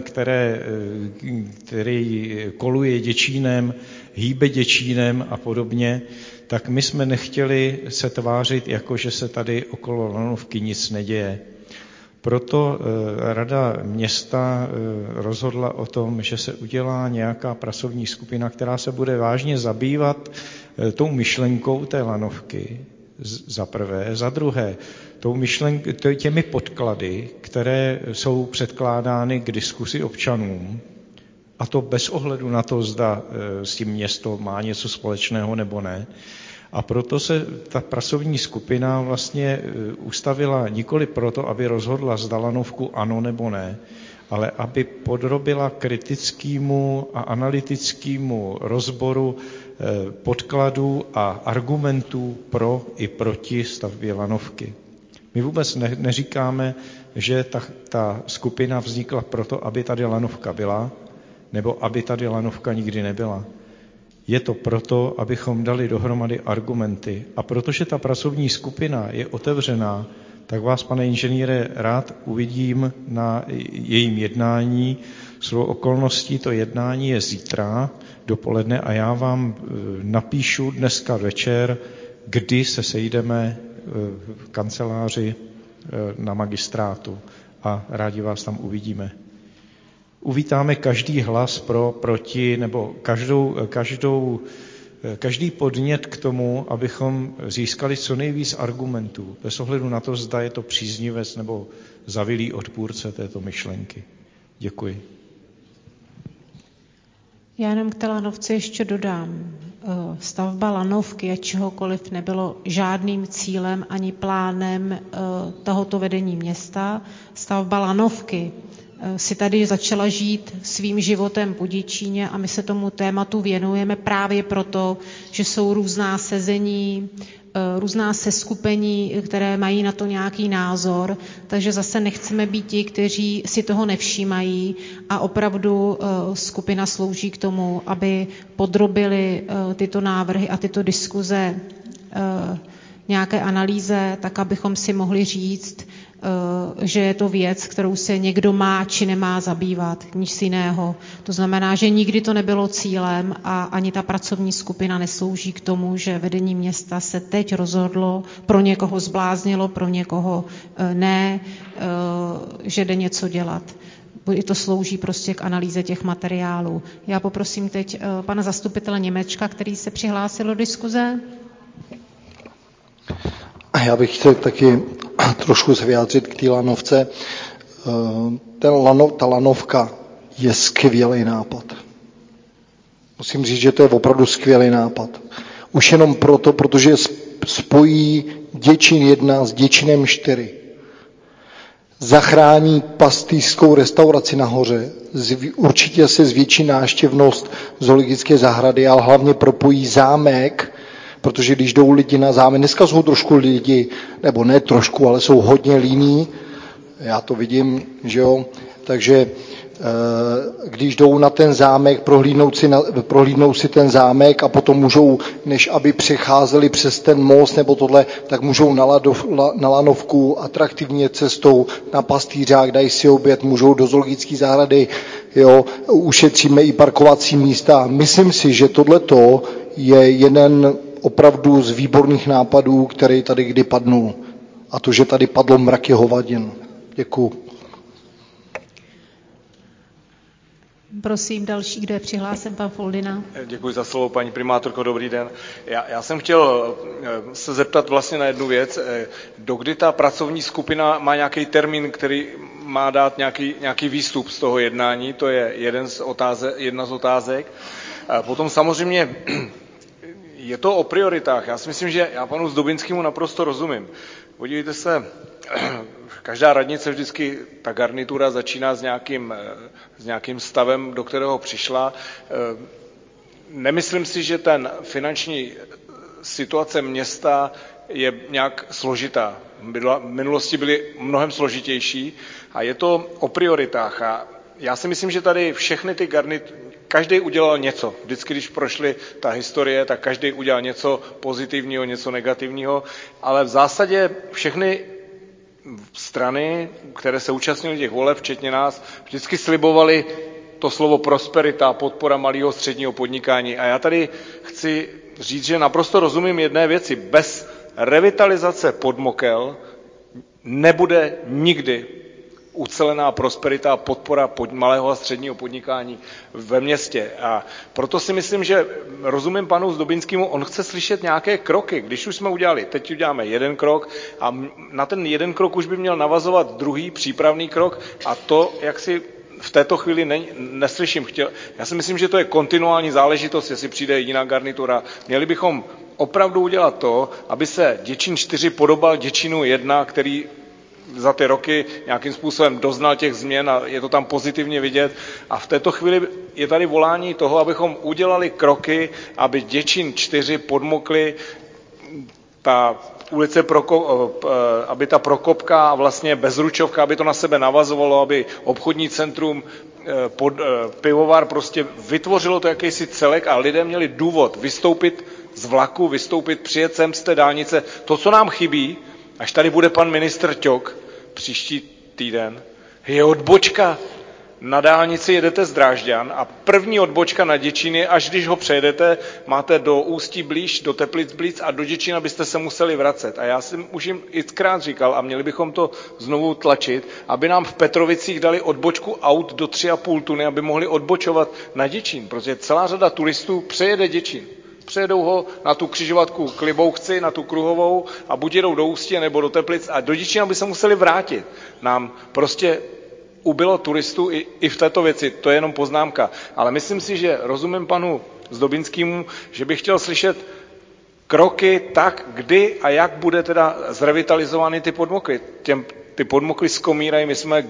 který koluje Děčínem, hýbe Děčínem a podobně, tak my jsme nechtěli se tvářit, jako že se tady okolo lanovky nic neděje. Proto Rada města rozhodla o tom, že se udělá nějaká pracovní skupina, která se bude vážně zabývat tou myšlenkou té lanovky, za prvé. Za druhé, těmi podklady, které jsou předkládány k diskusi občanům, a to bez ohledu na to, zda s tím město má něco společného nebo ne. A proto se ta pracovní skupina vlastně ustavila nikoli proto, aby rozhodla, zda lanovku ano nebo ne, ale aby podrobila kritickému a analytickému rozboru podkladů a argumentů pro i proti stavbě lanovky. My vůbec neříkáme, že ta skupina vznikla proto, aby tady lanovka byla, nebo aby tady lanovka nikdy nebyla. Je to proto, abychom dali dohromady argumenty. A protože ta pracovní skupina je otevřená, tak vás, pane inženýre, rád uvidím na jejím jednání. Shodou okolností to jednání je zítra dopoledne a já vám napíšu dneska večer, kdy se sejdeme v kanceláři na magistrátu a rádi vás tam uvidíme. Uvítáme každý hlas pro, proti, nebo každý podnět k tomu, abychom získali co nejvíc argumentů, bez ohledu na to, zda je to příznivec nebo zavilý odpůrce této myšlenky. Děkuji. Já jenom k té lanovce ještě dodám. Stavba lanovky a čehokoliv nebylo žádným cílem ani plánem tohoto vedení města. Stavba lanovky si tady začala žít svým životem po Děčíně a my se tomu tématu věnujeme právě proto, že jsou různá sezení, různá seskupení, které mají na to nějaký názor, takže zase nechceme být ti, kteří si toho nevšímají a opravdu skupina slouží k tomu, aby podrobili tyto návrhy a tyto diskuze nějaké analýze, tak abychom si mohli říct, že je to věc, kterou se někdo má či nemá zabývat, nic jiného. To znamená, že nikdy to nebylo cílem a ani ta pracovní skupina neslouží k tomu, že vedení města se teď rozhodlo, pro někoho zbláznilo, pro někoho ne, že jde něco dělat. To slouží prostě k analýze těch materiálů. Já poprosím teď pana zastupitele Němečka, který se přihlásil do diskuze. Já bych chtěl taky trošku se vyjádřit k té lanovce. Ta lanovka je skvělý nápad. Musím říct, že to je opravdu skvělý nápad. Už jenom proto, protože spojí Děčín 1 s Děčínem 4. Zachrání pastýřskou restauraci nahoře. Určitě se zvětší návštěvnost zoologické zahrady, ale hlavně propojí zámek, protože když jdou lidi na zámek, dneska jsou trošku lidi, nebo ne trošku, ale jsou hodně líní, já to vidím, že jo, takže když jdou na ten zámek, prohlídnou si ten zámek a potom můžou, než aby přecházeli přes ten most nebo tohle, tak můžou na lanovku atraktivně cestou na pastýřák, dají si oběd, můžou do zoologické zahrady, jo, ušetříme i parkovací místa. Myslím si, že tohleto je jeden opravdu z výborných nápadů, který tady kdy padnul. A to, že tady padlo mraky hovadin. Děkuju. Prosím další, kdo je přihlásen, pan Foldina. Děkuji za slovo, paní primátorko, dobrý den. Já jsem chtěl se zeptat vlastně na jednu věc. Dokdy ta pracovní skupina má nějaký termín, který má dát nějaký výstup z toho jednání, to je jedna z otázek. Potom samozřejmě je to o prioritách. Já si myslím, že já panu Zdobinskému naprosto rozumím. Podívejte se, každá radnice vždycky, ta garnitura začíná s nějakým stavem, do kterého přišla. Nemyslím si, že ten finanční situace města je nějak složitá. V minulosti byly mnohem složitější a je to o prioritách. A já si myslím, že tady všechny ty každý udělal něco. Vždycky, když prošly ta historie, tak každý udělal něco pozitivního, něco negativního, ale v zásadě všechny strany, které se účastnily těch voleb, včetně nás, vždycky slibovaly to slovo prosperita, podpora malého středního podnikání. A já tady chci říct, že naprosto rozumím jedné věci. Bez revitalizace Podmokel nebude nikdy ucelená prosperita a podpora malého a středního podnikání ve městě. A proto si myslím, že rozumím panu Zdobinskému, on chce slyšet nějaké kroky. Když už jsme udělali, teď uděláme jeden krok a na ten jeden krok už by měl navazovat druhý přípravný krok a to, jak si v této chvíli neslyším. Já si myslím, že to je kontinuální záležitost, jestli přijde jiná garnitura. Měli bychom opravdu udělat to, aby se Děčín 4 podobal Děčínu 1, který za ty roky nějakým způsobem doznal těch změn a je to tam pozitivně vidět. A v této chvíli je tady volání toho, abychom udělali kroky, aby Děčín 4 Podmokly, ta ulice aby ta Prokopka a vlastně Bezručovka, aby to na sebe navazovalo, aby obchodní centrum, pivovar prostě vytvořilo to jakýsi celek a lidé měli důvod vystoupit z vlaku, přijet sem z té dálnice. To, co nám chybí, až tady bude pan ministr Ťok příští týden, je odbočka. Na dálnici jedete z Drážďan a první odbočka na Děčín je, až když ho přejedete, máte do Ústí blíž, do Teplic blíž a do Děčína byste se museli vracet. A já jsem už jim xkrát říkal a měli bychom to znovu tlačit, aby nám v Petrovicích dali odbočku aut do 3,5 tuny, aby mohli odbočovat na Děčín, protože celá řada turistů přejede Děčín. Přejedou ho na tu křižovatku k Libouchci, na tu kruhovou a buď jedou do Ústí nebo do Teplic a do Děčína by se museli vrátit. Nám prostě ubylo turistů i v této věci, to je jenom poznámka. Ale myslím si, že rozumím panu Zdobinskému, že bych chtěl slyšet kroky tak, kdy a jak bude teda zrevitalizovány ty Podmokly. Ty Podmokly skomírají,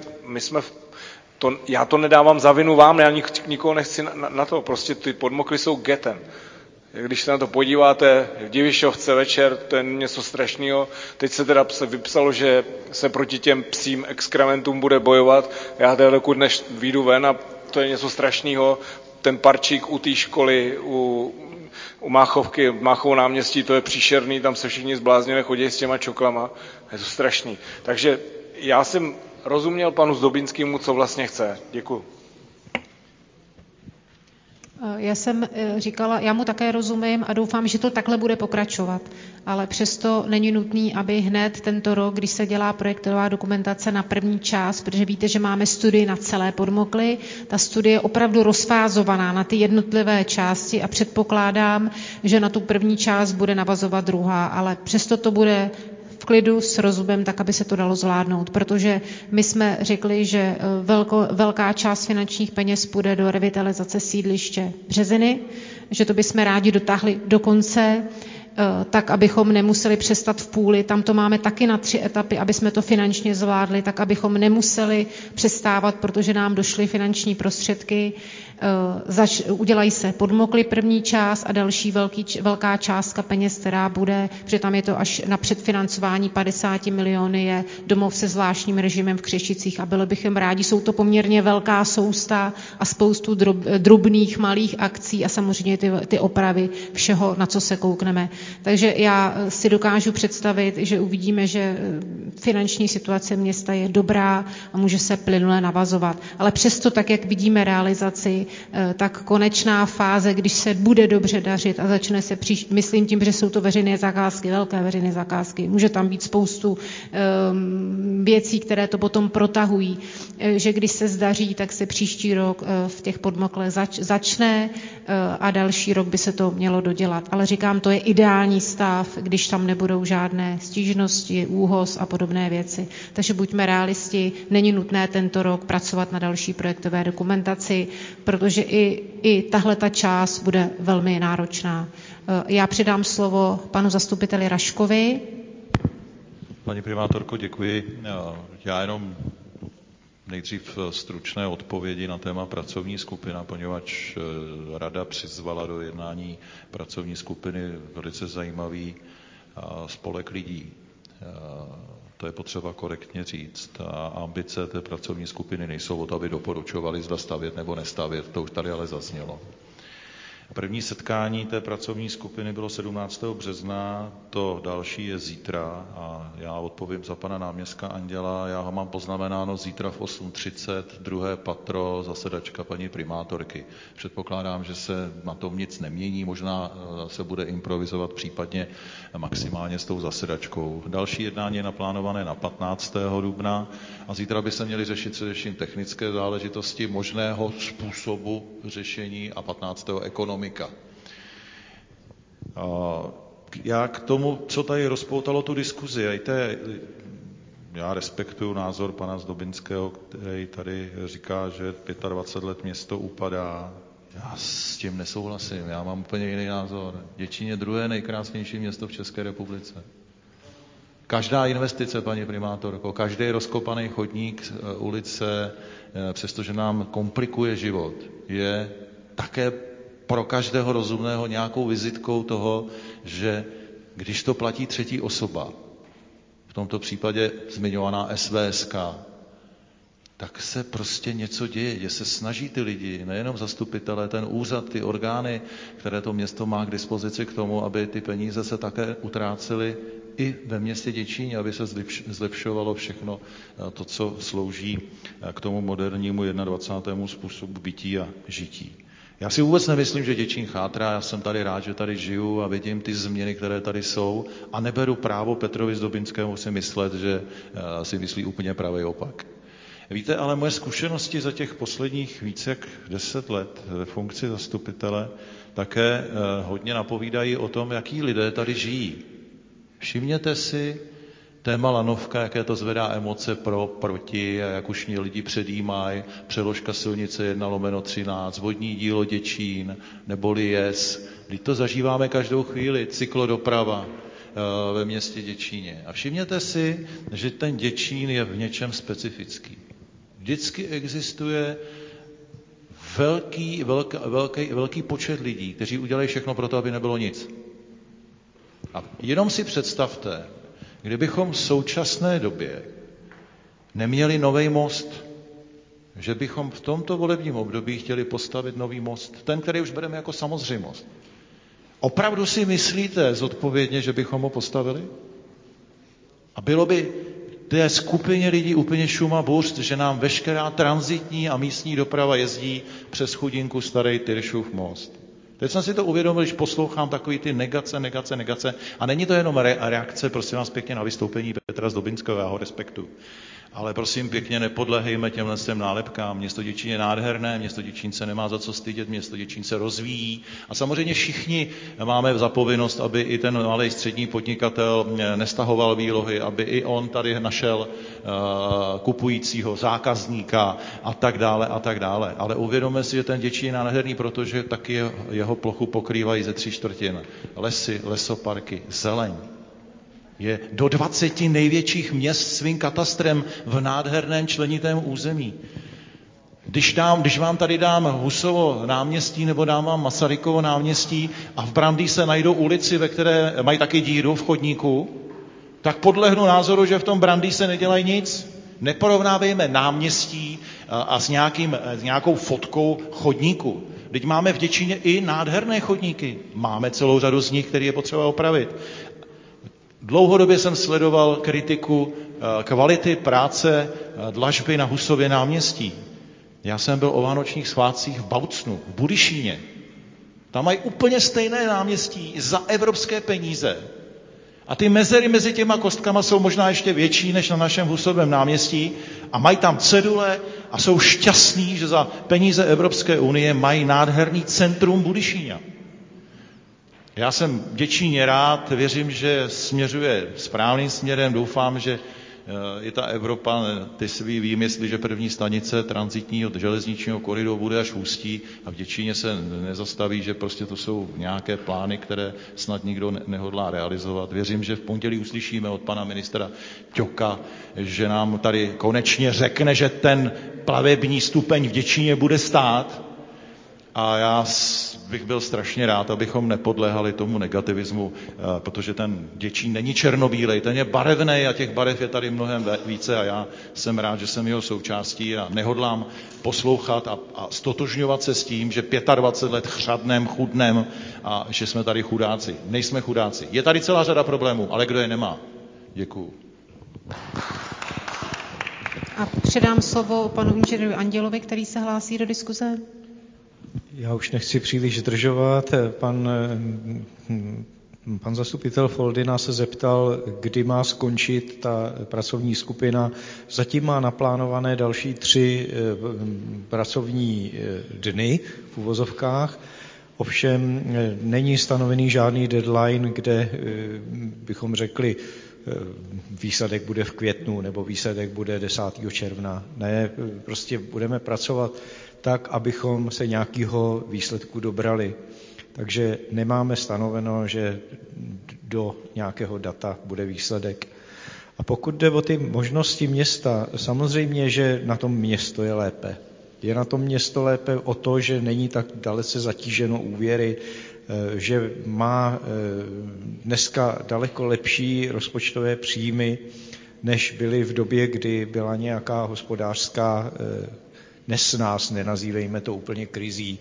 já to nedávám za vinu vám, já nikoho nechci na to, prostě ty Podmokly jsou getem. Když se na to podíváte v Divišovce večer, to je něco strašného. Teď se teda vypsalo, že se proti těm psím exkrementům bude bojovat. Já teda dokud než vyjdu ven a to je něco strašného. Ten parčík u té školy, u Máchovky, Máchovo náměstí, to je příšerný, tam se všichni zbláznili, chodí s těma čoklama. Je to strašný. Takže já jsem rozuměl panu Zdobinskému, co vlastně chce. Děkuji. Já jsem říkala, já mu také rozumím a doufám, že to takhle bude pokračovat, ale přesto není nutný, aby hned tento rok, když se dělá projektová dokumentace na první část, protože víte, že máme studii na celé Podmokly, ta studie je opravdu rozfázovaná na ty jednotlivé části a předpokládám, že na tu první část bude navazovat druhá, ale přesto to bude v klidu s rozumem, tak aby se to dalo zvládnout, protože my jsme řekli, že velká část finančních peněz půjde do revitalizace sídliště Březiny, že to bychom rádi dotáhli do konce, tak abychom nemuseli přestat v půli, tam to máme taky na 3 etapy, aby jsme to finančně zvládli, tak abychom nemuseli přestávat, protože nám došly finanční prostředky. Udělají se Podmokly první část a další velká částka peněz, která bude, protože tam je to až na předfinancování 50 miliony, je domov se zvláštním režimem v Křešicích a byli bychom rádi. Jsou to poměrně velká sousta a spoustu drobných malých akcí a samozřejmě ty opravy všeho, na co se koukneme. Takže já si dokážu představit, že uvidíme, že finanční situace města je dobrá a může se plynule navazovat. Ale přesto, tak jak vidíme realizaci, tak konečná fáze, když se bude dobře dařit a začne se myslím tím, že jsou to veřejné zakázky, velké veřejné zakázky, může tam být spoustu věcí, které to potom protahují, že když se zdaří, tak se příští rok v těch Podmoklech začne a další rok by se to mělo dodělat. Ale říkám, to je ideální stav, když tam nebudou žádné stížnosti, úhoz a podobné věci. Takže buďme realisti, není nutné tento rok pracovat na další projektové dokumentaci, protože i tahle ta část bude velmi náročná. Já předám slovo panu zastupiteli Raškovi. Paní primátorko, děkuji. Já jenom nejdřív stručné odpovědi na téma pracovní skupina, poněvadž rada přizvala do jednání pracovní skupiny velice zajímavý spolek lidí. To je potřeba korektně říct. A ambice té pracovní skupiny nejsou o to, aby doporučovali, zda stavět nebo nestavět. To už tady ale zaznělo. První setkání té pracovní skupiny bylo 17. března, to další je zítra a já odpovím za pana náměstka Anděla. Já ho mám poznamenáno zítra v 8:30, druhé patro, zasedačka paní primátorky. Předpokládám, že se na tom nic nemění, možná se bude improvizovat případně maximálně s tou zasedačkou. Další jednání je naplánované na 15. dubna a zítra by se měly řešit především technické záležitosti možného způsobu řešení a 15. ekonomika. Já k tomu, co tady rozpoutalo tu diskuzi, já respektuju názor pana Zdobinského, který tady říká, že 25 let město upadá. Já s tím nesouhlasím, já mám úplně jiný názor. Děčín je druhé nejkrásnější město v České republice. Každá investice, paní primátorko, každý rozkopaný chodník, ulice, přestože nám komplikuje život, je také pro každého rozumného nějakou vizitkou toho, že když to platí třetí osoba, v tomto případě zmiňovaná SVSK, tak se prostě něco děje, že se snaží ty lidi, nejenom zastupitelé, ten úřad, ty orgány, které to město má k dispozici k tomu, aby ty peníze se také utrácely i ve městě Děčín, aby se zlepšovalo všechno to, co slouží k tomu modernímu 21. způsobu bytí a žití. Já si vůbec nemyslím, že Děčín chátrá, já jsem tady rád, že tady žiju a vidím ty změny, které tady jsou a neberu právo Petrovi Zdobinskému si myslet, že si myslí úplně pravý opak. Víte, ale moje zkušenosti za těch posledních více jak 10 let ve funkci zastupitele také hodně napovídají o tom, jaký lidé tady žijí. Všimněte si téma lanovka, jaké to zvedá emoce proti a jak už mě lidi předjímají, přeložka silnice 1/13, vodní dílo Děčín, neboli JES. Vždyť to zažíváme každou chvíli, cyklodoprava ve městě Děčíně. A všimněte si, že ten Děčín je v něčem specifický. Vždycky existuje velký počet lidí, kteří udělají všechno pro to, aby nebylo nic. A jenom si představte, kdybychom v současné době neměli nový most, že bychom v tomto volebním období chtěli postavit nový most, ten, který už bereme jako samozřejmost. Opravdu si myslíte zodpovědně, že bychom ho postavili? A bylo by té skupině lidí úplně šum a burst, že nám veškerá tranzitní a místní doprava jezdí přes chudinku starý Tyršův most. Teď jsem si to uvědomil, když poslouchám takový ty negace. A není to jenom reakce, prosím vás pěkně, na vystoupení Petra Zdobinského, já ho respektuju. Ale prosím pěkně, nepodlehejme těmhle nálepkám. Město Děčín je nádherné, město Děčín se nemá za co stydět, město Děčín se rozvíjí. A samozřejmě všichni máme za povinnost, aby i ten malý střední podnikatel nestahoval výlohy, aby i on tady našel kupujícího, zákazníka a tak dále. Ale uvědomme si, že ten Děčín je nádherný, protože taky jeho plochu pokrývají ze 3/4 lesy, lesoparky, zeleň. Je do 20 největších měst svým katastrem v nádherném členitém území. Když vám tady dám Husovo náměstí nebo dám vám Masarykovo náměstí a v Brandýse se najdou ulici, ve které mají taky díru v chodníku, tak podlehnu názoru, že v tom Brandýse se nedělají nic. Neporovnávejme náměstí a s nějakou fotkou chodníku. Teď máme v Děčíně i nádherné chodníky. Máme celou řadu z nich, které je potřeba opravit. Dlouhodobě jsem sledoval kritiku kvality práce dlažby na Husově náměstí. Já jsem byl o vánočních svátcích v Baucnu, v Budyšíně. Tam mají úplně stejné náměstí za evropské peníze. A ty mezery mezi těma kostkama jsou možná ještě větší než na našem Husovém náměstí a mají tam cedule a jsou šťastní, že za peníze Evropské unie mají nádherný centrum Budyšíňa. Já jsem v Děčíně rád, věřím, že směřuje správným směrem, doufám, že i ta Evropa, ty svý výmysly, že první stanice tranzitního železničního koridoru bude až v Ústí a v Děčíně se nezastaví, že prostě to jsou nějaké plány, které snad nikdo nehodlá realizovat. Věřím, že v pondělí uslyšíme od pana ministra Ťoka, že nám tady konečně řekne, že ten plavební stupeň v Děčíně bude stát. A já bych byl strašně rád, abychom nepodléhali tomu negativismu, protože ten Děčín není černobílej, ten je barevný a těch barev je tady mnohem více a já jsem rád, že jsem jeho součástí a nehodlám poslouchat a stotožňovat se s tím, že 25 let chřadnem, chudnem a že jsme tady chudáci. Nejsme chudáci. Je tady celá řada problémů, ale kdo je nemá? Děkuju. A předám slovo panu inženýru Andělovi, který se hlásí do diskuze. Já už nechci příliš zdržovat. Pan zastupitel Foldyna se zeptal, kdy má skončit ta pracovní skupina. Zatím má naplánované další 3 pracovní dny v uvozovkách. Ovšem není stanovený žádný deadline, kde bychom řekli, výsledek bude v květnu nebo výsledek bude 10. června. Ne, prostě budeme pracovat tak, abychom se nějakého výsledku dobrali. Takže nemáme stanoveno, že do nějakého data bude výsledek. A pokud jde o ty možnosti města, samozřejmě, že na tom město je lépe. Je na tom město lépe o to, že není tak dalece zatíženo úvěry, že má dneska daleko lepší rozpočtové příjmy, než byly v době, kdy byla nějaká hospodářská nesnáz, nenazývejme to úplně krizí.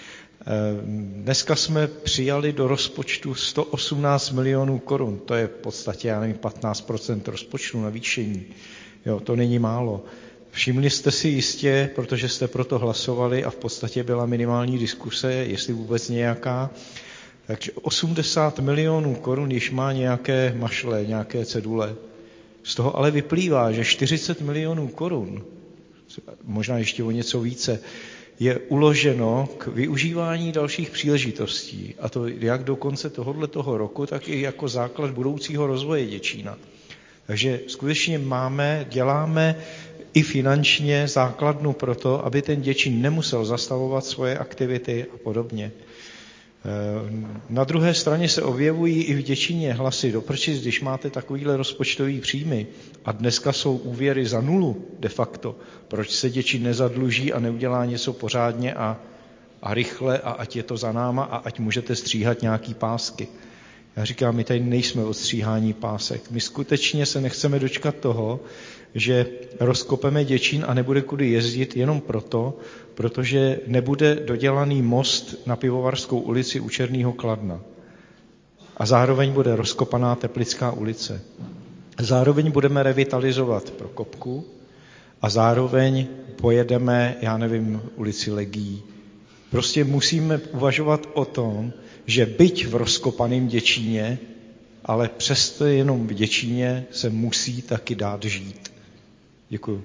Dneska jsme přijali do rozpočtu 118 milionů korun, to je v podstatě, 15% rozpočtu navýšení. Jo, to není málo. Všimli jste si jistě, protože jste proto hlasovali a v podstatě byla minimální diskuse, jestli vůbec nějaká. Takže 80 milionů korun již má nějaké mašle, nějaké cedule. Z toho ale vyplývá, že 40 milionů korun, možná ještě o něco více, je uloženo k využívání dalších příležitostí. A to jak do konce tohoto roku, tak i jako základ budoucího rozvoje Děčína. Takže skutečně děláme i finančně základnu pro to, aby ten Děčín nemusel zastavovat svoje aktivity a podobně. Na druhé straně se objevují i v Děčíně hlasy doprčit, když máte takovýhle rozpočtový příjmy a dneska jsou úvěry za 0 de facto. Proč se Děčín nezadluží a neudělá něco pořádně a rychle a ať je to za náma a ať můžete stříhat nějaký pásky. Já říkám, my tady nejsme od stříhání pásek. My skutečně se nechceme dočkat toho, že rozkopeme Děčín a nebude kudy jezdit jenom proto, protože nebude dodělaný most na Pivovarskou ulici u Černého Kladna. A zároveň bude rozkopaná Teplická ulice. Zároveň budeme revitalizovat Prokopku a zároveň pojedeme, ulici Legií. Prostě musíme uvažovat o tom, že byť v rozkopaném Děčíně, ale přesto jenom v Děčíně se musí taky dát žít. Děkuju.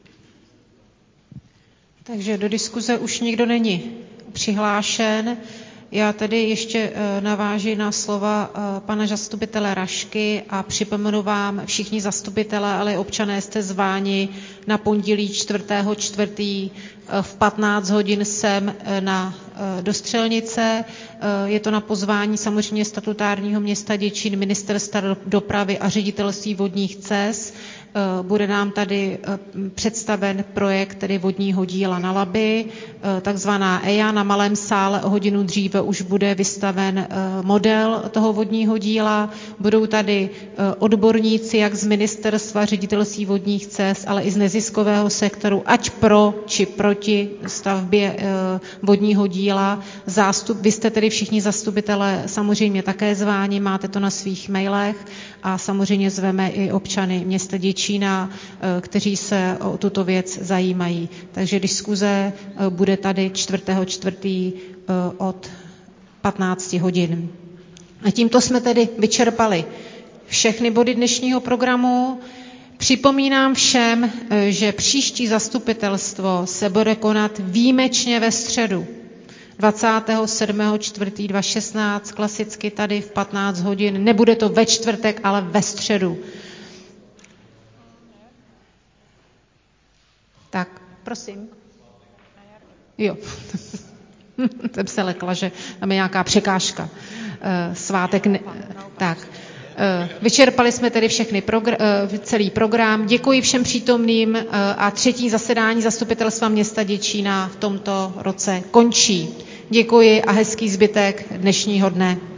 Takže do diskuze už nikdo není přihlášen. Já tedy ještě navážu na slova pana zastupitele Rašky a připomenu vám, všichni zastupitelé, ale občané jste zváni na pondělí 4.4. v 15 hodin sem do Střelnice. Je to na pozvání samozřejmě statutárního města Děčín, ministerstva dopravy a ředitelství vodních cest. Bude nám tady představen projekt tedy vodního díla na Labi, takzvaná EIA. Na malém sále o hodinu dříve už bude vystaven model toho vodního díla. Budou tady odborníci jak z ministerstva, ředitelství vodních cest, ale i z neziskového sektoru, ať pro či proti stavbě vodního díla. Vy jste tedy všichni zastupitelé samozřejmě také zváni, máte to na svých mailech a samozřejmě zveme i občany města Děčína, kteří se o tuto věc zajímají. Takže diskuze bude tady 4.4. od 15 hodin. A tímto jsme tedy vyčerpali všechny body dnešního programu. Připomínám všem, že příští zastupitelstvo se bude konat výjimečně ve středu. 27.4.2016, klasicky tady v 15 hodin. Nebude to ve čtvrtek, ale ve středu. Tak, prosím. Jo. Jsem se lekla, že tam je nějaká překážka. Svátek. Tak. Vyčerpali jsme tedy celý program. Děkuji všem přítomným a třetí zasedání Zastupitelstva města Děčína v tomto roce končí. Děkuji a hezký zbytek dnešního dne.